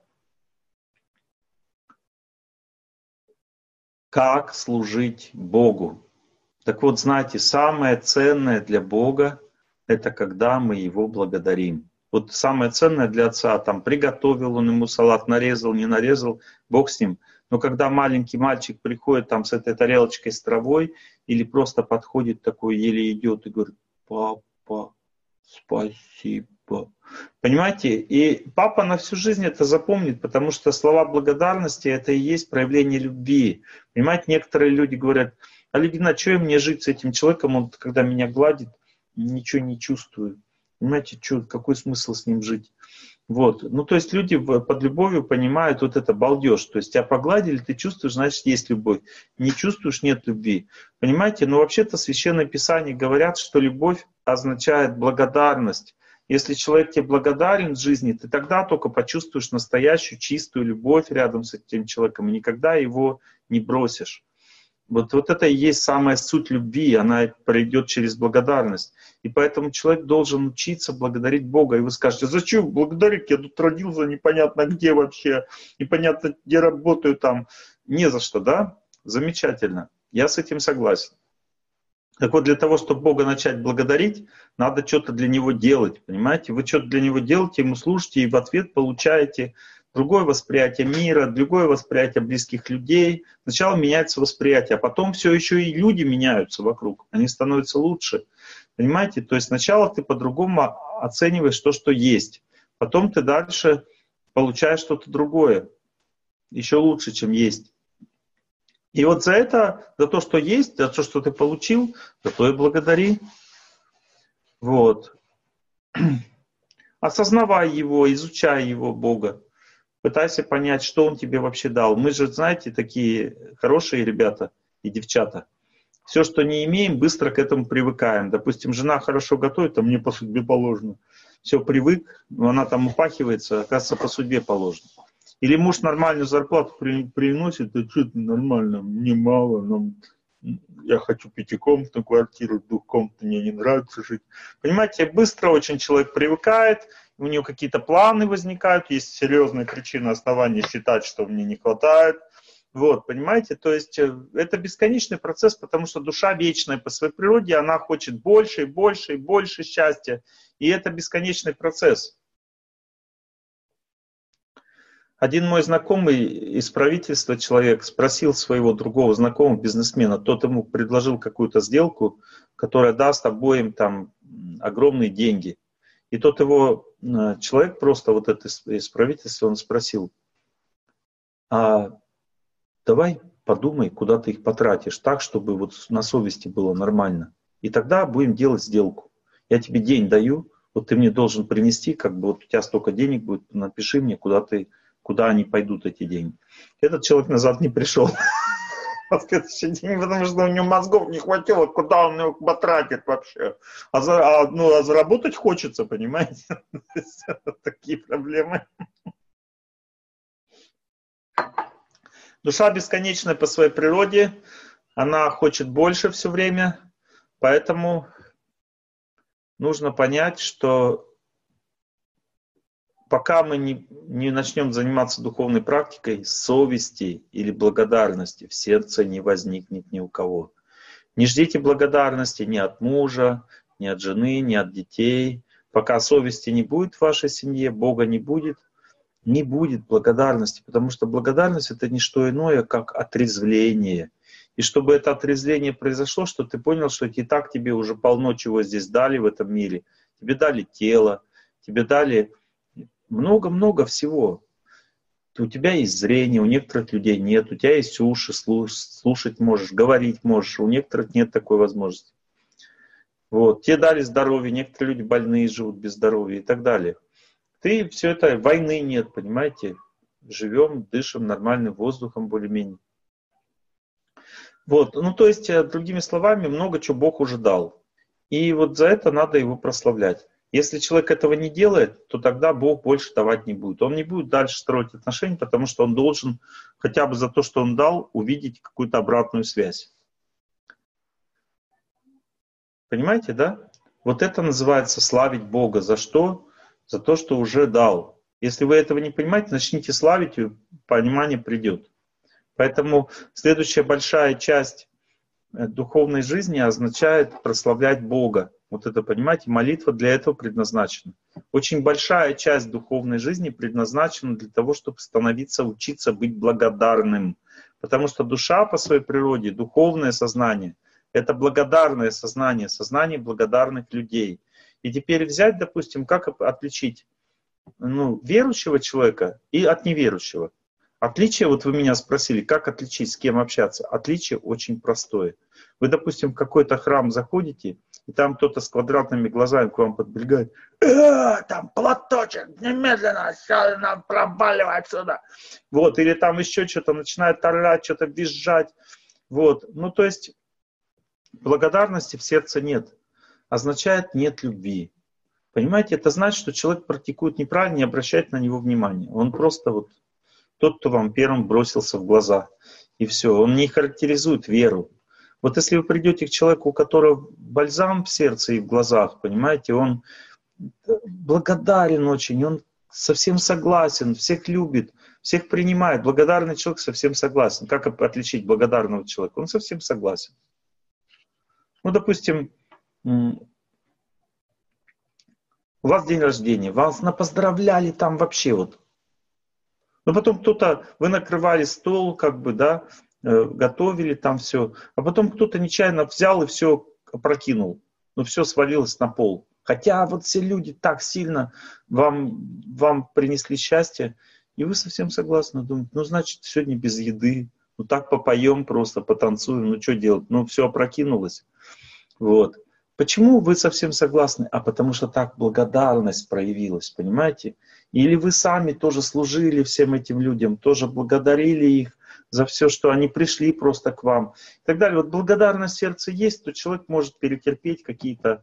как служить Богу. Так вот, знаете, самое ценное для Бога — это когда мы Его благодарим. Вот самое ценное для отца, там, приготовил он ему салат, нарезал, не нарезал, Бог с ним. Но когда маленький мальчик приходит там с этой тарелочкой с травой или просто подходит такой, еле идет и говорит: папа, спасибо. Понимаете? И папа на всю жизнь это запомнит, потому что слова благодарности — это и есть проявление любви. Понимаете, некоторые люди говорят: Алевтина, что мне жить с этим человеком, он когда меня гладит, ничего не чувствую. Понимаете, что, какой смысл с ним жить? Вот. Ну, то есть люди под любовью понимают вот это балдеж. То есть тебя погладили, ты чувствуешь, значит, есть любовь. Не чувствуешь — нет любви. Понимаете? Но вообще-то Священное Писание говорят, что любовь означает благодарность. Если человек тебе благодарен в жизни, ты тогда только почувствуешь настоящую чистую любовь рядом с этим человеком и никогда его не бросишь. Вот, вот это и есть самая суть любви, она пройдет через благодарность. И поэтому человек должен учиться благодарить Бога. И вы скажете: зачем благодарить? Я тут родился непонятно где вообще, непонятно где работаю там. Не за что, да? Замечательно. Я с этим согласен. Так вот, для того, чтобы Бога начать благодарить, надо что-то для Него делать, понимаете? Вы что-то для Него делаете, Ему служите, и в ответ получаете другое восприятие мира, другое восприятие близких людей. Сначала меняется восприятие, а потом все еще и люди меняются вокруг. Они становятся лучше. Понимаете? То есть сначала ты по-другому оцениваешь то, что есть. Потом ты дальше получаешь что-то другое. Еще лучше, чем есть. И вот за это, за то, что есть, за то, что ты получил, за то и благодари. Вот. Осознавай Его, изучай Его, Бога. Пытайся понять, что Он тебе вообще дал. Мы же, знаете, такие хорошие ребята и девчата. Все, что не имеем, быстро к этому привыкаем. Допустим, жена хорошо готовит, а мне по судьбе положено. Все, привык, но она там упахивается, оказывается, по судьбе положено. Или муж нормальную зарплату при, приносит, да что-то нормально, мне мало, но я хочу пятикомнатную квартиру, двухкомнатную, мне не нравится жить. Понимаете, быстро очень человек привыкает, у него какие-то планы возникают, есть серьезные причины, основания считать, что мне не хватает. Вот, понимаете, то есть это бесконечный процесс, потому что душа вечная по своей природе, она хочет больше и больше и больше счастья, и это бесконечный процесс. Один мой знакомый из правительства человек спросил своего другого знакомого бизнесмена, тот ему предложил какую-то сделку, которая даст обоим там огромные деньги. И тот его человек просто вот это из правительства, он спросил: а давай подумай, куда ты их потратишь так, чтобы вот на совести было нормально. И тогда будем делать сделку. Я тебе день даю, вот ты мне должен принести, как бы вот у тебя столько денег будет, напиши мне, куда ты, куда они пойдут, эти деньги. Этот человек назад не пришел на следующий день, потому что у него мозгов не хватило, куда он их потратит вообще. А, за, а, ну, а заработать хочется, понимаете? Такие проблемы. Душа бесконечная по своей природе, она хочет больше все время, поэтому нужно понять, что пока мы не, не начнем заниматься духовной практикой, совести или благодарности в сердце не возникнет ни у кого. Не ждите благодарности ни от мужа, ни от жены, ни от детей. Пока совести не будет в вашей семье, Бога не будет, не будет благодарности, потому что благодарность — это не что иное, как отрезвление. И чтобы это отрезвление произошло, что ты понял, что и так тебе уже полно чего здесь дали в этом мире. Тебе дали тело, тебе дали много-много всего. У тебя есть зрение, у некоторых людей нет, у тебя есть уши, слушать можешь, говорить можешь, у некоторых нет такой возможности. Вот. Тебе дали здоровье, некоторые люди больные живут без здоровья и так далее. Ты все это, войны нет, понимаете? Живем, дышим нормальным воздухом более-менее. Вот, ну то есть, другими словами, много чего Бог уже дал. И вот за это надо его прославлять. Если человек этого не делает, то тогда Бог больше давать не будет. Он не будет дальше строить отношения, потому что он должен хотя бы за то, что он дал, увидеть какую-то обратную связь. Понимаете, да? Вот это называется славить Бога. За что? за то, что уже дал. Если вы этого не понимаете, начните славить, и понимание придет. Поэтому следующая большая часть духовной жизни означает прославлять Бога. Вот это, понимаете, молитва для этого предназначена. Очень большая часть духовной жизни предназначена для того, чтобы становиться, учиться быть благодарным. Потому что душа по своей природе, духовное сознание, это благодарное сознание, сознание благодарных людей. И теперь взять, допустим, как отличить ну, верующего человека и от неверующего. Отличие, вот вы меня спросили, как отличить, с кем общаться. Отличие очень простое. Вы, допустим, в какой-то храм заходите, и там кто-то с квадратными глазами к вам подбегает. Э, там платочек, немедленно, сейчас нам проваливай отсюда. Вот, или там еще что-то начинает орать, что-то визжать. Вот, ну то есть благодарности в сердце нет. Означает нет любви. Понимаете, это значит, что человек практикует неправильно, не обращает на него внимания. Он просто вот тот, кто вам первым бросился в глаза. И все. Он не характеризует веру. Вот если вы придете к человеку, у которого бальзам в сердце и в глазах, понимаете, он благодарен очень, он совсем согласен, всех любит, всех принимает. Благодарный человек совсем согласен. Как отличить благодарного человека? Он совсем согласен. Ну, допустим, у вас день рождения, вас напоздравляли там вообще вот. Но потом кто-то, вы накрывали стол, как бы, да, готовили там все, а потом кто-то нечаянно взял и все опрокинул, ну все свалилось на пол. Хотя вот все люди так сильно вам, вам принесли счастье, и вы совсем согласны, думаете, ну значит сегодня без еды, ну так попоем просто, потанцуем, ну что делать, ну все опрокинулось. Вот. Почему вы совсем согласны? А потому что так благодарность проявилась, понимаете? Или вы сами тоже служили всем этим людям, тоже благодарили их за все, что они пришли просто к вам. И так далее. Вот благодарность в сердце есть, то человек может перетерпеть какие-то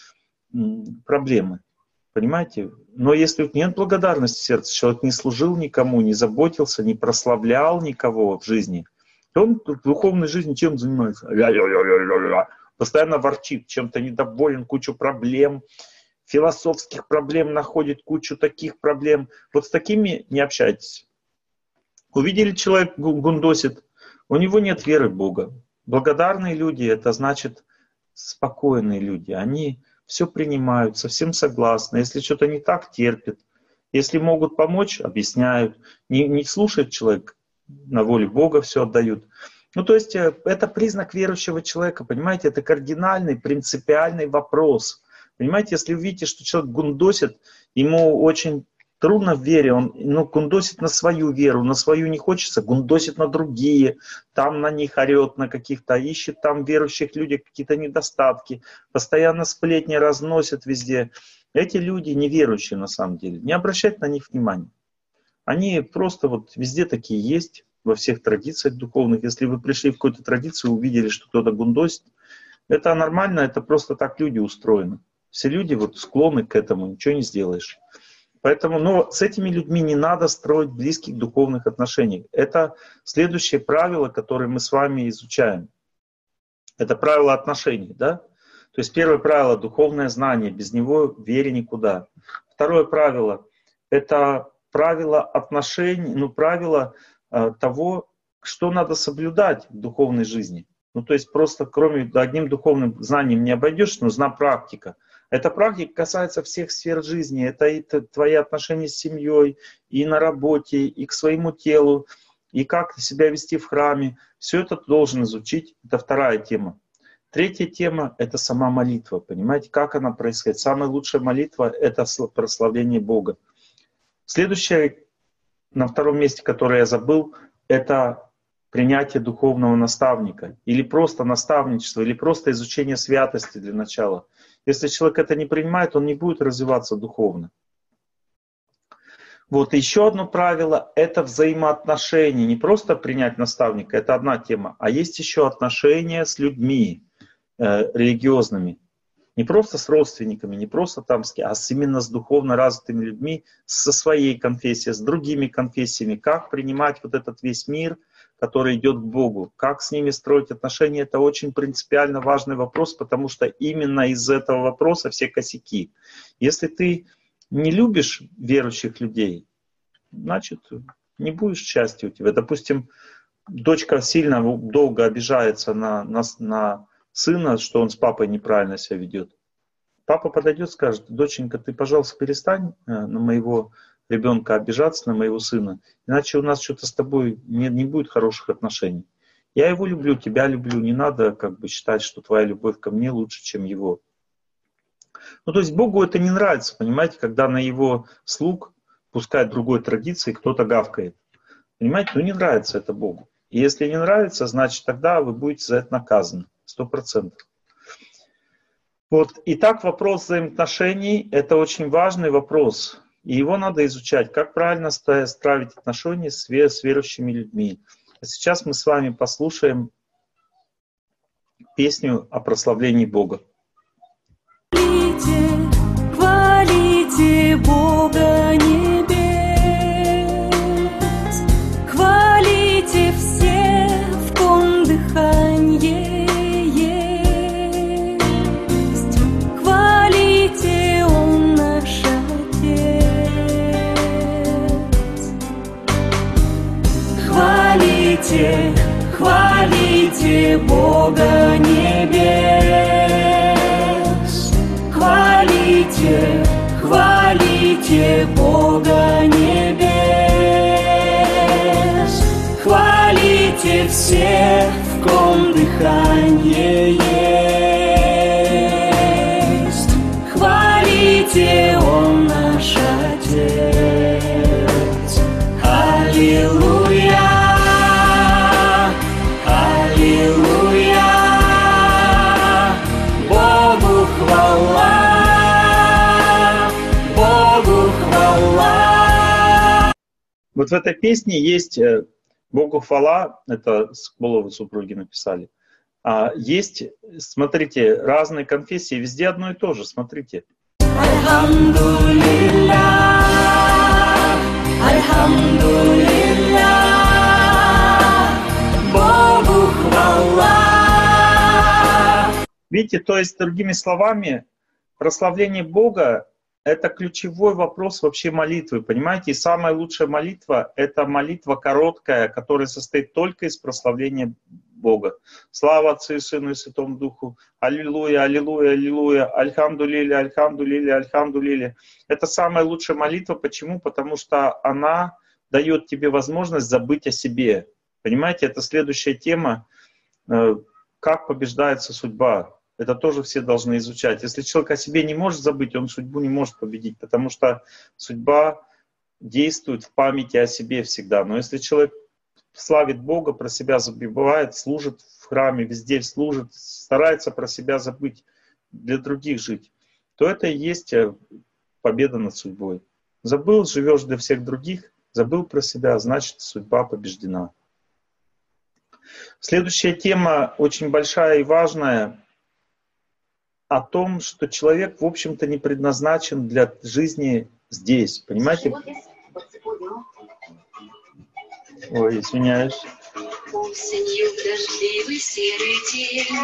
проблемы. Понимаете? Но если нет благодарности в сердце, человек не служил никому, не заботился, не прославлял никого в жизни, то он в духовной жизни чем занимается? Постоянно ворчит, чем-то недоволен, кучу проблем, философских проблем находит, кучу таких проблем. Вот с такими не общайтесь. Увидели, человек гундосит, у него нет веры в Бога. Благодарные люди, это значит спокойные люди. Они все принимают, совсем согласны. Если что-то не так, терпят. Если могут помочь, объясняют. Не, не слушает человек, на воле Бога все отдают. Ну, то есть это признак верующего человека, понимаете, это кардинальный, принципиальный вопрос. Понимаете, если вы видите, что человек гундосит, ему очень трудно в вере, он ну, гундосит на свою веру, на свою не хочется, гундосит на другие, там на них орет, на каких-то, ищет там в верующих людях какие-то недостатки, постоянно сплетни разносит везде. Эти люди неверующие на самом деле, не обращайте на них внимания. Они просто вот везде такие есть. Во всех традициях духовных. Если вы пришли в какую-то традицию, увидели, что кто-то гундосит, это нормально, это просто так люди устроены. Все люди вот склонны к этому, ничего не сделаешь. Поэтому, но с этими людьми не надо строить близких духовных отношений. Это следующее правило, которое мы с вами изучаем. Это правило отношений, да? То есть первое правило — духовное знание, без него вере никуда. Второе правило — это правило отношений, ну, правило того, что надо соблюдать в духовной жизни. Ну, то есть просто кроме одним духовным знанием не обойдешь, нужна практика. Эта практика касается всех сфер жизни. Это и твои отношения с семьей, и на работе, и к своему телу, и как себя вести в храме. Все это ты должен изучить. Это вторая тема. Третья тема — это сама молитва. Понимаете, как она происходит? Самая лучшая молитва — это прославление Бога. Следующее, на втором месте, которое я забыл, это принятие духовного наставника. Или просто наставничество, или просто изучение святости для начала. Если человек это не принимает, он не будет развиваться духовно. Вот еще одно правило — это взаимоотношения. Не просто принять наставника, это одна тема, а есть еще отношения с людьми э, религиозными. Не просто с родственниками, не просто там, а именно с духовно развитыми людьми, со своей конфессией, с другими конфессиями. Как принимать вот этот весь мир, который идет к Богу. Как с ними строить отношения, это очень принципиально важный вопрос, потому что именно из этого вопроса все косяки. Если ты не любишь верующих людей, значит, не будешь счастья у тебя. Допустим, дочка сильно долго обижается на, на, на сына, что он с папой неправильно себя ведет. Папа подойдет и скажет: доченька, ты, пожалуйста, перестань на моего ребенка обижаться, на моего сына, иначе у нас что-то с тобой не, не будет хороших отношений. Я его люблю, тебя люблю, не надо как бы считать, что твоя любовь ко мне лучше, чем его. Ну, то есть Богу это не нравится, понимаете, когда на его слуг, пускай другой традиции, кто-то гавкает. Понимаете, ну не нравится это Богу. И если не нравится, значит тогда вы будете за это наказаны, сто процентов. Вот, итак, вопрос взаимоотношений – это очень важный вопрос. И его надо изучать, как правильно строить отношения с верующими людьми. А сейчас мы с вами послушаем песню о прославлении Бога. Хвалите, хвалите Бога небес, хвалите все, в ком дыханье есть, хвалите, Он наш Отец. Хвалите, хвалите Бога небес, хвалите, хвалите Бога небес, хвалите всех, в ком дыханье есть, хвалите, Он наш Отец. Аллилуйя, аллилуйя, Богу хвала, Богу хвала. Вот в этой песне есть Богу хвала, это Скболовы супруги написали. А есть, смотрите, разные конфессии, везде одно и то же, смотрите. Альхамдулилля, альхамдулилля, Богу хвала. Видите, то есть, другими словами, прославление Бога — это ключевой вопрос вообще молитвы, понимаете? И самая лучшая молитва — это молитва короткая, которая состоит только из прославления Бога. Слава Отцу и Сыну и Святому Духу. Аллилуйя, аллилуйя, аллилуйя. Альхамдулилля, альхамдулилля, альхамдулилля. Это самая лучшая молитва. Почему? Потому что она дает тебе возможность забыть о себе. Понимаете, это следующая тема. Как побеждается судьба. Это тоже все должны изучать. Если человек о себе не может забыть, он судьбу не может победить, потому что судьба действует в памяти о себе всегда. Но если человек славит Бога, про себя забывает, служит в храме, везде служит, старается про себя забыть, для других жить, то это и есть победа над судьбой. Забыл, живешь для всех других, забыл про себя, значит, судьба побеждена. Следующая тема очень большая и важная, о том, что человек, в общем-то, не предназначен для жизни здесь. Понимаете? Ой, извиняюсь. Осенью в дождливый серый день.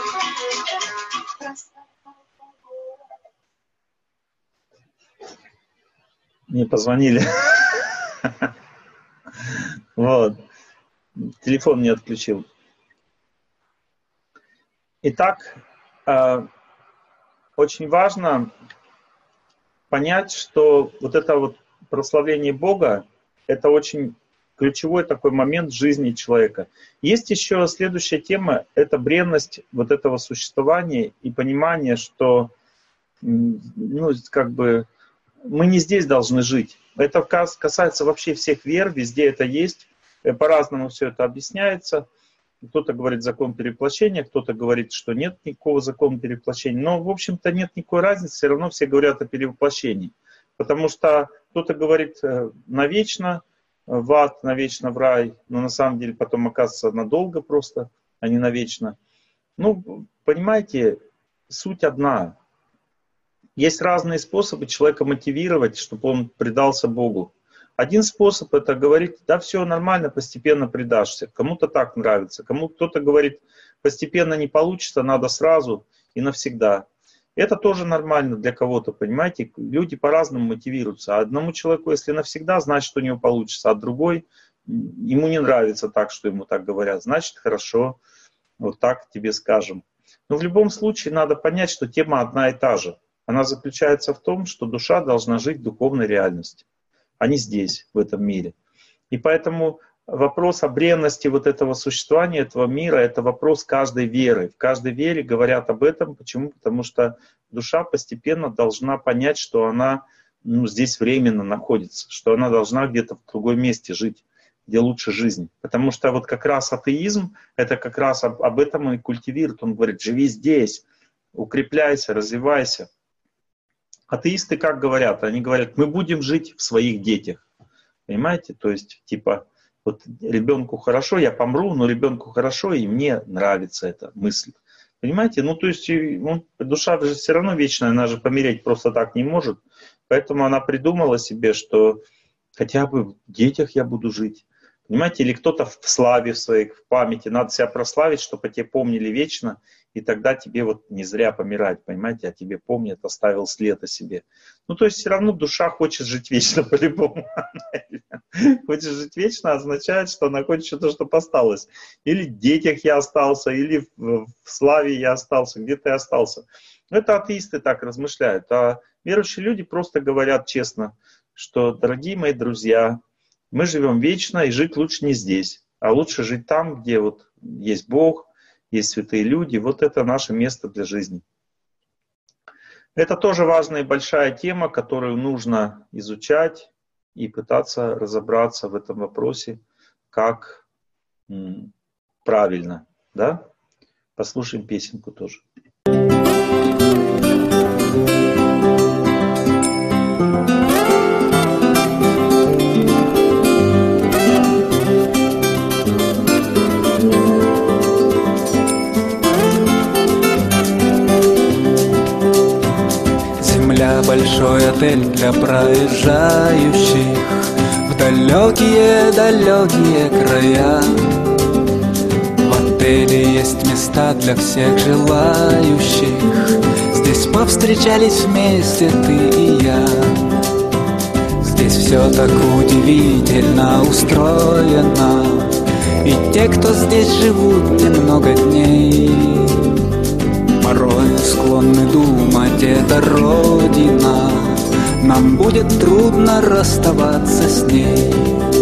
Мне позвонили. Вот. Телефон не отключил. Итак, очень важно понять, что вот это вот прославление Бога — это очень ключевой такой момент в жизни человека. Есть еще следующая тема — это бренность вот этого существования и понимание, что ну, как бы мы не здесь должны жить. Это касается вообще всех вер, везде это есть, по-разному все это объясняется. Кто-то говорит закон перевоплощения, кто-то говорит, что нет никакого закона перевоплощения. Но, в общем-то, нет никакой разницы, все равно все говорят о перевоплощении. Потому что кто-то говорит навечно в ад, навечно в рай, но на самом деле потом оказывается надолго просто, а не навечно. Ну, понимаете, суть одна. Есть разные способы человека мотивировать, чтобы он предался Богу. Один способ — это говорить: да, все нормально, постепенно предашься. Кому-то так нравится, кому кто-то говорит: постепенно не получится, надо сразу и навсегда. Это тоже нормально для кого-то, понимаете? Люди по-разному мотивируются. А одному человеку, если навсегда, значит, у него получится, а другой, ему не нравится так, что ему так говорят. Значит, хорошо, вот так тебе скажем. Но в любом случае надо понять, что тема одна и та же. Она заключается в том, что душа должна жить в духовной реальности, а не здесь, в этом мире. И поэтому вопрос о бренности вот этого существования, этого мира, это вопрос каждой веры. В каждой вере говорят об этом. Почему? Потому что душа постепенно должна понять, что она ну, здесь временно находится, что она должна где-то в другом месте жить, где лучше жизнь. Потому что вот как раз атеизм, это как раз об, об этом и культивирует. Он говорит, живи здесь, укрепляйся, развивайся. Атеисты как говорят? Они говорят, мы будем жить в своих детях. Понимаете? То есть, типа, вот ребенку хорошо, я помру, но ребенку хорошо, и мне нравится эта мысль. Понимаете? Ну, то есть, ну, душа же все равно вечная, она же помереть просто так не может. Поэтому она придумала себе, что хотя бы в детях я буду жить. Понимаете? Или кто-то в славе своей, в памяти. Надо себя прославить, чтобы тебя помнили вечно. И тогда тебе вот не зря помирать, понимаете, а тебе помнят, оставил след о себе. Ну, то есть все равно душа хочет жить вечно по-любому. Хочет жить вечно означает, что она хочет что-то, что осталось. Или в детях я остался, или в славе я остался, где-то я остался. Это атеисты так размышляют. А верующие люди просто говорят честно, что, дорогие мои друзья, мы живем вечно, и жить лучше не здесь, а лучше жить там, где вот есть Бог, есть святые люди. Вот это наше место для жизни. Это тоже важная и большая тема, которую нужно изучать и пытаться разобраться в этом вопросе, как м, правильно. Да? Послушаем песенку тоже. Большой отель для проезжающих в далекие-далекие края. В отеле есть места для всех желающих. Здесь повстречались вместе ты и я. Здесь все так удивительно устроено, и те, кто здесь живут немного дней, порой склонны думать, это родина, нам будет трудно расставаться с ней.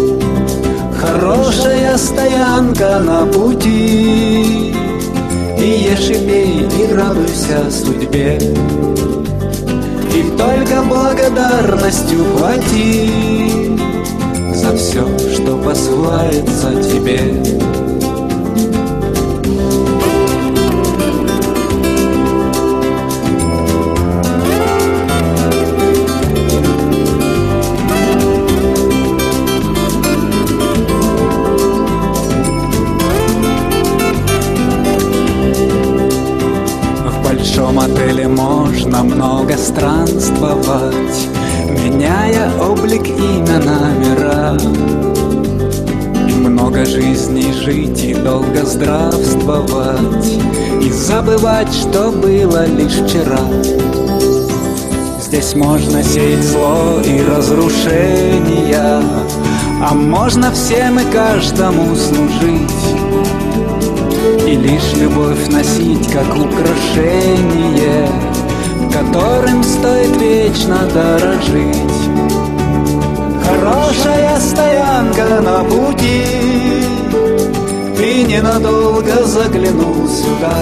Хорошая стоянка на пути, и ешь, и пей, и радуйся судьбе. И только благодарностью плати за все, что посылается тебе. В отеле можно много странствовать, меняя облик, имя, номера, и много жизней жить, и долго здравствовать, и забывать, что было лишь вчера. Здесь можно сеять зло и разрушения, а можно всем и каждому служить, и лишь любовь носить, как украшение, которым стоит вечно дорожить. Хорошая стоянка на пути, ты ненадолго заглянул сюда.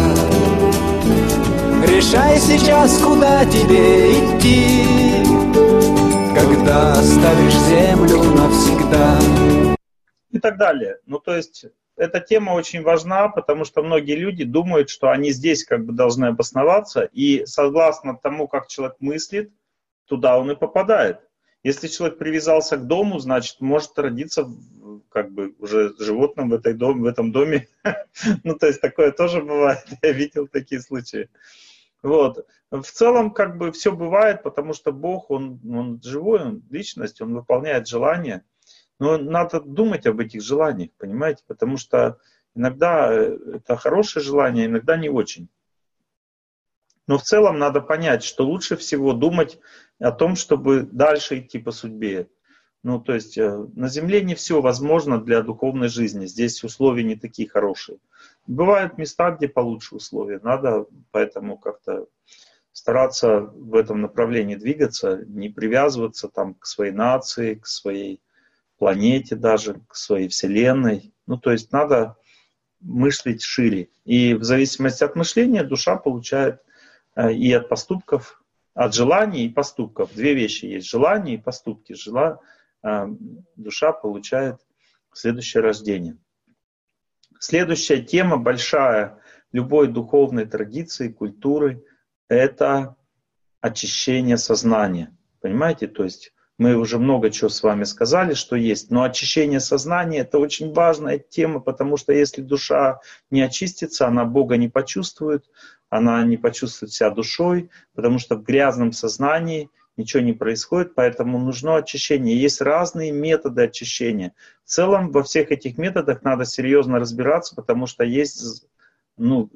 Решай сейчас, куда тебе идти, когда оставишь землю навсегда. И так далее. Ну, то есть эта тема очень важна, потому что многие люди думают, что они здесь как бы должны обосноваться, и согласно тому, как человек мыслит, туда он и попадает. Если человек привязался к дому, значит, может родиться как бы уже животным в, этой дом, в этом доме. Ну, то есть такое тоже бывает, я видел такие случаи. Вот. В целом, как бы все бывает, потому что Бог, Он, он живой, Он личность, Он выполняет желания. Но надо думать об этих желаниях, понимаете? Потому что иногда это хорошее желание, иногда не очень. Но в целом надо понять, что лучше всего думать о том, чтобы дальше идти по судьбе. Ну, то есть на Земле не все возможно для духовной жизни. Здесь условия не такие хорошие. Бывают места, где получше условия. Надо поэтому как-то стараться в этом направлении двигаться, не привязываться там к своей нации, к своей планете даже, к своей вселенной. Ну, то есть надо мыслить шире. И в зависимости от мышления душа получает и от поступков, от желаний и поступков. Две вещи есть: желания и поступки. Жела, душа получает следующее рождение. Следующая тема большая любой духовной традиции, культуры — это очищение сознания. Понимаете? То есть мы уже много чего с вами сказали, что есть, но очищение сознания — это очень важная тема, потому что если душа не очистится, она Бога не почувствует, она не почувствует себя душой, потому что в грязном сознании ничего не происходит, поэтому нужно очищение. Есть разные методы очищения. В целом во всех этих методах надо серьезно разбираться, потому что есть, ну,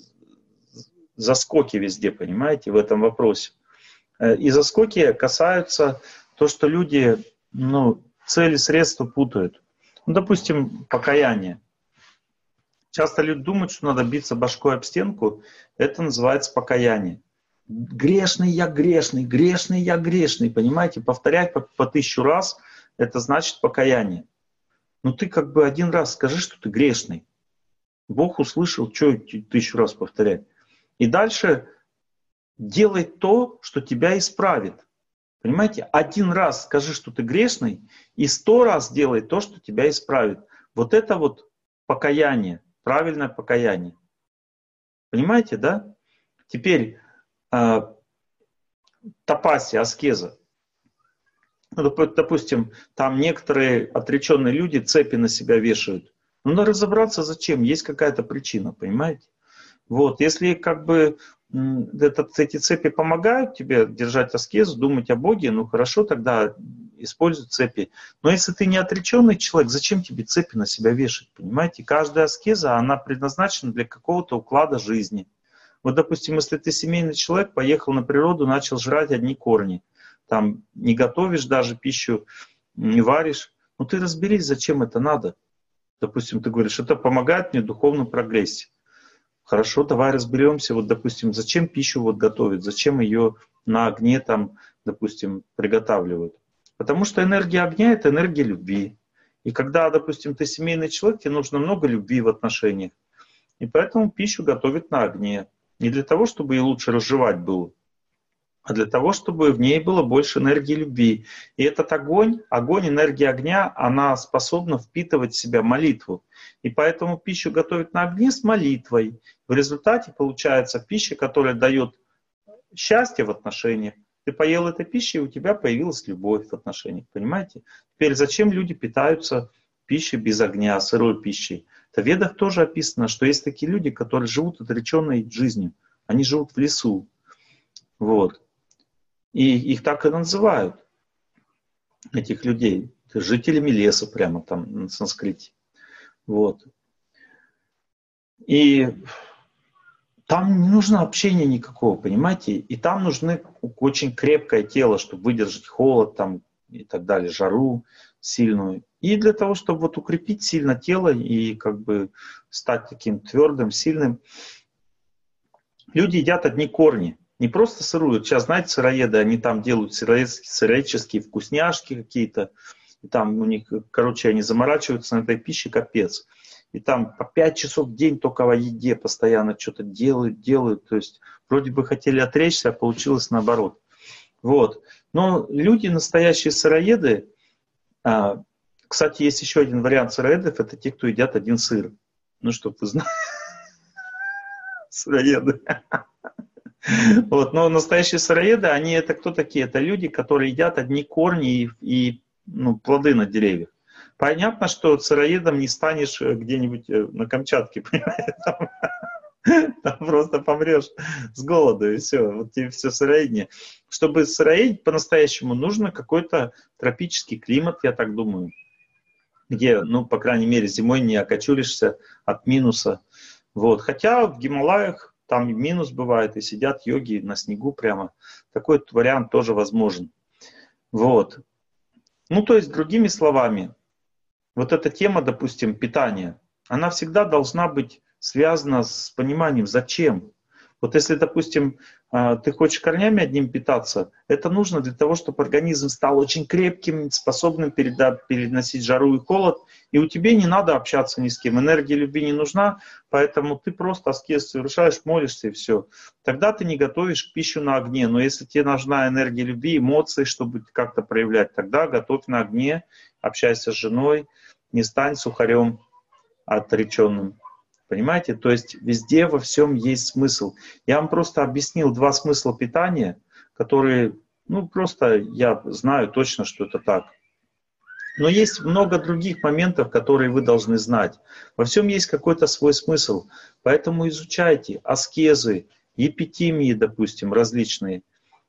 заскоки везде, понимаете, в этом вопросе. И заскоки касаются то, что люди, ну, цели, средства путают. Ну, допустим, покаяние. Часто люди думают, что надо биться башкой об стенку. Это называется покаяние. Грешный я грешный, грешный я грешный. Понимаете, повторять по, по тысячу раз — это значит покаяние. Ну ты как бы один раз скажи, что ты грешный. Бог услышал, что тысячу раз повторять. И дальше делай то, что тебя исправит. Понимаете, один раз скажи, что ты грешный, и сто раз делай то, что тебя исправит. Вот это вот покаяние, правильное покаяние. Понимаете, да? Теперь э, тапасия, аскеза. Допустим, там некоторые отреченные люди цепи на себя вешают. Ну, надо разобраться, зачем. Есть какая-то причина, понимаете? Вот, если как бы этот, эти цепи помогают тебе держать аскезу, думать о Боге, ну хорошо, тогда используй цепи. Но если ты не отреченный человек, зачем тебе цепи на себя вешать, понимаете? Каждая аскеза, она предназначена для какого-то уклада жизни. Вот, допустим, если ты семейный человек, поехал на природу, начал жрать одни корни, там не готовишь даже пищу, не варишь, ну ты разберись, зачем это надо. Допустим, ты говоришь, это помогает мне в духовном прогрессе. Хорошо, давай разберемся. Вот, допустим, зачем пищу вот готовят, зачем ее на огне там, допустим, приготавливают. Потому что энергия огня — это энергия любви. И когда, допустим, ты семейный человек, тебе нужно много любви в отношениях. И поэтому пищу готовят на огне. Не для того, чтобы ее лучше разжевать было, а для того, чтобы в ней было больше энергии любви. И этот огонь, огонь, энергия огня, она способна впитывать в себя молитву. И поэтому пищу готовят на огне с молитвой. В результате получается пища, которая дает счастье в отношениях. Ты поел этой пищей, и у тебя появилась любовь в отношениях. Понимаете? Теперь зачем люди питаются пищей без огня, сырой пищей? В Ведах тоже описано, что есть такие люди, которые живут отреченной жизнью. Они живут в лесу. Вот. И их так и называют, этих людей, жителями леса прямо там на санскрите. Вот. И там не нужно общения никакого, понимаете? И там нужны очень крепкое тело, чтобы выдержать холод там, и так далее, жару сильную. И для того, чтобы вот укрепить сильно тело и как бы стать таким твердым, сильным, люди едят одни корни. Не просто сырую. Сейчас, знаете, сыроеды, они там делают сыроедческие вкусняшки какие-то. И там у них, короче, они заморачиваются на этой пище, капец. И там по пять часов в день только о еде постоянно что-то делают, делают. То есть вроде бы хотели отречься, а получилось наоборот. Вот. Но люди, настоящие сыроеды, а, кстати, есть еще один вариант сыроедов, это те, кто едят один сыр. Ну, чтобы вы знали. Сыроеды. Вот, но настоящие сыроеды, они это кто такие? Это люди, которые едят одни корни и, и ну, плоды на деревьях. Понятно, что сыроедом не станешь где-нибудь на Камчатке, понимаете? Там, там просто помрешь с голоду, и все. Вот тебе все сыроедение. Чтобы сыроедить по-настоящему, нужно какой-то тропический климат, я так думаю, где, ну, по крайней мере, зимой не окочуришься от минуса. Вот. Хотя в Гималаях там и минус бывает, и сидят йоги на снегу прямо. Такой вариант тоже возможен. Вот. Ну, то есть, другими словами, вот эта тема, допустим, питания, она всегда должна быть связана с пониманием, зачем. Вот если, допустим, ты хочешь корнями одним питаться, это нужно для того, чтобы организм стал очень крепким, способным переносить жару и холод, и у тебя не надо общаться ни с кем, энергия любви не нужна, поэтому ты просто аскез совершаешь, молишься и все. Тогда ты не готовишь пищу на огне, но если тебе нужна энергия любви, эмоции, чтобы как-то проявлять, тогда готовь на огне, общайся с женой, не стань сухарем отреченным. Понимаете? То есть везде во всем есть смысл. Я вам просто объяснил два смысла питания, которые, ну просто я знаю точно, что это так. Но есть много других моментов, которые вы должны знать. Во всем есть какой-то свой смысл. Поэтому изучайте аскезы, епитимии, допустим, различные,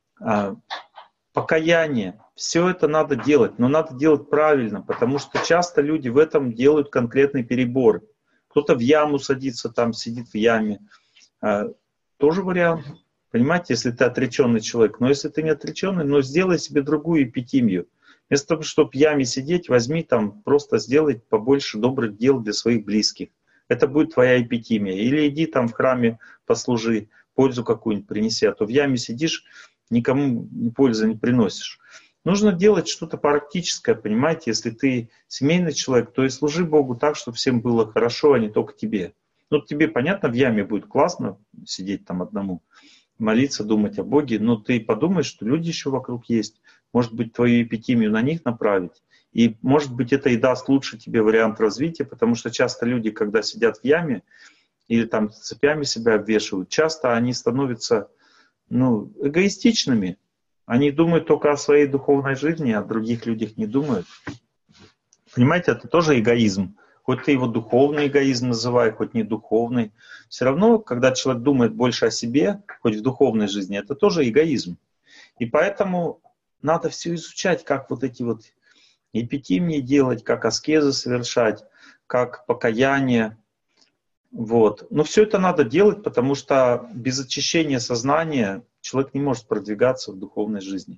покаяние. Все это надо делать, но надо делать правильно, потому что часто люди в этом делают конкретный перебор. Кто-то в яму садится, там сидит в яме. А, тоже вариант. Понимаете, если ты отреченный человек. Но если ты не отреченный, но сделай себе другую эпитимию. Вместо того, чтобы в яме сидеть, возьми там, просто сделай побольше добрых дел для своих близких. Это будет твоя эпитимия. Или иди там в храме, послужи, пользу какую-нибудь принеси. А то в яме сидишь, никому пользы не приносишь. Нужно делать что-то практическое, понимаете? Если ты семейный человек, то и служи Богу так, чтобы всем было хорошо, а не только тебе. Ну, тебе, понятно, в яме будет классно сидеть там одному, молиться, думать о Боге, но ты подумай, что люди еще вокруг есть. Может быть, твою эпитимию на них направить. И, может быть, это и даст лучше тебе вариант развития, потому что часто люди, когда сидят в яме или там цепями себя обвешивают, часто они становятся, ну, эгоистичными. Они думают только о своей духовной жизни, а о других людях не думают. Понимаете, это тоже эгоизм. Хоть ты его духовный эгоизм называй, хоть не духовный. Все равно, когда человек думает больше о себе, хоть в духовной жизни, это тоже эгоизм. И поэтому надо все изучать, как вот эти вот эпитимии делать, как аскезы совершать, как покаяние. Вот. Но все это надо делать, потому что без очищения сознания человек не может продвигаться в духовной жизни.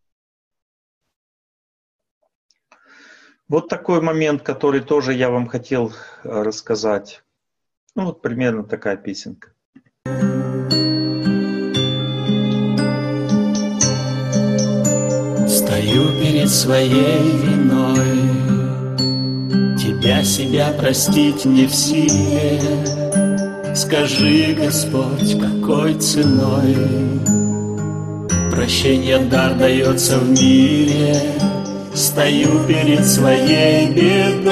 Вот такой момент, который тоже я вам хотел рассказать. Ну вот примерно такая песенка. Стою перед своей виной, тебя, себя простить не в силе. Скажи, Господь, какой ценой прощение дар дается в мире. Стою перед своей бедой,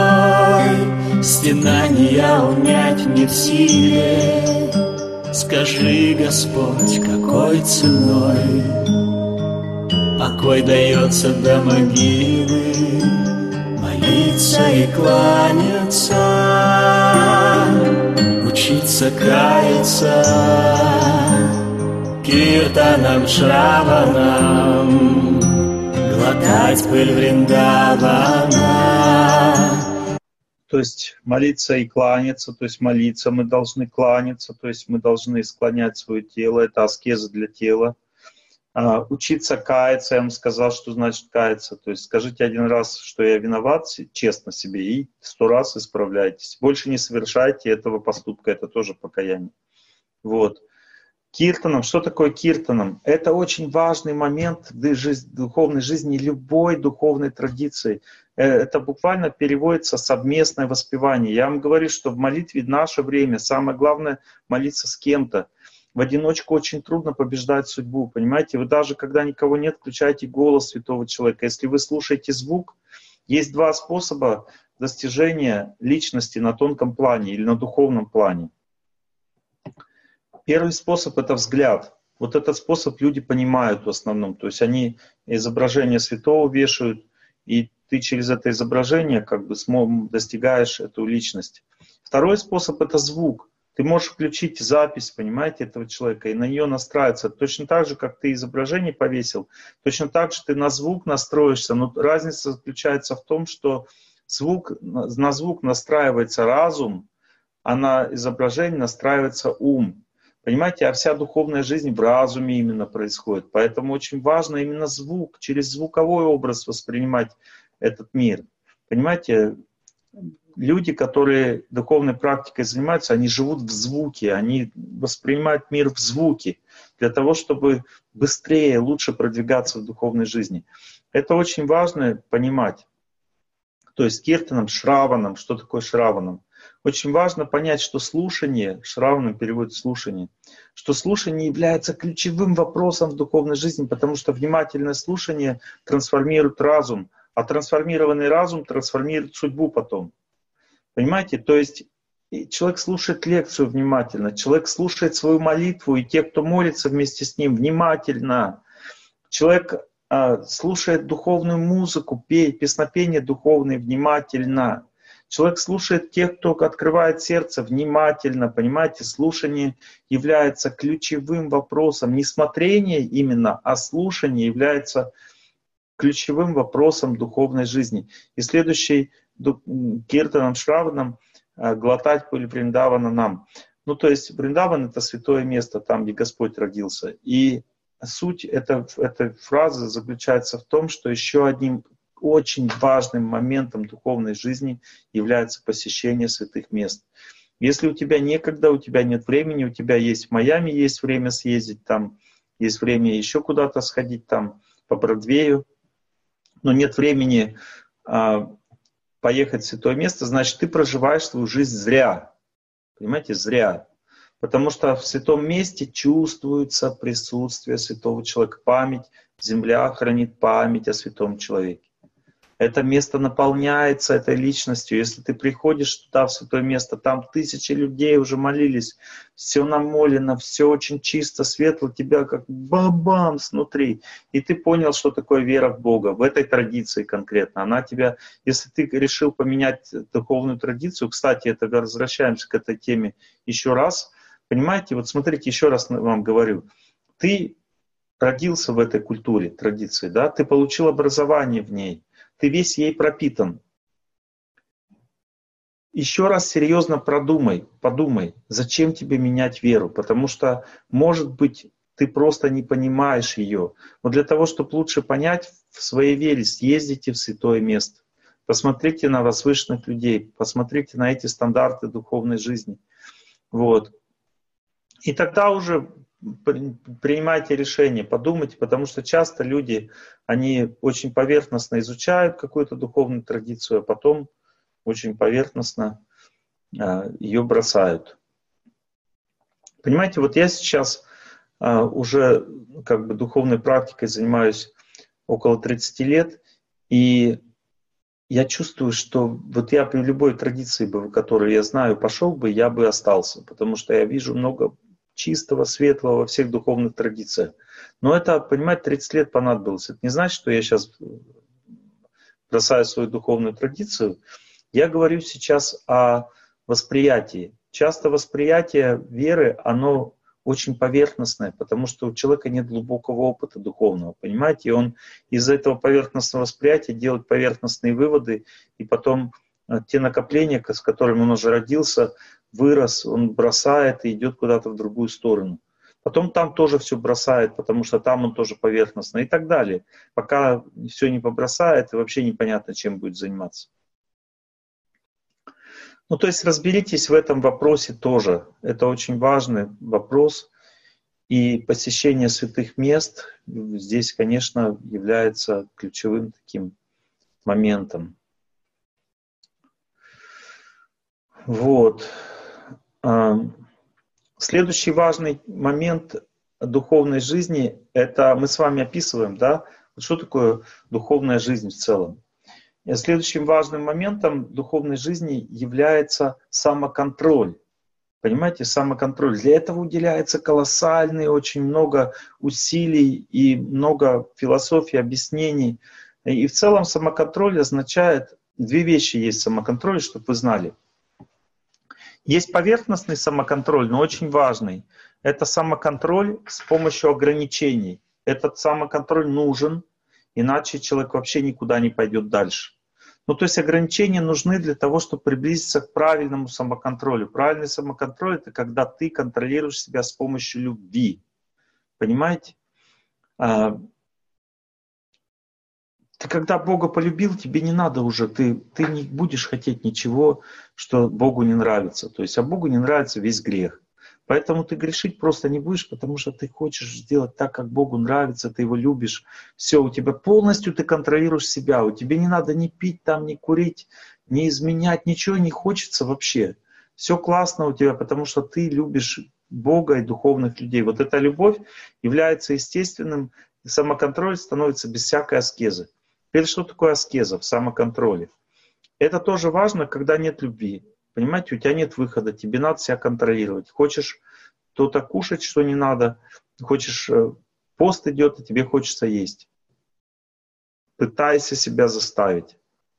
стенания унять не в силе. Скажи, Господь, какой ценой покой дается до могилы. Молиться и кланяться, учиться каяться, киртанам шраванам, глотать пыль Вриндавана. То есть молиться и кланяться, то есть молиться мы должны кланяться, то есть мы должны склонять свое тело, это аскеза для тела. А, учиться каяться, я вам сказал, что значит каяться. То есть скажите один раз, что я виноват, честно себе, и сто раз исправляйтесь. Больше не совершайте этого поступка, это тоже покаяние. Вот. Киртаном, что такое киртаном? Это очень важный момент в духовной жизни любой духовной традиции. Это буквально переводится совместное воспевание. Я вам говорю, что в молитве в наше время самое главное молиться с кем-то. В одиночку очень трудно побеждать судьбу, понимаете? Вы даже, когда никого нет, включаете голос святого человека. Если вы слушаете звук, есть два способа достижения личности на тонком плане или на духовном плане. Первый способ — это взгляд. Вот этот способ люди понимают в основном. То есть они изображение святого вешают, и ты через это изображение как бы достигаешь эту личность. Второй способ — это звук. Ты можешь включить запись, понимаете, этого человека и на нее настраиваться. Точно так же, как ты изображение повесил, точно так же ты на звук настроишься. Но разница заключается в том, что звук, на звук настраивается разум, а на изображение настраивается ум. Понимаете, а вся духовная жизнь в разуме именно происходит. Поэтому очень важно именно звук, через звуковой образ воспринимать этот мир. Понимаете, люди, которые духовной практикой занимаются, они живут в звуке, они воспринимают мир в звуке для того, чтобы быстрее, лучше продвигаться в духовной жизни. Это очень важно понимать. То есть киртаном, шраваном, что такое шраваном? Очень важно понять, что слушание, шраваном переводится слушание, что слушание является ключевым вопросом в духовной жизни, потому что внимательное слушание трансформирует разум, а трансформированный разум трансформирует судьбу потом. Понимаете? То есть человек слушает лекцию внимательно, человек слушает свою молитву, и те, кто молится вместе с ним, внимательно. Человек а, слушает духовную музыку, песнь, песнопение духовное внимательно. Человек слушает тех, кто открывает сердце внимательно. Понимаете, слушание является ключевым вопросом. Не смотрение именно, а слушание является ключевым вопросом духовной жизни. И следующий киртаном, шраваном глотать пыль Вриндавана нам. Ну, то есть Вриндаван — это святое место, там, где Господь родился. И суть это, этой фразы заключается в том, что еще одним очень важным моментом духовной жизни является посещение святых мест. Если у тебя некогда, у тебя нет времени, у тебя есть в Майами, есть время съездить там, есть время еще куда-то сходить там по Бродвею, но нет времени а, поехать в святое место, значит, ты проживаешь свою жизнь зря. Понимаете, зря. Потому что в святом месте чувствуется присутствие святого человека. Память, земля хранит память о святом человеке. Это место наполняется этой личностью. Если ты приходишь туда, в святое место, там тысячи людей уже молились, все намолено, все очень чисто, светло, тебя как бам-бам снутри. И ты понял, что такое вера в Бога, в этой традиции конкретно. Она тебя, если ты решил поменять духовную традицию, кстати, это возвращаемся к этой теме еще раз, понимаете, вот смотрите, еще раз вам говорю, ты родился в этой культуре, традиции, да, ты получил образование в ней, ты весь ей пропитан. Еще раз серьезно продумай, подумай, зачем тебе менять веру, потому что, может быть, ты просто не понимаешь ее. Но для того, чтобы лучше понять в своей вере, съездите в святое место, посмотрите на возвышенных людей, посмотрите на эти стандарты духовной жизни. Вот. И тогда уже принимайте решение, подумайте, потому что часто люди, они очень поверхностно изучают какую-то духовную традицию, а потом очень поверхностно э, ее бросают. Понимаете, вот я сейчас э, уже как бы духовной практикой занимаюсь около тридцати лет, и я чувствую, что вот я при любой традиции, которую я знаю, пошел бы, я бы остался, потому что я вижу много чистого, светлого во всех духовных традициях. Но это, понимаете, тридцать лет понадобилось. Это не значит, что я сейчас бросаю свою духовную традицию. Я говорю сейчас о восприятии. Часто восприятие веры, оно очень поверхностное, потому что у человека нет глубокого опыта духовного, понимаете? И он из-за этого поверхностного восприятия делает поверхностные выводы, и потом те накопления, с которыми он уже родился, вырос, он бросает и идет куда-то в другую сторону. Потом там тоже все бросает, потому что там он тоже поверхностно и так далее. Пока все не побросает, и вообще непонятно, чем будет заниматься. Ну, то есть разберитесь в этом вопросе тоже. Это очень важный вопрос. И посещение святых мест здесь, конечно, является ключевым таким моментом. Вот. Следующий важный момент духовной жизни, это мы с вами описываем, да, что такое духовная жизнь в целом. И следующим важным моментом духовной жизни является самоконтроль. Понимаете, самоконтроль. Для этого уделяется колоссальный, очень много усилий и много философий, объяснений. И в целом самоконтроль означает, две вещи есть самоконтроль, чтобы вы знали. Есть поверхностный самоконтроль, но очень важный. Это самоконтроль с помощью ограничений. Этот самоконтроль нужен, иначе человек вообще никуда не пойдет дальше. Ну, то есть ограничения нужны для того, чтобы приблизиться к правильному самоконтролю. Правильный самоконтроль — это когда ты контролируешь себя с помощью любви. Понимаете? Ты когда Бога полюбил, тебе не надо уже, ты, ты не будешь хотеть ничего, что Богу не нравится. То есть, а Богу не нравится весь грех. Поэтому ты грешить просто не будешь, потому что ты хочешь сделать так, как Богу нравится, ты Его любишь. Все, у тебя полностью ты контролируешь себя. У тебя не надо ни пить там, ни курить, ни изменять, ничего не хочется вообще. Все классно у тебя, потому что ты любишь Бога и духовных людей. Вот эта любовь является естественным, и самоконтроль становится без всякой аскезы. Теперь что такое аскеза в самоконтроле? Это тоже важно, когда нет любви. Понимаете, у тебя нет выхода, тебе надо себя контролировать. Хочешь что-то кушать, что не надо, хочешь, пост идет, и тебе хочется есть. Пытайся себя заставить.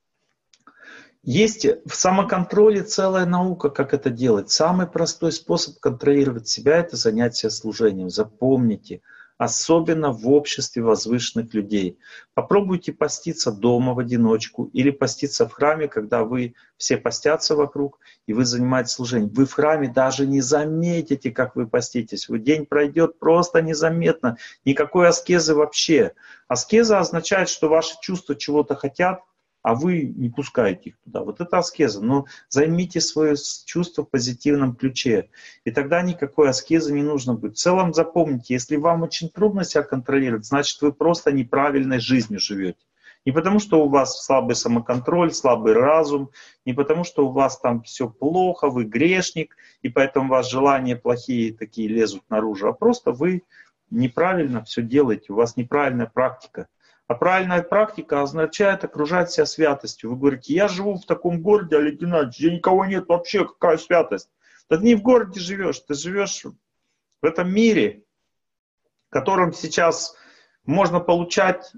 Есть в самоконтроле целая наука, как это делать. Самый простой способ контролировать себя — это занятие служением. Запомните. Особенно в обществе возвышенных людей. Попробуйте поститься дома в одиночку или поститься в храме, когда вы все постятся вокруг, и вы занимаетесь служением. Вы в храме даже не заметите, как вы поститесь. День пройдет просто незаметно. Никакой аскезы вообще. Аскеза означает, что ваши чувства чего-то хотят, а вы не пускаете их туда. Вот это аскеза. Но займите свое чувство в позитивном ключе. И тогда никакой аскезы не нужно будет. В целом запомните, если вам очень трудно себя контролировать, значит вы просто неправильной жизнью живете. Не потому, что у вас слабый самоконтроль, слабый разум, не потому, что у вас там все плохо, вы грешник, и поэтому у вас желания плохие такие лезут наружу, а просто вы неправильно все делаете, у вас неправильная практика. А правильная практика означает окружать себя святостью. Вы говорите, я живу в таком городе, Олег Геннадьевич, где никого нет вообще, какая святость? Да ты не в городе живешь, ты живешь в этом мире, в котором сейчас можно получать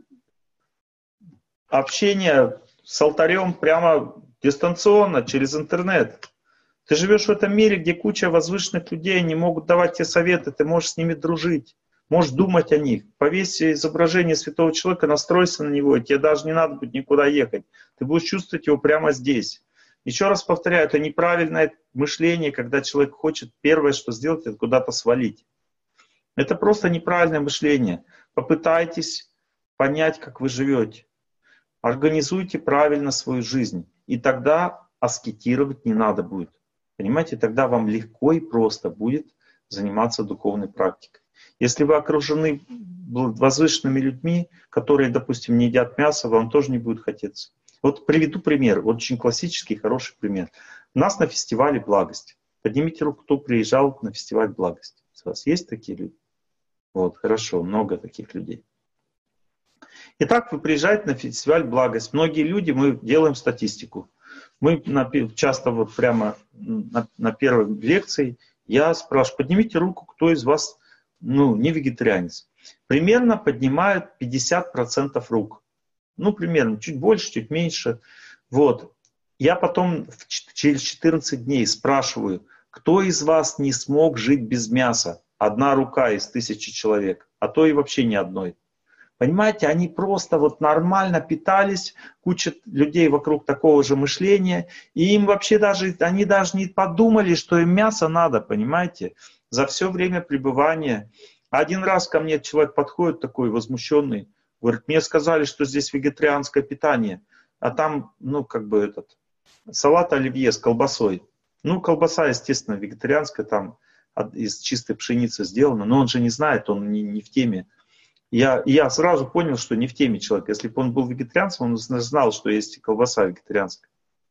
общение с алтарем прямо дистанционно, через интернет. Ты живешь в этом мире, где куча возвышенных людей, они могут давать тебе советы, ты можешь с ними дружить. Можешь думать о них. Повесь изображение святого человека, настройся на него, и тебе даже не надо будет никуда ехать. Ты будешь чувствовать его прямо здесь. Еще раз повторяю, это неправильное мышление, когда человек хочет первое, что сделать, это куда-то свалить. Это просто неправильное мышление. Попытайтесь понять, как вы живете. Организуйте правильно свою жизнь. И тогда аскетировать не надо будет. Понимаете, тогда вам легко и просто будет заниматься духовной практикой. Если вы окружены возвышенными людьми, которые, допустим, не едят мясо, вам тоже не будет хотеться. Вот приведу пример, вот очень классический, хороший пример. У нас на фестивале «Благость». Поднимите руку, кто приезжал на фестиваль «Благость». У вас есть такие люди? Вот, хорошо, много таких людей. Итак, вы приезжаете на фестиваль «Благость». Многие люди, мы делаем статистику. Мы на, часто вот прямо на, на первой лекции я спрашиваю, поднимите руку, кто из вас ну, не вегетарианец. Примерно поднимают пятьдесят процентов рук. Ну, примерно, чуть больше, чуть меньше. Вот. Я потом через четырнадцать дней спрашиваю, кто из вас не смог жить без мяса? Одна рука из тысячи человек, а то и вообще ни одной. Понимаете, они просто вот нормально питались, куча людей вокруг такого же мышления, и им вообще даже, они даже не подумали, что им мясо надо, понимаете? За все время пребывания. Один раз ко мне человек подходит такой возмущенный, говорит, мне сказали, что здесь вегетарианское питание, а там, ну, как бы этот, салат оливье с колбасой. Ну, колбаса, естественно, вегетарианская, там из чистой пшеницы сделана, но он же не знает, он не, не в теме. Я, я сразу понял, что не в теме человек. Если бы он был вегетарианцем, он знал, что есть колбаса вегетарианская.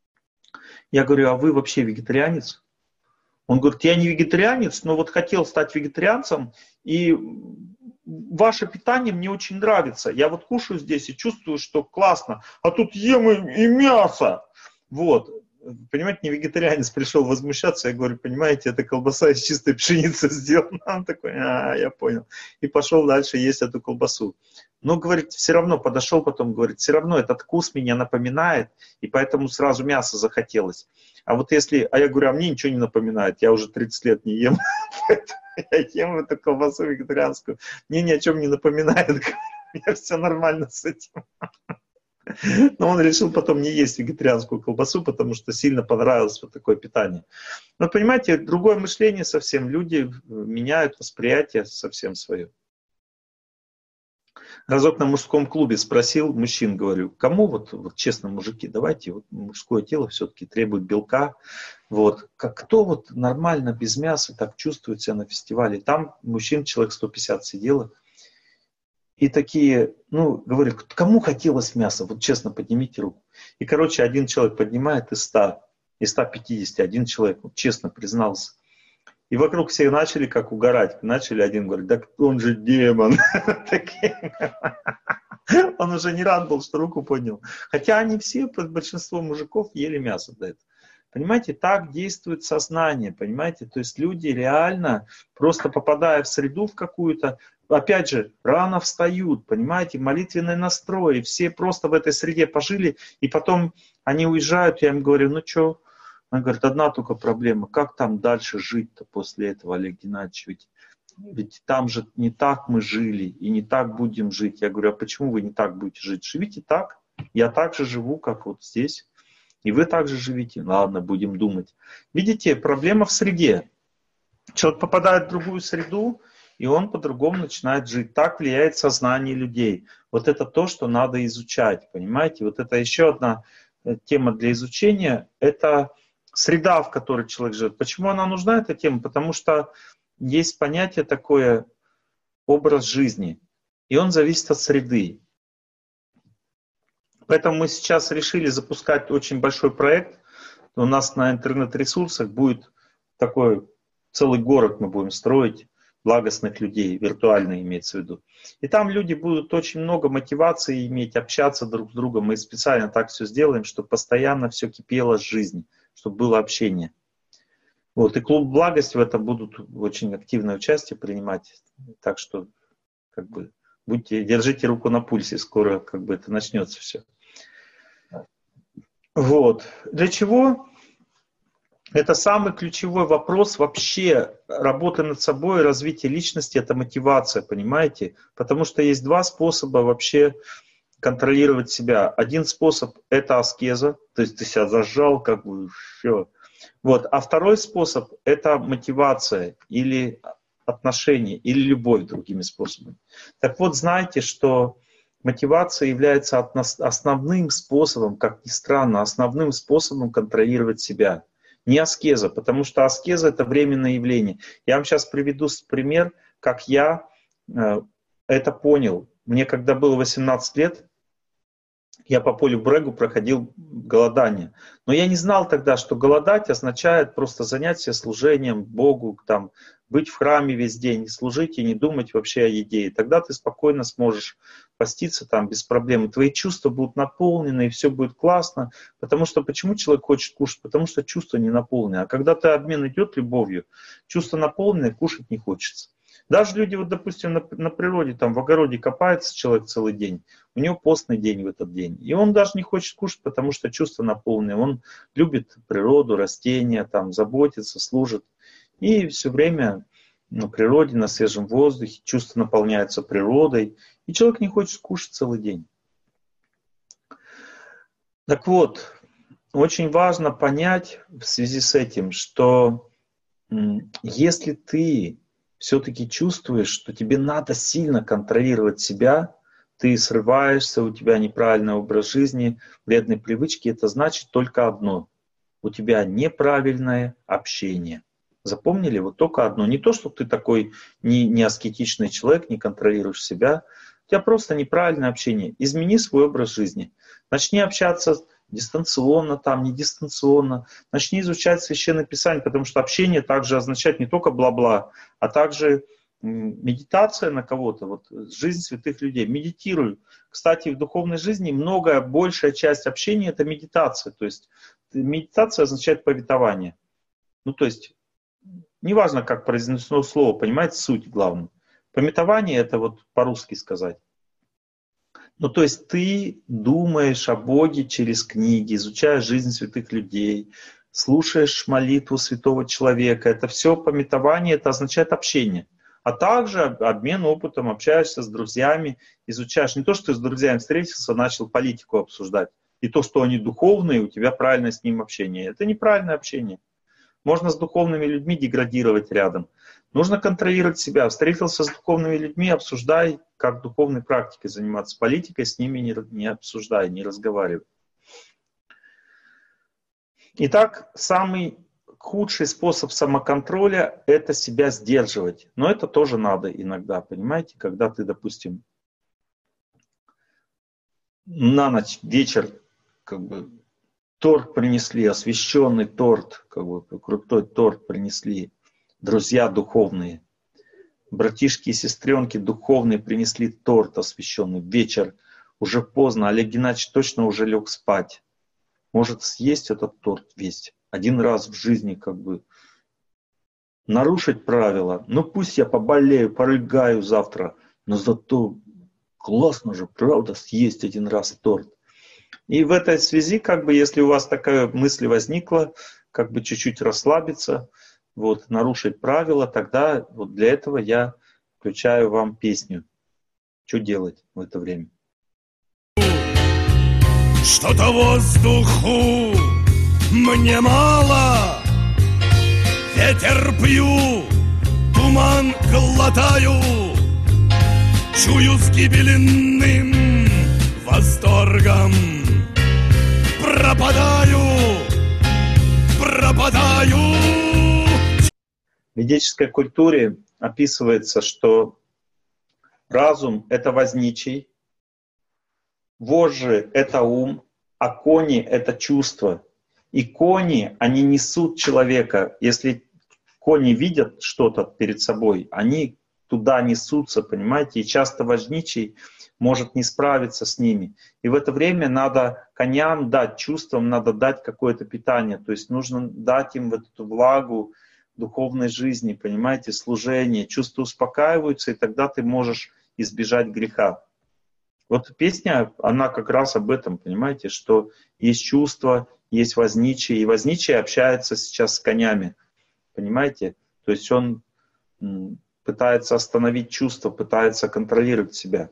Я говорю, а вы вообще вегетарианец? Он говорит, я не вегетарианец, но вот хотел стать вегетарианцем, и ваше питание мне очень нравится. Я вот кушаю здесь и чувствую, что классно, а тут ем и, и мясо. Вот. Понимаете, не вегетарианец пришел возмущаться, я говорю, понимаете, это колбаса из чистой пшеницы сделана. Он такой, а, я понял. И пошел дальше есть эту колбасу. Но, говорит, все равно подошел потом, говорит, все равно этот вкус меня напоминает, и поэтому сразу мясо захотелось. А вот если, а я говорю, а мне ничего не напоминает, я уже тридцать лет не ем, я ем эту колбасу вегетарианскую, мне ни о чем не напоминает, у меня все нормально с этим. Но он решил потом не есть вегетарианскую колбасу, потому что сильно понравилось вот такое питание. Но понимаете, другое мышление совсем. Люди меняют восприятие совсем свое. Разок на мужском клубе спросил мужчин, говорю, кому вот, вот честно, мужики, давайте, вот мужское тело все-таки требует белка. Вот, как, кто вот нормально без мяса так чувствует себя на фестивале? Там мужчин человек сто пятьдесят сидело. И такие, ну, говорю, кому хотелось мяса? Вот честно, поднимите руку. И, короче, один человек поднимает из ста, из ста пятидесяти, один человек, вот, честно признался. И вокруг все начали как угорать. Начали, один говорит, да он же демон. Он уже не рад был, что руку поднял. Хотя они все, большинство мужиков, ели мясо до этого. Понимаете, так действует сознание, понимаете? То есть люди реально, просто попадая в среду в какую-то, опять же, рано встают, понимаете, молитвенный настрой, все просто в этой среде пожили, и потом они уезжают, я им говорю, ну что? Он говорит, одна только проблема, как там дальше жить-то после этого, Олег Геннадьевич, ведь, ведь там же не так мы жили, и не так будем жить. Я говорю, а почему вы не так будете жить? Живите так, я так же живу, как вот здесь. И вы также живите. Ладно, будем думать. Видите, проблема в среде. Человек попадает в другую среду, и он по-другому начинает жить. Так влияет сознание людей. Вот это то, что надо изучать. Понимаете? Вот это еще одна тема для изучения. Это среда, в которой человек живет. Почему она нужна, эта тема? Потому что есть понятие такое образ жизни. И он зависит от среды. Поэтому мы сейчас решили запускать очень большой проект. У нас на интернет-ресурсах будет такой целый город, мы будем строить благостных людей, виртуально имеется в виду. И там люди будут очень много мотивации иметь, общаться друг с другом. Мы специально так все сделаем, чтобы постоянно все кипело с жизни, чтобы было общение. Вот. И клуб благости в этом будут очень активное участие принимать. Так что как бы, будьте, держите руку на пульсе, скоро как бы это начнется все. Вот. Для чего? Это самый ключевой вопрос вообще работы над собой, развития личности, это мотивация, понимаете? Потому что есть два способа вообще контролировать себя. Один способ – это аскеза, то есть ты себя зажал, как бы все. Вот. А второй способ – это мотивация или отношения, или любовь другими способами. Так вот, знайте, что мотивация является основным способом, как ни странно, основным способом контролировать себя. Не аскеза, потому что аскеза – это временное явление. Я вам сейчас приведу пример, как я э, это понял. Мне когда было восемнадцать лет, я по полю Брегу проходил голодание. Но я не знал тогда, что голодать означает просто занять себя служением Богу, там, быть в храме весь день, служить и не думать вообще о еде. И тогда ты спокойно сможешь поститься там без проблем. Твои чувства будут наполнены, и все будет классно. Потому что почему человек хочет кушать? Потому что чувства не наполнены. А когда ты обмен идет любовью, чувства наполнены, кушать не хочется. Даже люди, вот, допустим, на, на природе, там в огороде копается человек целый день, у него постный день в этот день. И он даже не хочет кушать, потому что чувства наполнены. Он любит природу, растения, там, заботится, служит. И все время на природе, на свежем воздухе, чувства наполняются природой. И человек не хочет кушать целый день. Так вот, очень важно понять в связи с этим, что если ты все-таки чувствуешь, что тебе надо сильно контролировать себя, ты срываешься, у тебя неправильный образ жизни, вредные привычки, это значит только одно. У тебя неправильное общение. Запомнили? Вот только одно. Не то, что ты такой не, не аскетичный человек, не контролируешь себя. У тебя просто неправильное общение. Измени свой образ жизни. Начни общаться дистанционно, там, не дистанционно. Начни изучать Священное Писание, потому что общение также означает не только бла-бла, а также медитация на кого-то, вот, жизнь святых людей. Медитируй. Кстати, в духовной жизни многое, большая часть общения – это медитация. То есть медитация означает повествование. Ну, то есть, неважно, как произнесено слово, понимаете, суть главное. Пометование – это вот по-русски сказать. Ну, то есть ты думаешь о Боге через книги, изучаешь жизнь святых людей, слушаешь молитву святого человека. Это все пометование, это означает общение. А также обмен опытом, общаешься с друзьями, изучаешь. Не то, что ты с друзьями встретился, начал политику обсуждать. И то, что они духовные, у тебя правильное с ним общение. Это неправильное общение. Можно с духовными людьми деградировать рядом. Нужно контролировать себя. Встретился с духовными людьми, обсуждай, как духовной практикой заниматься. Политикой с ними не, не обсуждай, не разговаривай. Итак, самый худший способ самоконтроля – это себя сдерживать. Но это тоже надо иногда, понимаете? Когда ты, допустим, на ночь, вечер, как бы, торт принесли, освященный торт, как бы, крутой торт принесли, друзья духовные, братишки и сестренки духовные принесли торт освященный, вечер, уже поздно, Олег Геннадьевич точно уже лег спать. Может съесть этот торт весь. Один раз в жизни как бы нарушить правила. Ну пусть я поболею, порыгаю завтра, но зато классно же, правда, съесть один раз торт. И в этой связи, как бы, если у вас такая мысль возникла, как бы чуть-чуть расслабиться, вот, нарушить правила, тогда вот для этого я включаю вам песню. Что делать в это время? Что-то воздуху мне мало, ветер пью, туман глотаю, чую с гибельным восторгом. Пропадаю, пропадаю. В ведической культуре описывается, что разум – это возничий, вожжи – это ум, а кони – это чувство. И кони, они несут человека. Если кони видят что-то перед собой, они туда несутся, понимаете? И часто возничий может не справиться с ними. И в это время надо коням дать, чувствам надо дать какое-то питание. То есть нужно дать им вот эту влагу духовной жизни, понимаете, служение. Чувства успокаиваются, и тогда ты можешь избежать греха. Вот песня, она как раз об этом, понимаете, что есть чувства, есть возничий, и возничий общается сейчас с конями, понимаете? То есть он пытается остановить чувства, пытается контролировать себя.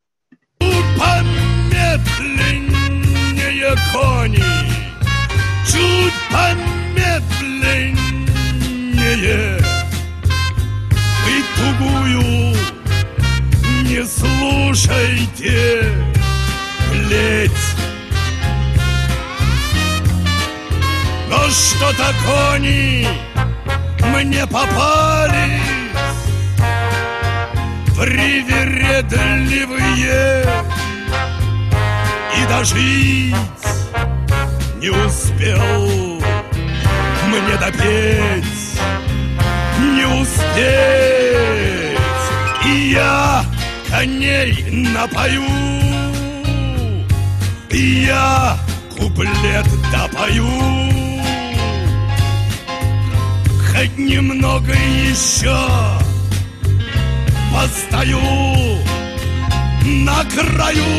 Помедленнее кони, чуть помедленнее, вы тугую не слушайте, плеть. Но что-то кони мне попались привередливые, и дожить не успел мне допеть, не успеть. И я коней напою, и я куплет допою, хоть немного еще постою на краю.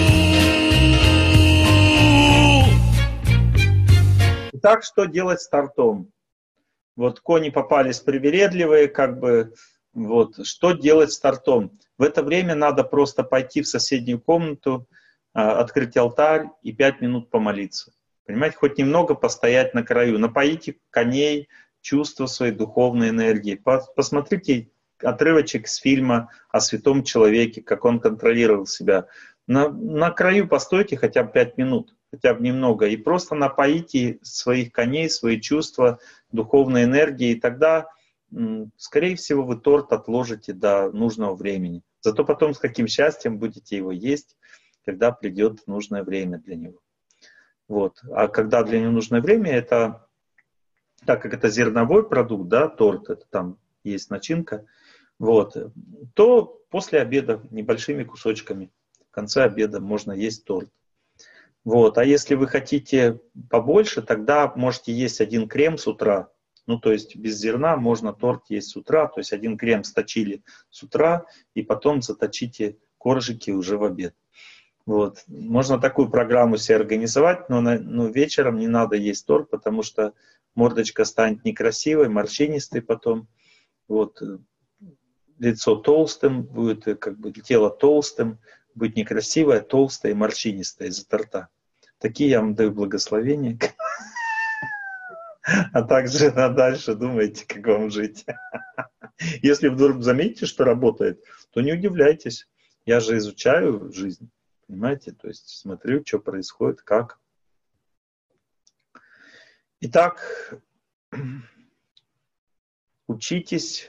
Итак, что делать с тортом? Вот кони попались привередливые, как бы, вот, что делать с тортом? В это время надо просто пойти в соседнюю комнату, открыть алтарь и пять минут помолиться. Понимаете, хоть немного постоять на краю. Напоите коней, чувства своей духовной энергии. Посмотрите отрывочек с фильма о святом человеке, как он контролировал себя. На, на краю постойте хотя бы пять минут, хотя бы немного, и просто напоите своих коней, свои чувства, духовной энергии, и тогда, скорее всего, вы торт отложите до нужного времени. Зато потом с каким счастьем будете его есть, когда придет нужное время для него. Вот. А когда для него нужное время, это, так как это зерновой продукт, да, торт, это там есть начинка, вот, то после обеда небольшими кусочками, в конце обеда можно есть торт. Вот. А если вы хотите побольше, тогда можете есть один крем с утра. Ну, то есть без зерна можно торт есть с утра, то есть один крем сточили с утра, и потом заточите коржики уже в обед. Вот. Можно такую программу себе организовать, но, на, но вечером не надо есть торт, потому что мордочка станет некрасивой, морщинистой потом. Вот. лицо толстым, будет как бы тело толстым, будет некрасивое, толстое и морщинистое из-за торта. Такие я вам даю благословения. А также на дальше думайте, как вам жить. Если вдруг заметите, что работает, то не удивляйтесь. Я же изучаю жизнь, понимаете? То есть смотрю, что происходит, как. Итак, учитесь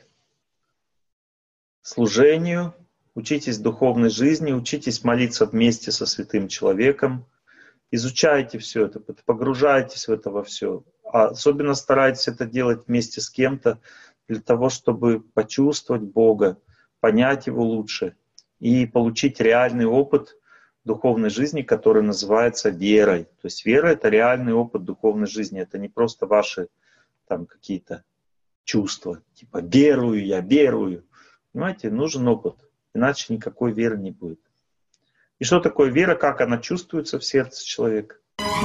служению, учитесь духовной жизни, учитесь молиться вместе со святым человеком, изучайте все это, погружайтесь в это во все. А особенно старайтесь это делать вместе с кем-то для того, чтобы почувствовать Бога, понять Его лучше и получить реальный опыт духовной жизни, который называется верой. То есть вера — это реальный опыт духовной жизни, это не просто ваши там какие-то чувства, типа верую, я верую. Понимаете, нужен опыт, иначе никакой веры не будет. И что такое вера, как она чувствуется в сердце человека?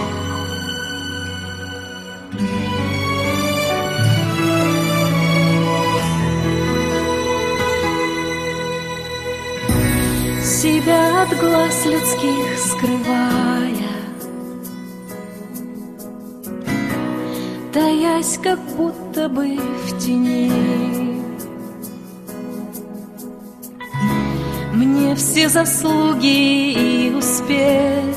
Себя от глаз людских скрывая, таясь как будто бы в тени, мне все заслуги и успех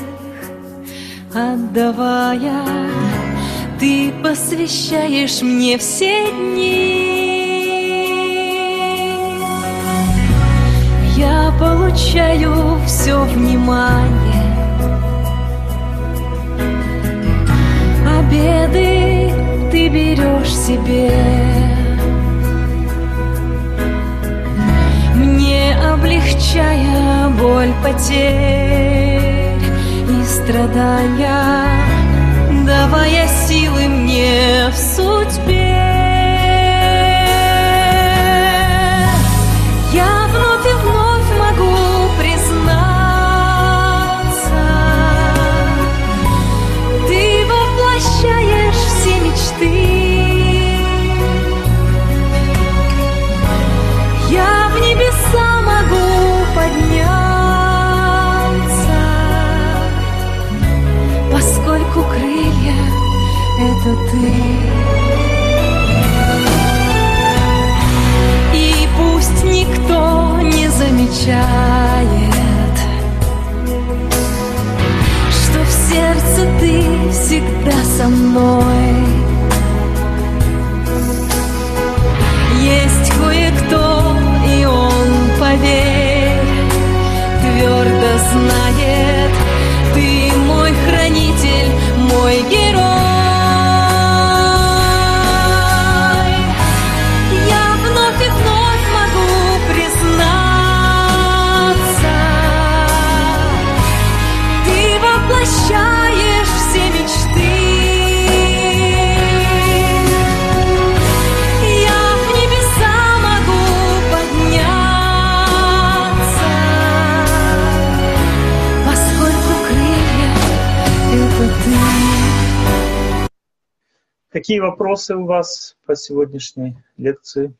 отдавая, ты посвящаешь мне все дни. Я получаю все внимание, обеды ты берешь себе, мне облегчая боль потерь и страдания, давая силы мне в судьбе. Я вновь и вновь могу признаться, ты воплощаешь все мечты. Я в небеса могу подняться, поскольку крылья — это ты. И пусть никто не замечает, что в сердце ты всегда со мной. Есть кое-кто, и он, поверь, твердо знает, ты мой хранитель, мой герой. Я вновь и вновь могу признаться, ты воплощаешь все мечты. Я в небеса могу подняться, поскольку крылья — это ты. Какие вопросы у вас по сегодняшней лекции?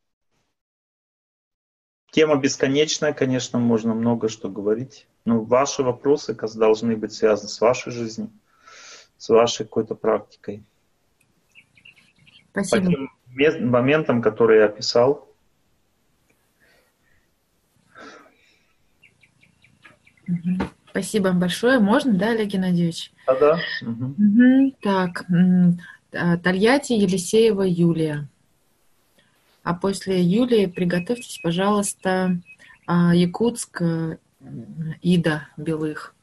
Тема бесконечная, конечно, можно много что говорить, но ваши вопросы должны быть связаны с вашей жизнью, с вашей какой-то практикой. Спасибо. По тем мес- моментам, которые я описал. Мгм. Спасибо большое. Можно, да, Олег Геннадьевич? Да-да. Мгм. Мгм. Так, м, а, Тольятти, Елисеева Юлия. А после Юлии приготовьтесь, пожалуйста, а, Якутск, э, Ида Белых.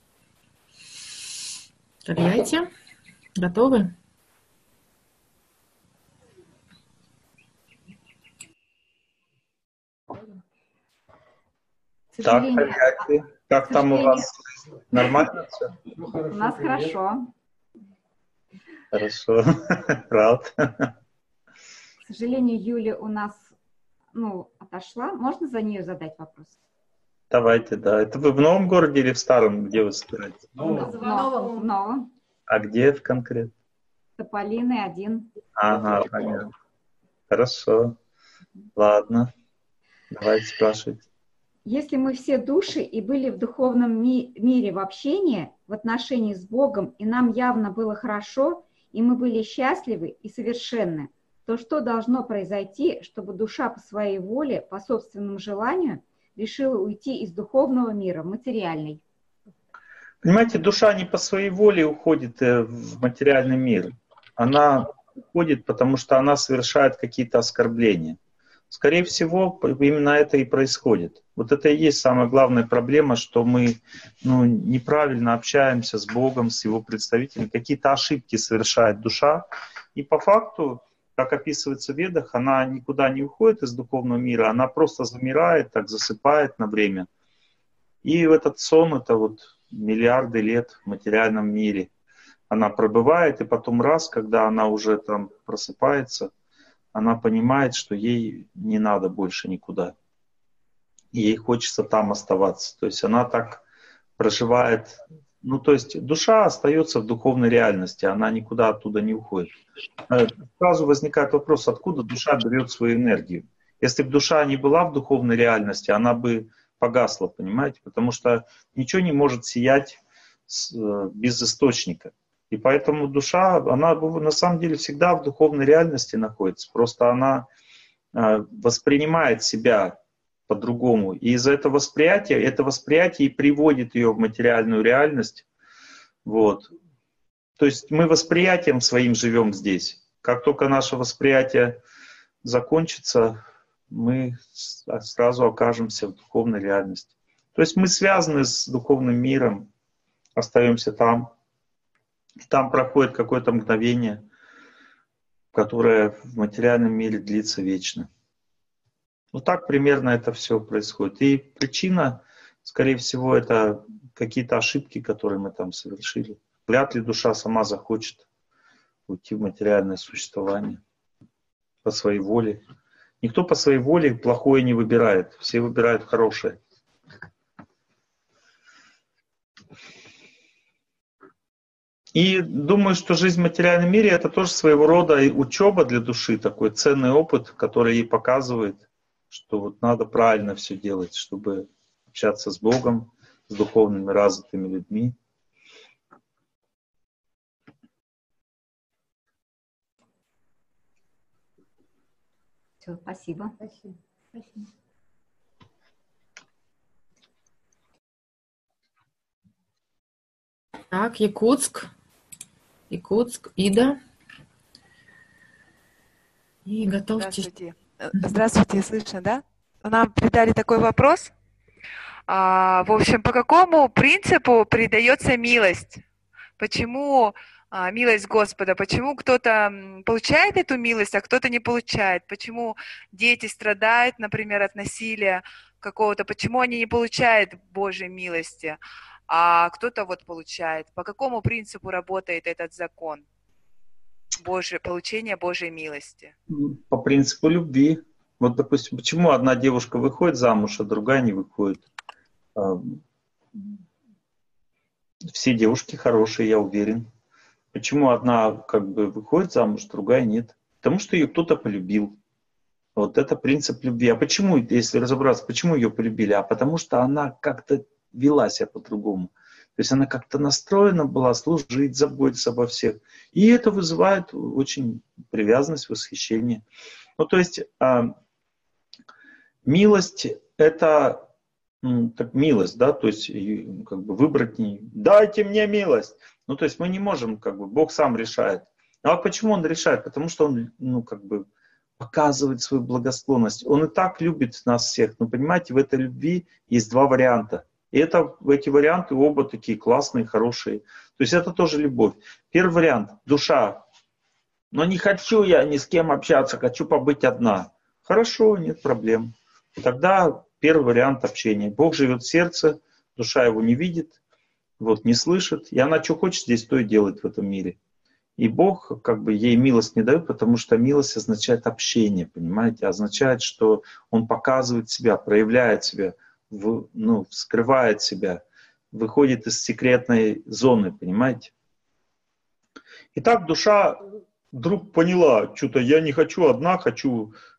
Тольятти, готовы? К Так, сожалению, Тольятти, как к там у сожалению, вас? Нормально все? у нас хорошо. Хорошо. Рад. К сожалению, Юля у нас, ну, отошла. Можно за нее задать вопрос? Давайте, да. Это вы в новом городе или в старом? Где вы собираетесь? В новом. В новом. А где в конкретно? Тополиный один. Ага, понятно. Хорошо. Ладно. Давайте спрашивайте. Если мы все души и были в духовном ми- мире в общении, в отношении с Богом, и нам явно было хорошо, и мы были счастливы и совершенны, то что должно произойти, чтобы душа по своей воле, по собственному желанию решила уйти из духовного мира в материальный? Понимаете, душа не по своей воле уходит в материальный мир. Она уходит, потому что она совершает какие-то оскорбления. Скорее всего, именно это и происходит. Вот это и есть самая главная проблема, что мы ну, неправильно общаемся с Богом, с Его представителями, какие-то ошибки совершает душа. И по факту, как описывается в Ведах, она никуда не уходит из духовного мира, она просто замирает, так засыпает на время. И в этот сон, это вот миллиарды лет в материальном мире, она пробывает, и потом раз, когда она уже там просыпается, она понимает, что ей не надо больше никуда. Ей хочется там оставаться. То есть она так проживает. Ну, то есть душа остается в духовной реальности, она никуда оттуда не уходит. Сразу возникает вопрос, откуда душа берет свою энергию. Если бы душа не была в духовной реальности, она бы погасла, понимаете? Потому что ничего не может сиять без источника. И поэтому душа, она на самом деле всегда в духовной реальности находится. Просто она воспринимает себя по-другому. И из-за этого восприятия, это восприятие и приводит ее в материальную реальность. Вот. То есть мы восприятием своим живем здесь. Как только наше восприятие закончится, мы сразу окажемся в духовной реальности. То есть мы связаны с духовным миром, остаемся там. Там проходит какое-то мгновение, которое в материальном мире длится вечно. Вот так примерно это все происходит. И причина, скорее всего, это какие-то ошибки, которые мы там совершили. Вряд ли душа сама захочет уйти в материальное существование по своей воле. Никто по своей воле плохое не выбирает. Все выбирают хорошее. И думаю, что жизнь в материальном мире — это тоже своего рода учеба для души, такой ценный опыт, который ей показывает, что вот надо правильно все делать, чтобы общаться с Богом, с духовными развитыми людьми. Все, спасибо. Спасибо. Спасибо. Так, Якутск. Якутск, Ида. И готовьтесь. Здравствуйте. Здравствуйте, слышно, да? Нам придали такой вопрос. А, в общем, по какому принципу передается милость? Почему а, милость Господа? Почему кто-то получает эту милость, а кто-то не получает? Почему дети страдают, например, от насилия какого-то? Почему они не получают Божьей милости? А кто-то вот получает. По какому принципу работает этот закон? Божие, получение Божьей милости. По принципу любви. Вот, допустим, почему одна девушка выходит замуж, а другая не выходит? Все девушки хорошие, я уверен. Почему одна как бы выходит замуж, другая нет? Потому что ее кто-то полюбил. Вот это принцип любви. А почему, если разобраться, почему ее полюбили? А потому что она как-то вела себя по-другому. То есть она как-то настроена была служить, заботиться обо всех. И это вызывает очень привязанность, восхищение. Ну, то есть э, милость — это ну, так, милость, да, то есть как бы выбрать не «дайте мне милость». Ну, то есть мы не можем, как бы, Бог сам решает. А почему Он решает? Потому что Он, ну, как бы показывает свою благосклонность. Он и так любит нас всех. Но, понимаете, в этой любви есть два варианта. И это, эти варианты оба такие классные, хорошие. То есть это тоже любовь. Первый вариант – душа. Но не хочу я ни с кем общаться, хочу побыть одна. Хорошо, нет проблем. Тогда первый вариант общения. Бог живет в сердце, душа его не видит, вот, не слышит. И она что хочет здесь, то и делает в этом мире. И Бог как бы ей милость не дает, потому что милость означает общение, понимаете? Означает, что Он показывает себя, проявляет себя. В, ну, скрывает себя, выходит из секретной зоны, понимаете? Итак, душа вдруг поняла, что-то я не хочу одна, хочу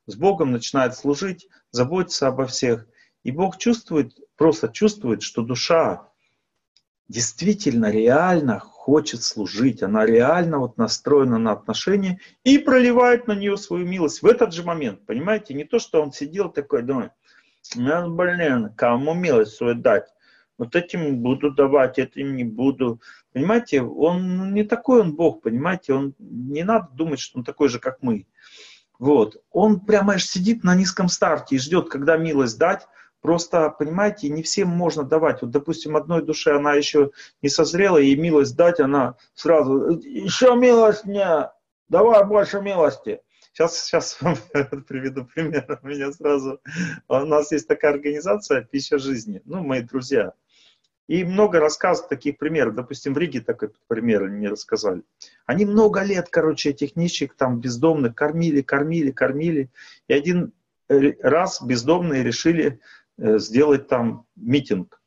с Богом начинает служить, заботиться обо всех. И Бог чувствует, просто чувствует, что душа действительно, реально хочет служить. Она реально вот настроена на отношения и проливает на нее свою милость в этот же момент. Понимаете? Не то, что он сидел такой, думает, ну, блин, кому милость свою дать? Вот этим буду давать, этим не буду. Понимаете, он не такой он Бог, понимаете? Он, не надо думать, что он такой же, как мы. Вот. Он прямо аж сидит на низком старте и ждет, когда милость дать. Просто, понимаете, не всем можно давать. Вот, допустим, одной душе она еще не созрела, и милость дать, она сразу, еще милость мне, давай больше милости. Сейчас, сейчас вам приведу пример. У меня сразу, у нас есть такая организация «Пища жизни», ну, мои друзья. И много рассказов таких примеров. Допустим, в Риге такой пример они мне рассказали. Они много лет, короче, этих нищих, там, бездомных кормили, кормили, кормили. И один раз бездомные решили сделать там митинг.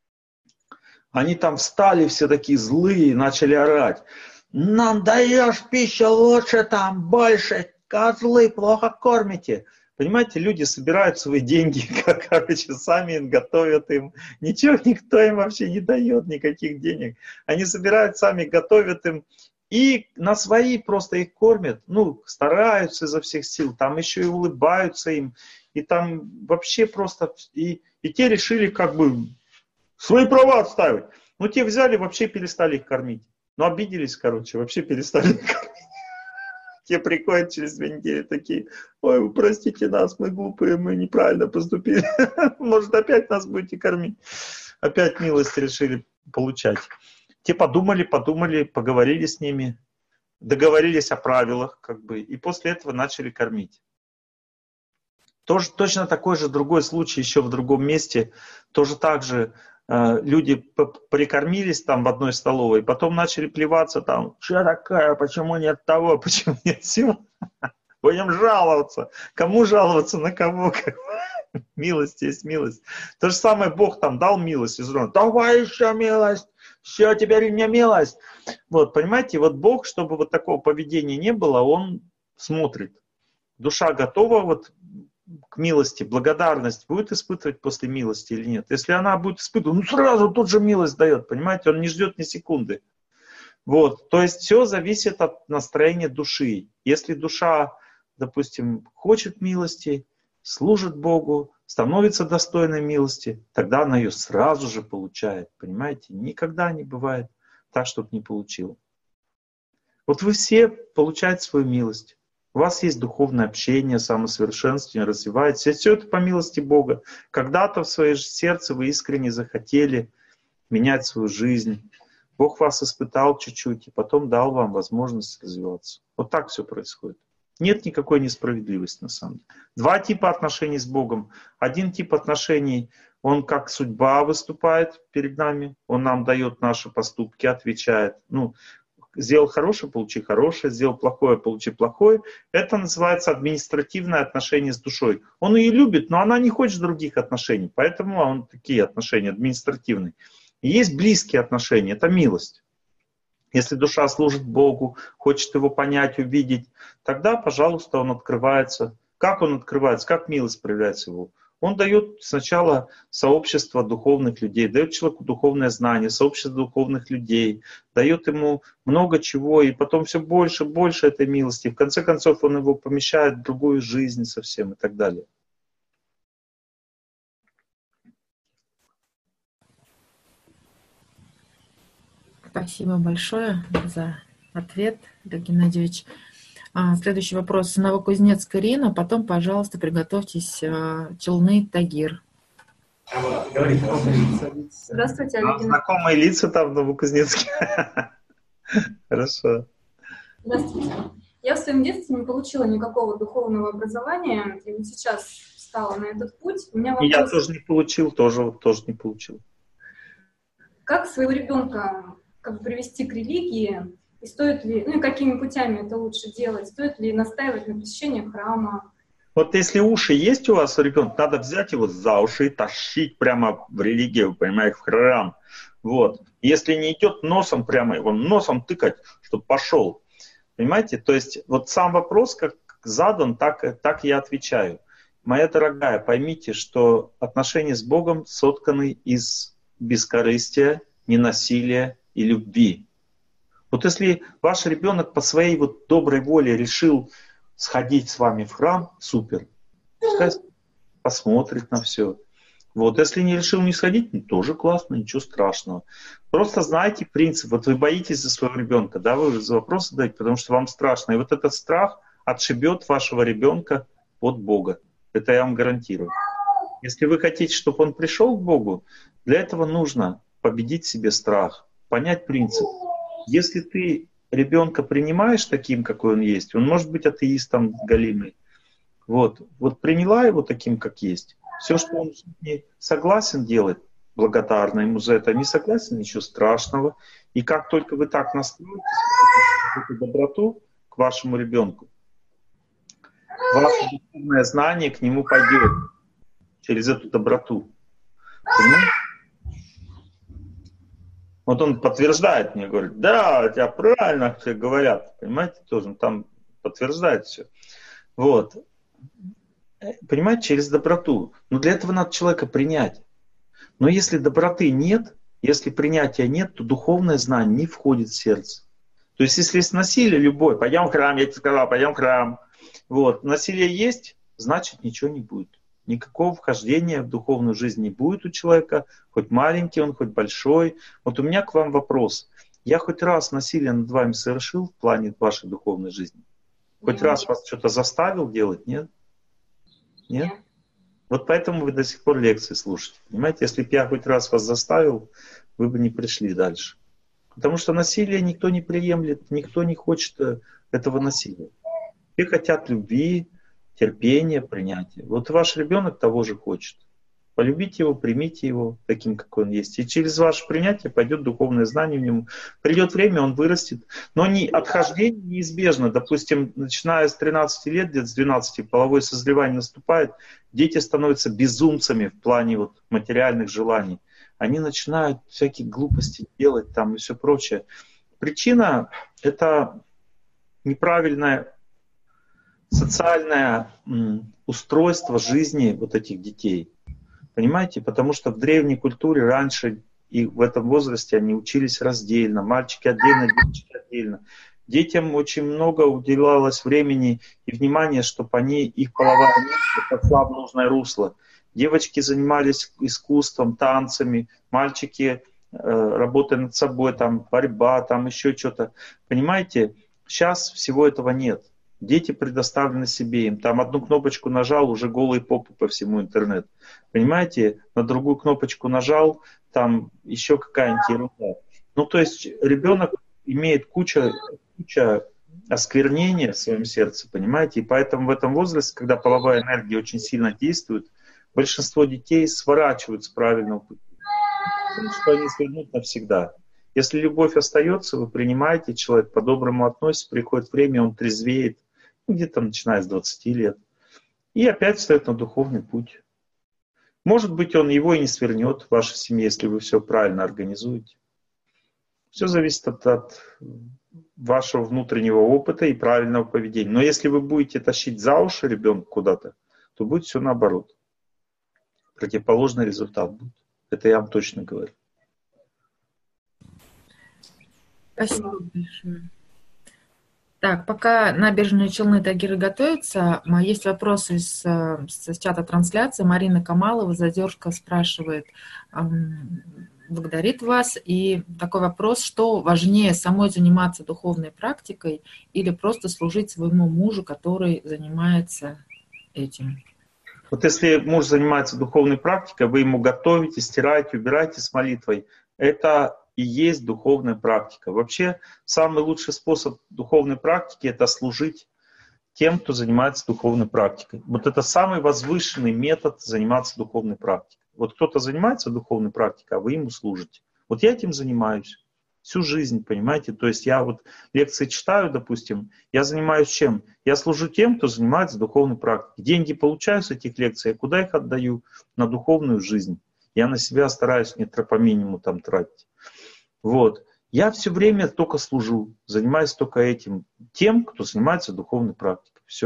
Они там встали, все такие злые, начали орать. Нам даешь пищу лучше, там больше, козлы, плохо кормите. Понимаете, люди собирают свои деньги, как, короче, сами им готовят им. Ничего никто им вообще не дает, никаких денег. Они собирают сами, готовят им. И на свои просто их кормят. Ну, стараются изо всех сил. Там еще и улыбаются им. И там вообще просто... И, и те решили как бы свои права отставить. Ну, те взяли, вообще перестали их кормить. Ну, обиделись, короче, вообще перестали их кормить. Те приходят через две недели такие, ой, вы простите нас, мы глупые, мы неправильно поступили. Может, опять нас будете кормить. Опять милость решили получать. Те подумали, подумали, поговорили с ними, договорились о правилах, как бы, и после этого начали кормить. Тоже, точно такой же другой случай еще в другом месте. Тоже так же э, люди прикормились там в одной столовой, потом начали плеваться там, что такое, почему нет того, почему нет всего. Будем жаловаться. Кому жаловаться, на кого? Милость есть милость. То же самое Бог там дал милость Израилю. Давай еще милость. Все, теперь мне милость. Вот, понимаете, вот Бог, чтобы вот такого поведения не было, Он смотрит. Душа готова вот к милости, благодарность будет испытывать после милости или нет. Если она будет испытывать, ну сразу тут же милость дает, понимаете, он не ждет ни секунды. Вот, то есть все зависит от настроения души. Если душа, допустим, хочет милости, служит Богу, становится достойной милости, тогда она ее сразу же получает, понимаете? Никогда не бывает так, чтобы не получила. Вот вы все получаете свою милость. У вас есть духовное общение, самосовершенствование, развиваетесь. Все это по милости Бога. Когда-то в своем сердце вы искренне захотели менять свою жизнь. Бог вас испытал чуть-чуть и потом дал вам возможность развиваться. Вот так все происходит. Нет никакой несправедливости на самом деле. Два типа отношений с Богом. Один тип отношений, он как судьба выступает перед нами. Он нам дает наши поступки, отвечает. Ну, сделал хорошее, получи хорошее, сделал плохое, получи плохое. Это называется административное отношение с душой. Он ее любит, но она не хочет других отношений. Поэтому он такие отношения административные. И есть близкие отношения, это милость. Если душа служит Богу, хочет Его понять, увидеть, тогда, пожалуйста, он открывается. Как он открывается? Как милость проявляется его? Он дает сначала сообщество духовных людей, дает человеку духовное знание, сообщество духовных людей, дает ему много чего, и потом все больше, больше этой милости. В конце концов, он его помещает в другую жизнь совсем и так далее. Спасибо большое за ответ, Олег Геннадьевич. А, следующий вопрос. Новокузнецк Ирина, потом, пожалуйста, приготовьтесь. А, Челны Тагир. Здравствуйте, Олег Геннадьевич. Знакомые лица там в Новокузнецке. Хорошо. Здравствуйте. Я в своем детстве не получила никакого духовного образования, и вот сейчас встала на этот путь. У меня вопрос... Я тоже не получил, тоже, вот, тоже не получил. Как своего ребенка как бы привести к религии, и стоит ли, ну и какими путями это лучше делать, стоит ли настаивать на посещении храма? Вот если уши есть у вас, ребенок, надо взять его за уши и тащить прямо в религию, понимаете, в храм. Вот. Если не идет, носом прямо его, носом тыкать, чтобы пошел. Понимаете? То есть вот сам вопрос, как, задан, так, так я отвечаю. Моя дорогая, поймите, что отношения с Богом сотканы из бескорыстия, ненасилия и любви. Вот если ваш ребенок по своей вот доброй воле решил сходить с вами в храм, супер. Пускай посмотрит на все. Вот, если не решил не сходить, ну, тоже классно, ничего страшного. Просто знайте принцип. Вот вы боитесь за своего ребенка, да, вы за вопрос задаете, потому что вам страшно. И вот этот страх отшибет вашего ребенка от Бога. Это я вам гарантирую. Если вы хотите, чтобы он пришел к Богу, для этого нужно победить в себе страх, понять принцип. Если ты ребенка принимаешь таким, какой он есть, он может быть атеистом галимый. Вот, вот приняла его таким, как есть. Все, что он не согласен делать, благодарна ему за это, не согласен, ничего страшного. И как только вы так настроитесь, эту доброту к вашему ребенку, ваше духовное знание к нему пойдет через эту доброту. Понимаете? Вот он подтверждает мне, говорит, да, у тебя правильно все говорят. Понимаете, тоже там подтверждает все. Вот. Понимаете, через доброту. Но для этого надо человека принять. Но если доброты нет, если принятия нет, то духовное знание не входит в сердце. То есть, если есть насилие любое, пойдем в храм, я тебе сказал, пойдем в храм. Вот. Насилие есть, значит ничего не будет. Никакого вхождения в духовную жизнь не будет у человека, хоть маленький он, хоть большой. Вот у меня к вам вопрос. Я хоть раз насилие над вами совершил в плане вашей духовной жизни? Хоть нет. Раз вас что-то заставил делать, нет? Нет? Нет? Вот поэтому вы до сих пор лекции слушаете. Понимаете, если бы я хоть раз вас заставил, вы бы не пришли дальше. Потому что насилие никто не приемлет, никто не хочет этого насилия. Все хотят любви, терпения, принятия. Вот ваш ребенок того же хочет. Полюбите его, примите его таким, какой он есть. И через ваше принятие пойдет духовное знание в нем. Придет время, он вырастет. Но не, отхождение неизбежно. Допустим, начиная с тринадцати лет, где-то с двенадцати, половое созревание наступает, дети становятся безумцами в плане вот материальных желаний. Они начинают всякие глупости делать там и все прочее. Причина — это неправильное социальное м, устройство жизни вот этих детей. Понимаете? Потому что в древней культуре раньше и в этом возрасте они учились раздельно. Мальчики отдельно, девочки отдельно. Детям очень много уделялось времени и внимания, чтобы они, их половая энергия пошла в нужное русло. Девочки занимались искусством, танцами, мальчики э, работали над собой, там борьба, там еще что-то. Понимаете? Сейчас всего этого нет. Дети предоставлены себе, им там одну кнопочку нажал, уже голые попы по всему интернету. Понимаете, на другую кнопочку нажал, там еще какая-нибудь ерунда. Ну, то есть ребенок имеет кучу, кучу осквернения в своем сердце, понимаете, и поэтому в этом возрасте, когда половая энергия очень сильно действует, большинство детей сворачивают с правильного пути. Потому что они свернут навсегда. Если любовь остается, вы принимаете, человек по-доброму относится, приходит время, он трезвеет, где-то начиная с двадцати лет, и опять встает на духовный путь. Может быть, он его и не свернет в вашей семье, если вы все правильно организуете. Все зависит от, от вашего внутреннего опыта и правильного поведения. Но если вы будете тащить за уши ребенка куда-то, то будет все наоборот. Противоположный результат будет. Это я вам точно говорю. Спасибо большое. Так, пока Набережные Челны Тагиры готовятся, есть вопросы с, с чата трансляции. Марина Камалова, Задержка, спрашивает, эм, благодарит вас. И такой вопрос, что важнее, самой заниматься духовной практикой или просто служить своему мужу, который занимается этим? Вот если муж занимается духовной практикой, вы ему готовите, стираете, убираете с молитвой, это и есть духовная практика. Вообще, самый лучший способ духовной практики — это служить тем, кто занимается духовной практикой. Вот это самый возвышенный метод заниматься духовной практикой. Вот кто-то занимается духовной практикой, а вы ему служите. Вот я этим занимаюсь всю жизнь, понимаете? То есть я вот лекции читаю, допустим, я занимаюсь чем? Я служу тем, кто занимается духовной практикой. Деньги получаю с этих лекций, я куда их отдаю? На духовную жизнь. Я на себя стараюсь не по минимуму там тратить. Вот. Я все время только служу, занимаюсь только этим, тем, кто занимается духовной практикой. Все.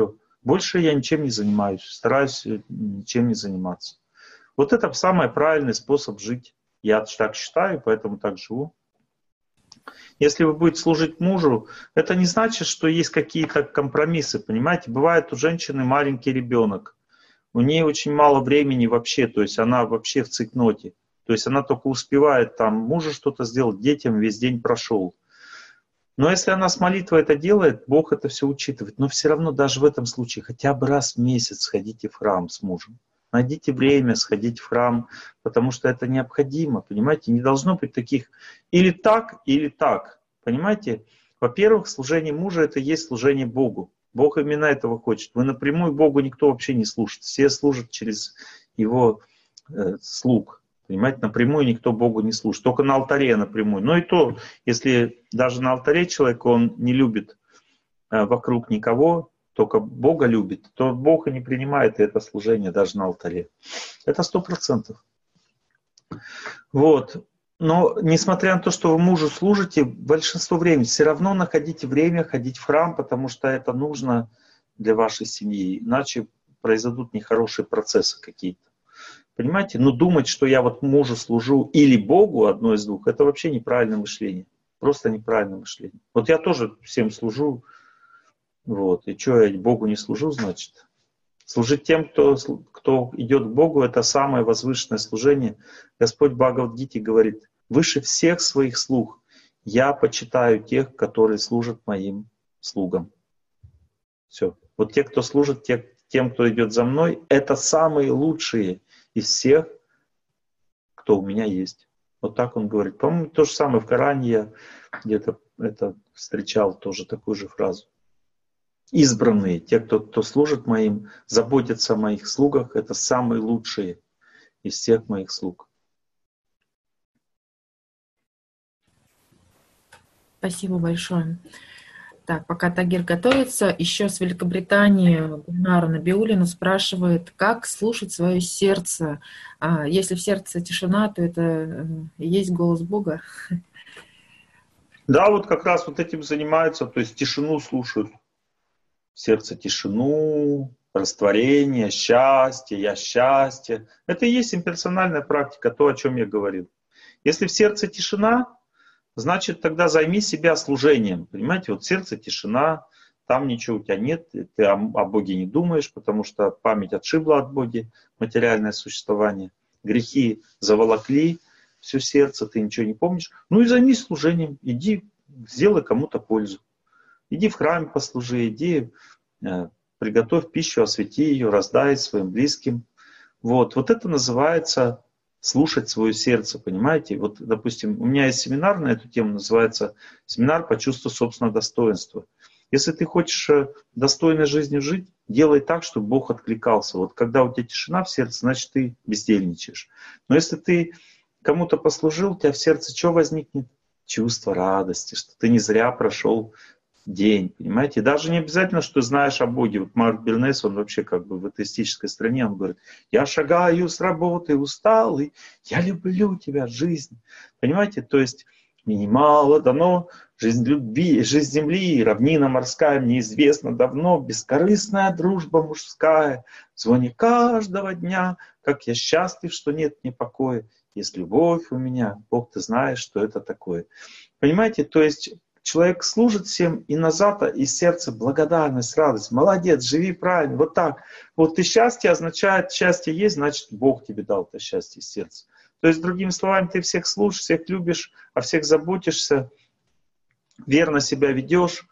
Больше я ничем не занимаюсь, стараюсь ничем не заниматься. Вот это самый правильный способ жить. Я так считаю, поэтому так живу. Если вы будете служить мужу, это не значит, что есть какие-то компромиссы, понимаете? Бывает у женщины маленький ребенок, у нее очень мало времени вообще, то есть она вообще в цикноте. То есть она только успевает там мужу что-то сделать, детям весь день прошел. Но если она с молитвой это делает, Бог это все учитывает. Но все равно даже в этом случае хотя бы раз в месяц сходите в храм с мужем. Найдите время сходить в храм, потому что это необходимо, понимаете? Не должно быть таких или так, или так, понимаете? Во-первых, служение мужа — это есть служение Богу. Бог именно этого хочет. Вы напрямую Богу никто вообще не служит. Все служат через его э, слуг. Понимаете, напрямую никто Богу не служит. Только на алтаре напрямую. Но и то, если даже на алтаре человек, он не любит э, вокруг никого, только Бога любит, то Бог и не принимает это служение даже на алтаре. Это сто процентов. Вот. Но несмотря на то, что вы мужу служите, большинство времени все равно находите время ходить в храм, потому что это нужно для вашей семьи. Иначе произойдут нехорошие процессы какие-то. Понимаете? Но думать, что я вот мужу служу или Богу, одно из двух, это вообще неправильное мышление. Просто неправильное мышление. Вот я тоже всем служу. Вот. И что, я Богу не служу, значит? Служить тем, кто, кто идет к Богу, это самое возвышенное служение. Господь в Бхагавад-гите говорит: выше всех своих слуг я почитаю тех, которые служат моим слугам. Все. Вот те, кто служит те, тем, кто идет за мной, это самые лучшие из всех, кто у меня есть. Вот так он говорит. По-моему, то же самое в Коране я где-то это встречал, тоже такую же фразу. Избранные, те, кто, кто служит моим, заботятся о моих слугах, это самые лучшие из всех моих слуг. Спасибо большое. Так, пока Тагир готовится, еще с Великобритании Гульнара Набиуллина спрашивает, как слушать свое сердце. А, если в сердце тишина, то это и есть голос Бога. Да, вот как раз вот этим занимаются, то есть тишину слушают. Сердце тишину, растворение, счастье, я счастье. Это и есть имперсональная практика, то, о чем я говорил. Если в сердце тишина, значит, тогда займи себя служением. Понимаете, вот в сердце тишина, там ничего у тебя нет, ты о, о Боге не думаешь, потому что память отшибла от Бога, материальное существование. Грехи заволокли все сердце, ты ничего не помнишь. Ну и займись служением, иди, сделай кому-то пользу. Иди в храме послужи, иди, э, приготовь пищу, освети ее, раздай своим близким. Вот, вот это называется слушать свое сердце, понимаете? Вот, допустим, у меня есть семинар на эту тему, называется «Семинар по чувству собственного достоинства». Если ты хочешь достойной жизнью жить, делай так, чтобы Бог откликался. Вот когда у тебя тишина в сердце, значит, ты бездельничаешь. Но если ты кому-то послужил, у тебя в сердце что возникнет? Чувство радости, что ты не зря прошел день, понимаете? И даже не обязательно, что знаешь о Боге. Вот Марк Бернес, он вообще как бы в атеистической стране, он говорит: я шагаю с работы усталый, я люблю тебя, жизнь. Понимаете? То есть мне немало дано, жизнь любви, жизнь земли, равнина морская, мне известно давно, бескорыстная дружба мужская, в звоне каждого дня, как я счастлив, что нет мне покоя. Есть любовь у меня, Бог, ты знаешь, что это такое. Понимаете? То есть человек служит всем, и назад из сердца благодарность, радость. Молодец, живи правильно, вот так. Вот и счастье означает, счастье есть, значит, Бог тебе дал это счастье из сердца. То есть, другими словами, ты всех слушаешь, всех любишь, о всех заботишься, верно себя ведешь.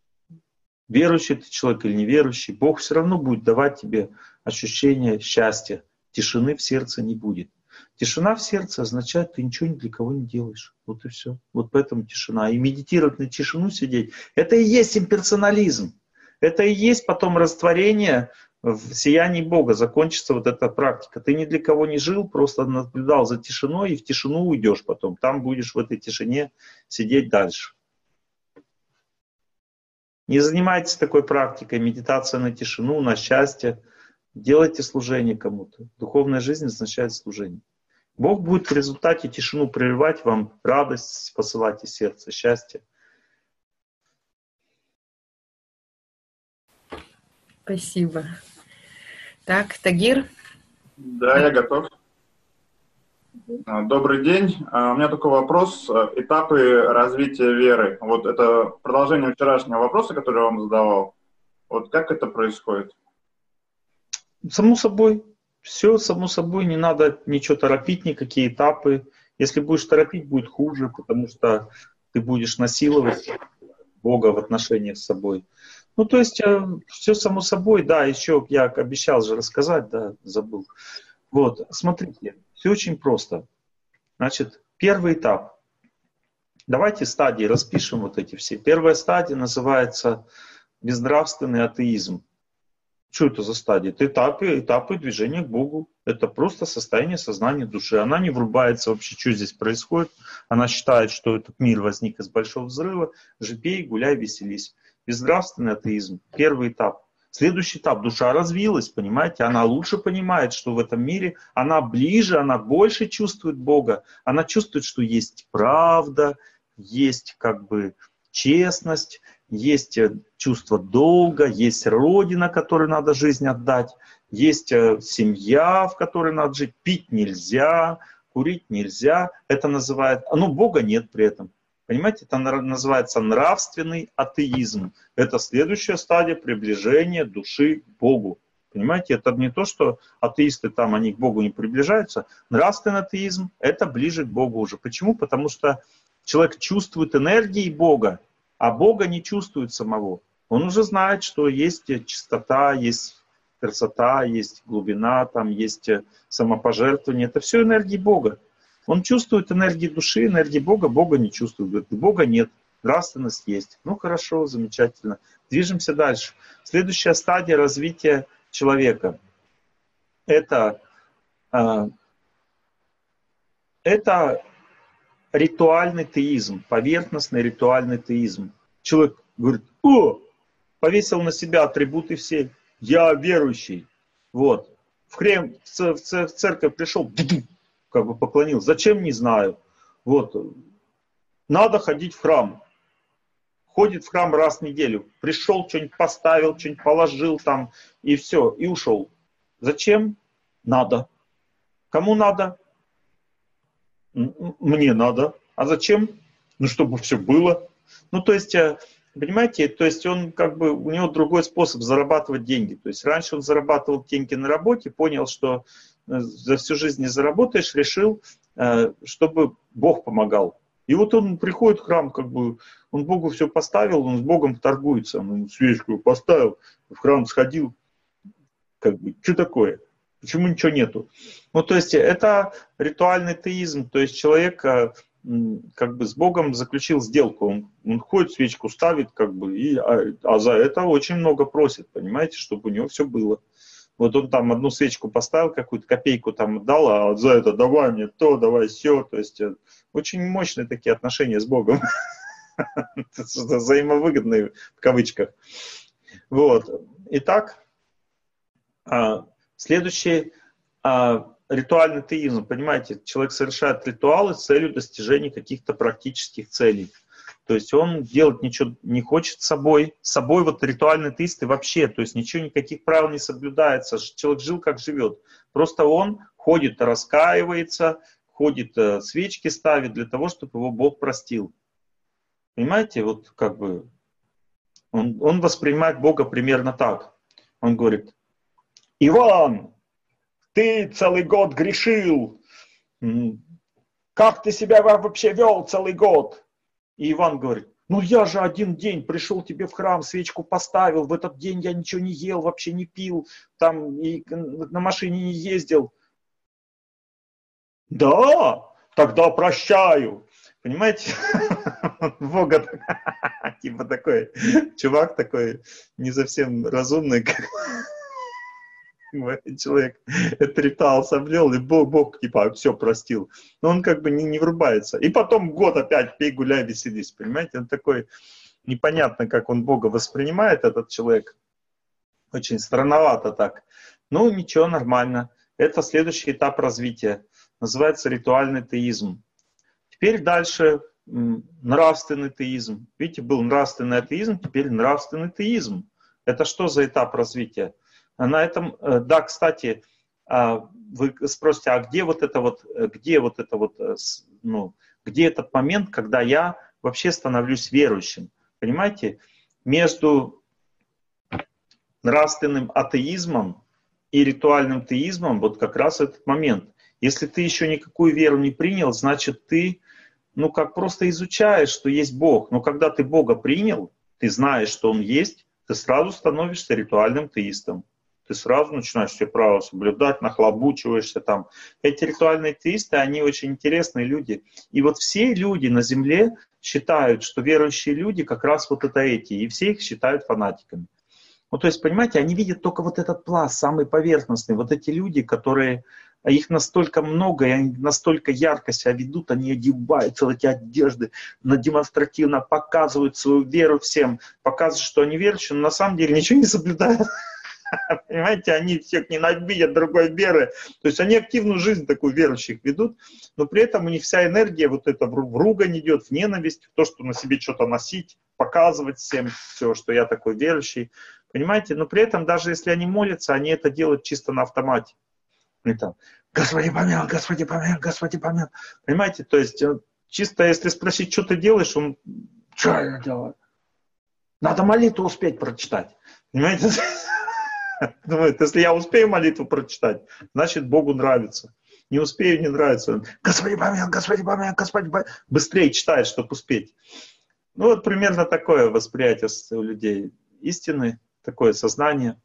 Верующий ты человек или неверующий, Бог все равно будет давать тебе ощущение счастья. Тишины в сердце не будет. Тишина в сердце означает, ты ничего ни для кого не делаешь. Вот и все. Вот поэтому тишина. И медитировать на тишину сидеть, это и есть имперсонализм. Это и есть потом растворение в сиянии Бога. Закончится вот эта практика. Ты ни для кого не жил, просто наблюдал за тишиной и в тишину уйдешь потом. Там будешь в этой тишине сидеть дальше. Не занимайтесь такой практикой. Медитация на тишину, на счастье. Делайте служение кому-то. Духовная жизнь означает служение. Бог будет в результате тишину прерывать, вам радость посылать из сердца, счастье. Спасибо. Так, Тагир? Да, я готов. Добрый день. У меня такой вопрос. Этапы развития веры. Вот это продолжение вчерашнего вопроса, который я вам задавал. Вот как это происходит? Само собой. Все само собой. Не надо ничего торопить, никакие этапы. Если будешь торопить, будет хуже, потому что ты будешь насиловать Бога в отношениях с собой. Ну, то есть, все само собой, да, еще я обещал же рассказать, да, забыл. Вот, смотрите, все очень просто. Значит, первый этап. Давайте стадии распишем вот эти все. Первая стадия называется безнравственный атеизм. Что это за стадия? Это этапы, этапы движения к Богу. Это просто состояние сознания души. Она не врубается вообще, что здесь происходит. Она считает, что этот мир возник из большого взрыва. Живи, гуляй, веселись. Безнравственный атеизм. Первый этап. Следующий этап. Душа развилась, понимаете? Она лучше понимает, что в этом мире она ближе, она больше чувствует Бога. Она чувствует, что есть правда, есть как бы честность, есть чувство долга, есть родина, которой надо жизнь отдать, есть семья, в которой надо жить, пить нельзя, курить нельзя. Это называют, ну, Бога нет при этом. Понимаете, это называется нравственный атеизм. Это следующая стадия приближения души к Богу. Понимаете, это не то, что атеисты там, они к Богу не приближаются. Нравственный атеизм – это ближе к Богу уже. Почему? Потому что человек чувствует энергии Бога, а Бога не чувствует самого. Он уже знает, что есть чистота, есть красота, есть глубина, там есть самопожертвование. Это все энергии Бога. Он чувствует энергии души, энергии Бога, Бога не чувствует. Говорит, Бога нет, нравственность есть. Ну хорошо, замечательно. Движемся дальше. Следующая стадия развития человека. Это, э, это ритуальный теизм, поверхностный ритуальный теизм. Человек говорит, о, повесил на себя атрибуты все, я верующий. Вот. В храм, в церковь пришел, как бы поклонил. Зачем, не знаю. Вот. Надо ходить в храм. Ходит в храм раз в неделю. Пришел, что-нибудь поставил, что-нибудь положил там, и все, и ушел. Зачем? Надо. Кому надо? Мне надо. А зачем? Ну, чтобы все было. Ну, то есть, понимаете, то есть он как бы, у него другой способ зарабатывать деньги. То есть раньше он зарабатывал деньги на работе, понял, что за всю жизнь не заработаешь, решил, чтобы Бог помогал. И вот он приходит в храм, как бы, он Богу все поставил, он с Богом торгуется. Он свечку поставил, в храм сходил. Как бы, что такое? Почему ничего нету? Ну, то есть, это ритуальный теизм. То есть, человек как бы с Богом заключил сделку. Он, он ходит, свечку ставит, как бы, и, а, а за это очень много просит, понимаете, чтобы у него все было. Вот он там одну свечку поставил, какую-то копейку там дал, а за это давай мне то, давай все. То есть очень мощные такие отношения с Богом. Взаимовыгодные в кавычках. Вот. Итак, следующий ритуальный теизм. Понимаете, человек совершает ритуалы с целью достижения каких-то практических целей. То есть он делать ничего не хочет с собой. С собой вот ритуальный теист и вообще, то есть ничего, никаких правил не соблюдается. Человек жил как живет. Просто он ходит, раскаивается, ходит, свечки ставит для того, чтобы его Бог простил. Понимаете, вот как бы он, он воспринимает Бога примерно так. Он говорит, Иван, ты целый год грешил. Как ты себя вообще вел целый год? И Иван говорит, ну я же один день пришел тебе в храм, свечку поставил, в этот день я ничего не ел, вообще не пил, там и на машине не ездил. Да, тогда прощаю. Понимаете? Бога типа такой, чувак такой не совсем разумный, человек этот ритуал соблюл, и Бог, Бог типа все простил. Но он как бы не, не врубается. И потом год опять пей, гуляй, веселись. Понимаете? Он такой, непонятно, как он Бога воспринимает, этот человек. Очень странновато так. Ну, ничего, нормально. Это следующий этап развития. Называется ритуальный теизм. Теперь дальше нравственный теизм. Видите, был нравственный атеизм, теперь нравственный теизм. Это что за этап развития? На этом, да, кстати, вы спросите, а где вот это вот, где вот это вот, ну, где этот момент, когда я вообще становлюсь верующим? Понимаете? Между нравственным атеизмом и ритуальным теизмом вот как раз этот момент. Если ты еще никакую веру не принял, значит ты, ну, как просто изучаешь, что есть Бог. Но когда ты Бога принял, ты знаешь, что Он есть, ты сразу становишься ритуальным теистом. Ты сразу начинаешь все правила соблюдать, нахлобучиваешься там. Эти ритуальные теисты, они очень интересные люди. И вот все люди на земле считают, что верующие люди как раз вот это эти. И все их считают фанатиками. Ну, то есть, понимаете, они видят только вот этот пласт, самый поверхностный. Вот эти люди, которые, их настолько много, и они настолько ярко себя ведут, они одеваются в эти одежды, демонстративно показывают свою веру всем, показывают, что они верующие, но на самом деле ничего не соблюдают. Понимаете, они всех ненавидят другой веры. То есть они активную жизнь такую верующих ведут, но при этом у них вся энергия вот эта в ругань идет, в ненависть, в то, что на себе что-то носить, показывать всем все, что я такой верующий. Понимаете? Но при этом даже если они молятся, они это делают чисто на автомате. Они там, Господи помилуй, Господи помилуй, Господи помилуй. Понимаете? То есть чисто если спросить, что ты делаешь, он, что я делаю? Надо молитву успеть прочитать. Понимаете? Думает, если я успею молитву прочитать, значит Богу нравится. Не успею, не нравится. Господи помилуй, Господи помилуй, Господи помилуй. Быстрее читает, чтобы успеть. Ну вот примерно такое восприятие у людей истины, такое сознание.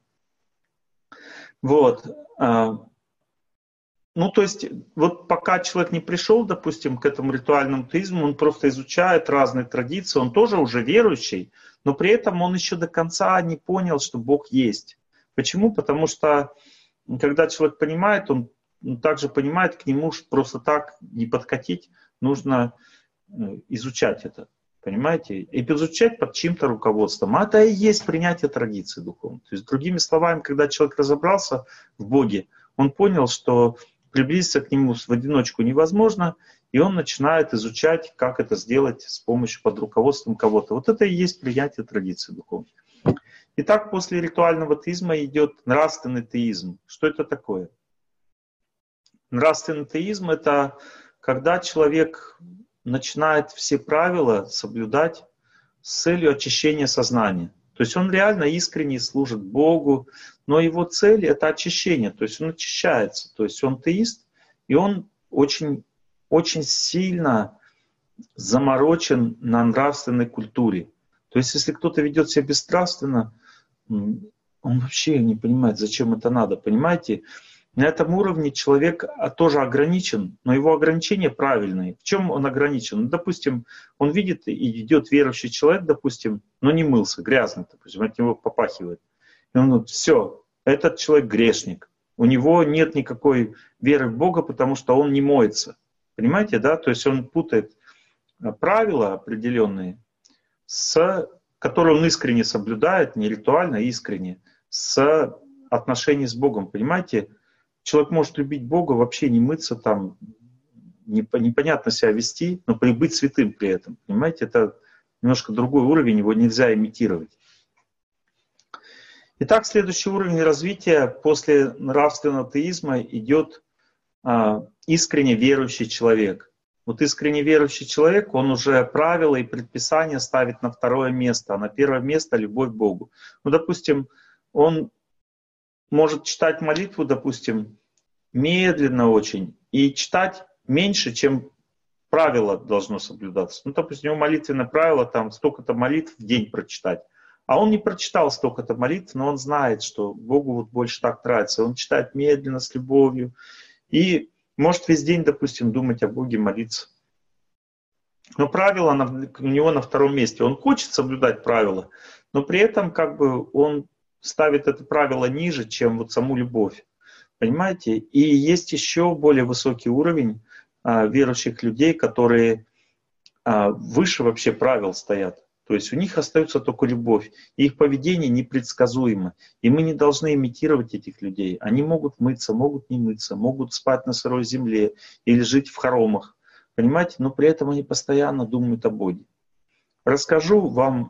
Вот. Ну, то есть, вот пока человек не пришел, допустим, к этому ритуальному теизму, он просто изучает разные традиции, он тоже уже верующий, но при этом он еще до конца не понял, что Бог есть. Почему? Потому что, когда человек понимает, он также понимает, к нему просто так не подкатить, нужно изучать это. Понимаете? И изучать под чьим-то руководством. А это и есть принятие традиции духовной. То есть, другими словами, когда человек разобрался в Боге, он понял, что приблизиться к нему в одиночку невозможно, и он начинает изучать, как это сделать с помощью, под руководством кого-то. Вот это и есть принятие традиции духовной. Итак, после ритуального теизма идет нравственный теизм. Что это такое? Нравственный теизм — это когда человек начинает все правила соблюдать с целью очищения сознания. То есть он реально искренне служит Богу, но его цель — это очищение, то есть он очищается. То есть он теист, и он очень, очень сильно заморочен на нравственной культуре. То есть если кто-то ведет себя бесстрастно, он вообще не понимает, зачем это надо. Понимаете? На этом уровне человек тоже ограничен, но его ограничения правильные. В чем он ограничен? Ну, допустим, он видит и идет верующий человек, допустим, но не мылся, грязный, допустим, от него попахивает. И он говорит, все, этот человек грешник. У него нет никакой веры в Бога, потому что он не моется. Понимаете, да? То есть он путает правила определенные, с, которые он искренне соблюдает, не ритуально, а искренне, с отношений с Богом. Понимаете? Человек может любить Бога, вообще не мыться, там, непонятно себя вести, но быть святым при этом. Понимаете, это немножко другой уровень, его нельзя имитировать. Итак, следующий уровень развития после нравственного теизма идет а, искренне верующий человек. Вот искренне верующий человек, он уже правила и предписания ставит на второе место, а на первое место любовь к Богу. Ну, допустим, он может читать молитву, допустим, медленно очень, и читать меньше, чем правило должно соблюдаться. Ну, допустим, у него молитвенное правило, там, столько-то молитв в день прочитать. А он не прочитал столько-то молитв, но он знает, что Богу вот больше так нравится. Он читает медленно, с любовью, и может весь день, допустим, думать о Боге, молиться. Но правило у него на втором месте. Он хочет соблюдать правила, но при этом как бы он ставит это правило ниже, чем вот саму любовь. Понимаете? И есть еще более высокий уровень а, верующих людей, которые а, выше вообще правил стоят. То есть у них остается только любовь. И их поведение непредсказуемо. И мы не должны имитировать этих людей. Они могут мыться, могут не мыться, могут спать на сырой земле или жить в хоромах. Понимаете? Но при этом они постоянно думают о Боге. Расскажу вам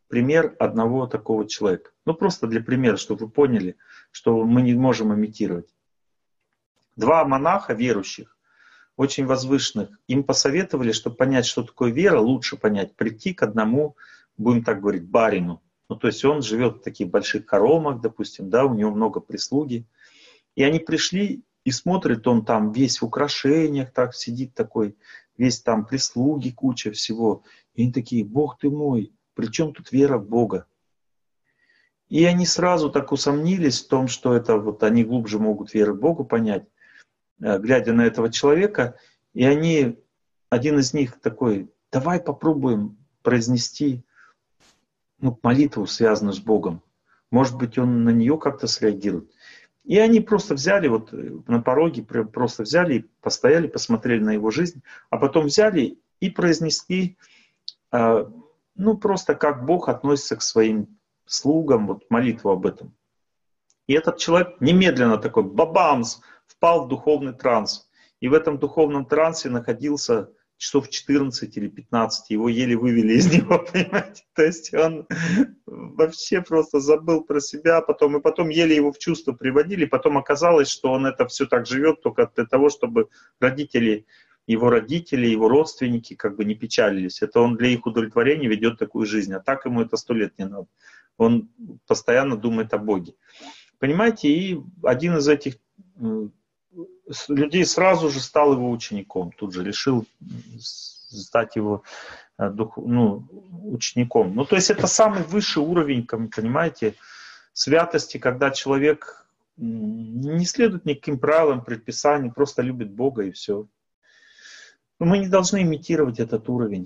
пример одного такого человека. Ну, просто для примера, чтобы вы поняли, что мы не можем имитировать. Два монаха верующих, очень возвышенных, им посоветовали, чтобы понять, что такое вера, лучше понять, прийти к одному, будем так говорить, барину. Ну, то есть он живет в таких больших хоромах, допустим, да, у него много прислуги. И они пришли и смотрят, он там весь в украшениях, так сидит такой, весь там прислуги, куча всего. И они такие: Бог ты мой, при чем тут вера в Бога? И они сразу так усомнились в том, что это вот они глубже могут веру в Богу понять, глядя на этого человека. И они, один из них такой: давай попробуем произнести ну, молитву, связанную с Богом. Может быть, он на нее как-то среагирует. И они просто взяли, вот на пороге просто взяли, постояли, посмотрели на его жизнь, а потом взяли и произнесли, ну, просто как Бог относится к своим слугам, вот молитву об этом. И этот человек немедленно такой бабамс впал в духовный транс. И в этом духовном трансе находился часов четырнадцать или пятнадцать, его еле вывели из него, понимаете? То есть он вообще просто забыл про себя, потом, и потом еле его в чувство приводили, потом оказалось, что он это все так живет только для того, чтобы родители, его родители, его родственники как бы не печалились. Это он для их удовлетворения ведет такую жизнь, а так ему это сто лет не надо. Он постоянно думает о Боге. Понимаете, и один из этих людей сразу же стал его учеником, тут же решил стать его ну, учеником. Ну, то есть это самый высший уровень, понимаете, святости, когда человек не следует никаким правилам, предписаниям, просто любит Бога и все. Но мы не должны имитировать этот уровень.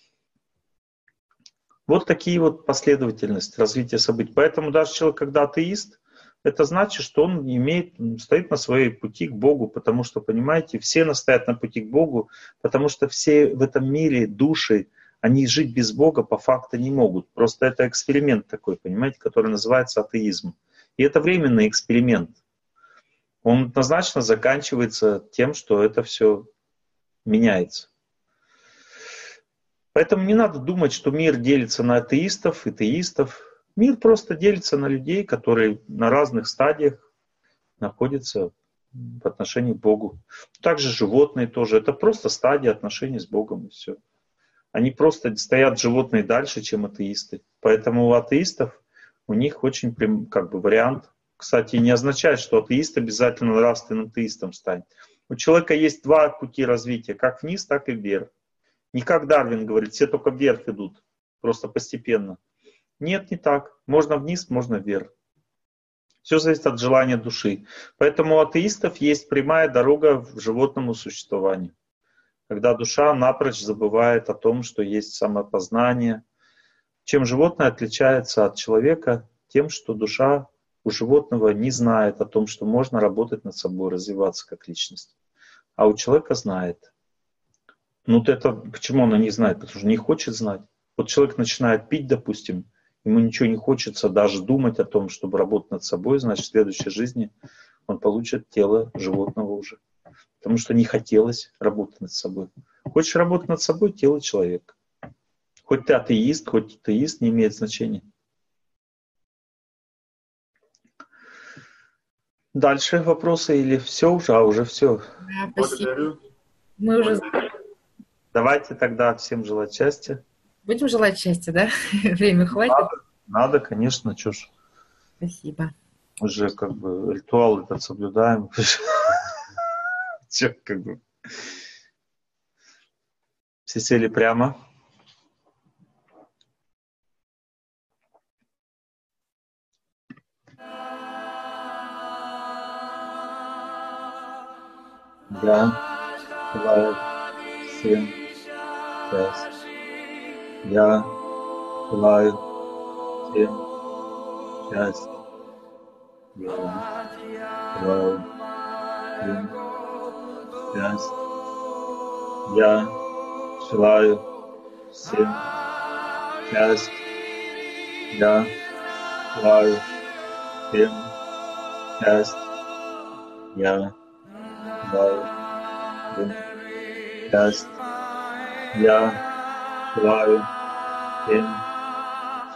Вот такие вот последовательности развития событий. Поэтому даже человек, когда атеист, это значит, что он имеет, стоит на своей пути к Богу, потому что, понимаете, все стоят на пути к Богу, потому что все в этом мире души, они жить без Бога по факту не могут. Просто это эксперимент такой, понимаете, который называется атеизм. И это временный эксперимент. Он однозначно заканчивается тем, что это все меняется. Поэтому не надо думать, что мир делится на атеистов и теистов. Мир просто делится на людей, которые на разных стадиях находятся в отношении к Богу. Также животные тоже. Это просто стадия отношений с Богом и все. Они просто стоят животные дальше, чем атеисты. Поэтому у атеистов у них очень прям, как бы вариант. Кстати, не означает, что атеист обязательно нравственным теистом станет. У человека есть два пути развития, как вниз, так и вверх. Не как Дарвин говорит, все только вверх идут, просто постепенно. Нет, не так. Можно вниз, можно вверх. Все зависит от желания души. Поэтому у атеистов есть прямая дорога к животному существованию. Когда душа напрочь забывает о том, что есть самопознание. Чем животное отличается от человека? Тем, что душа у животного не знает о том, что можно работать над собой, развиваться как личность. А у человека знает. Ну, это почему она не знает? Потому что не хочет знать. Вот человек начинает пить, допустим, ему ничего не хочется даже думать о том, чтобы работать над собой, значит, в следующей жизни он получит тело животного уже. Потому что не хотелось работать над собой. Хочешь работать над собой — тело человека. Хоть ты атеист, хоть теист, не имеет значения. Дальше вопросы или все уже? А уже все. Да, спасибо. Мы уже... Давайте тогда всем желать счастья. Будем желать счастья, да? Время хватит? Надо, надо, конечно, чё ж. Спасибо. Уже как бы ритуал этот соблюдаем. Чё, как бы. Все сели прямо. Я желаю всем счастья. Я желаю всем счастья. Я желаю всем счастья. Я желаю всем счастья. Я желаю всем счастья. Я желаю всем счастья. Я желаю всем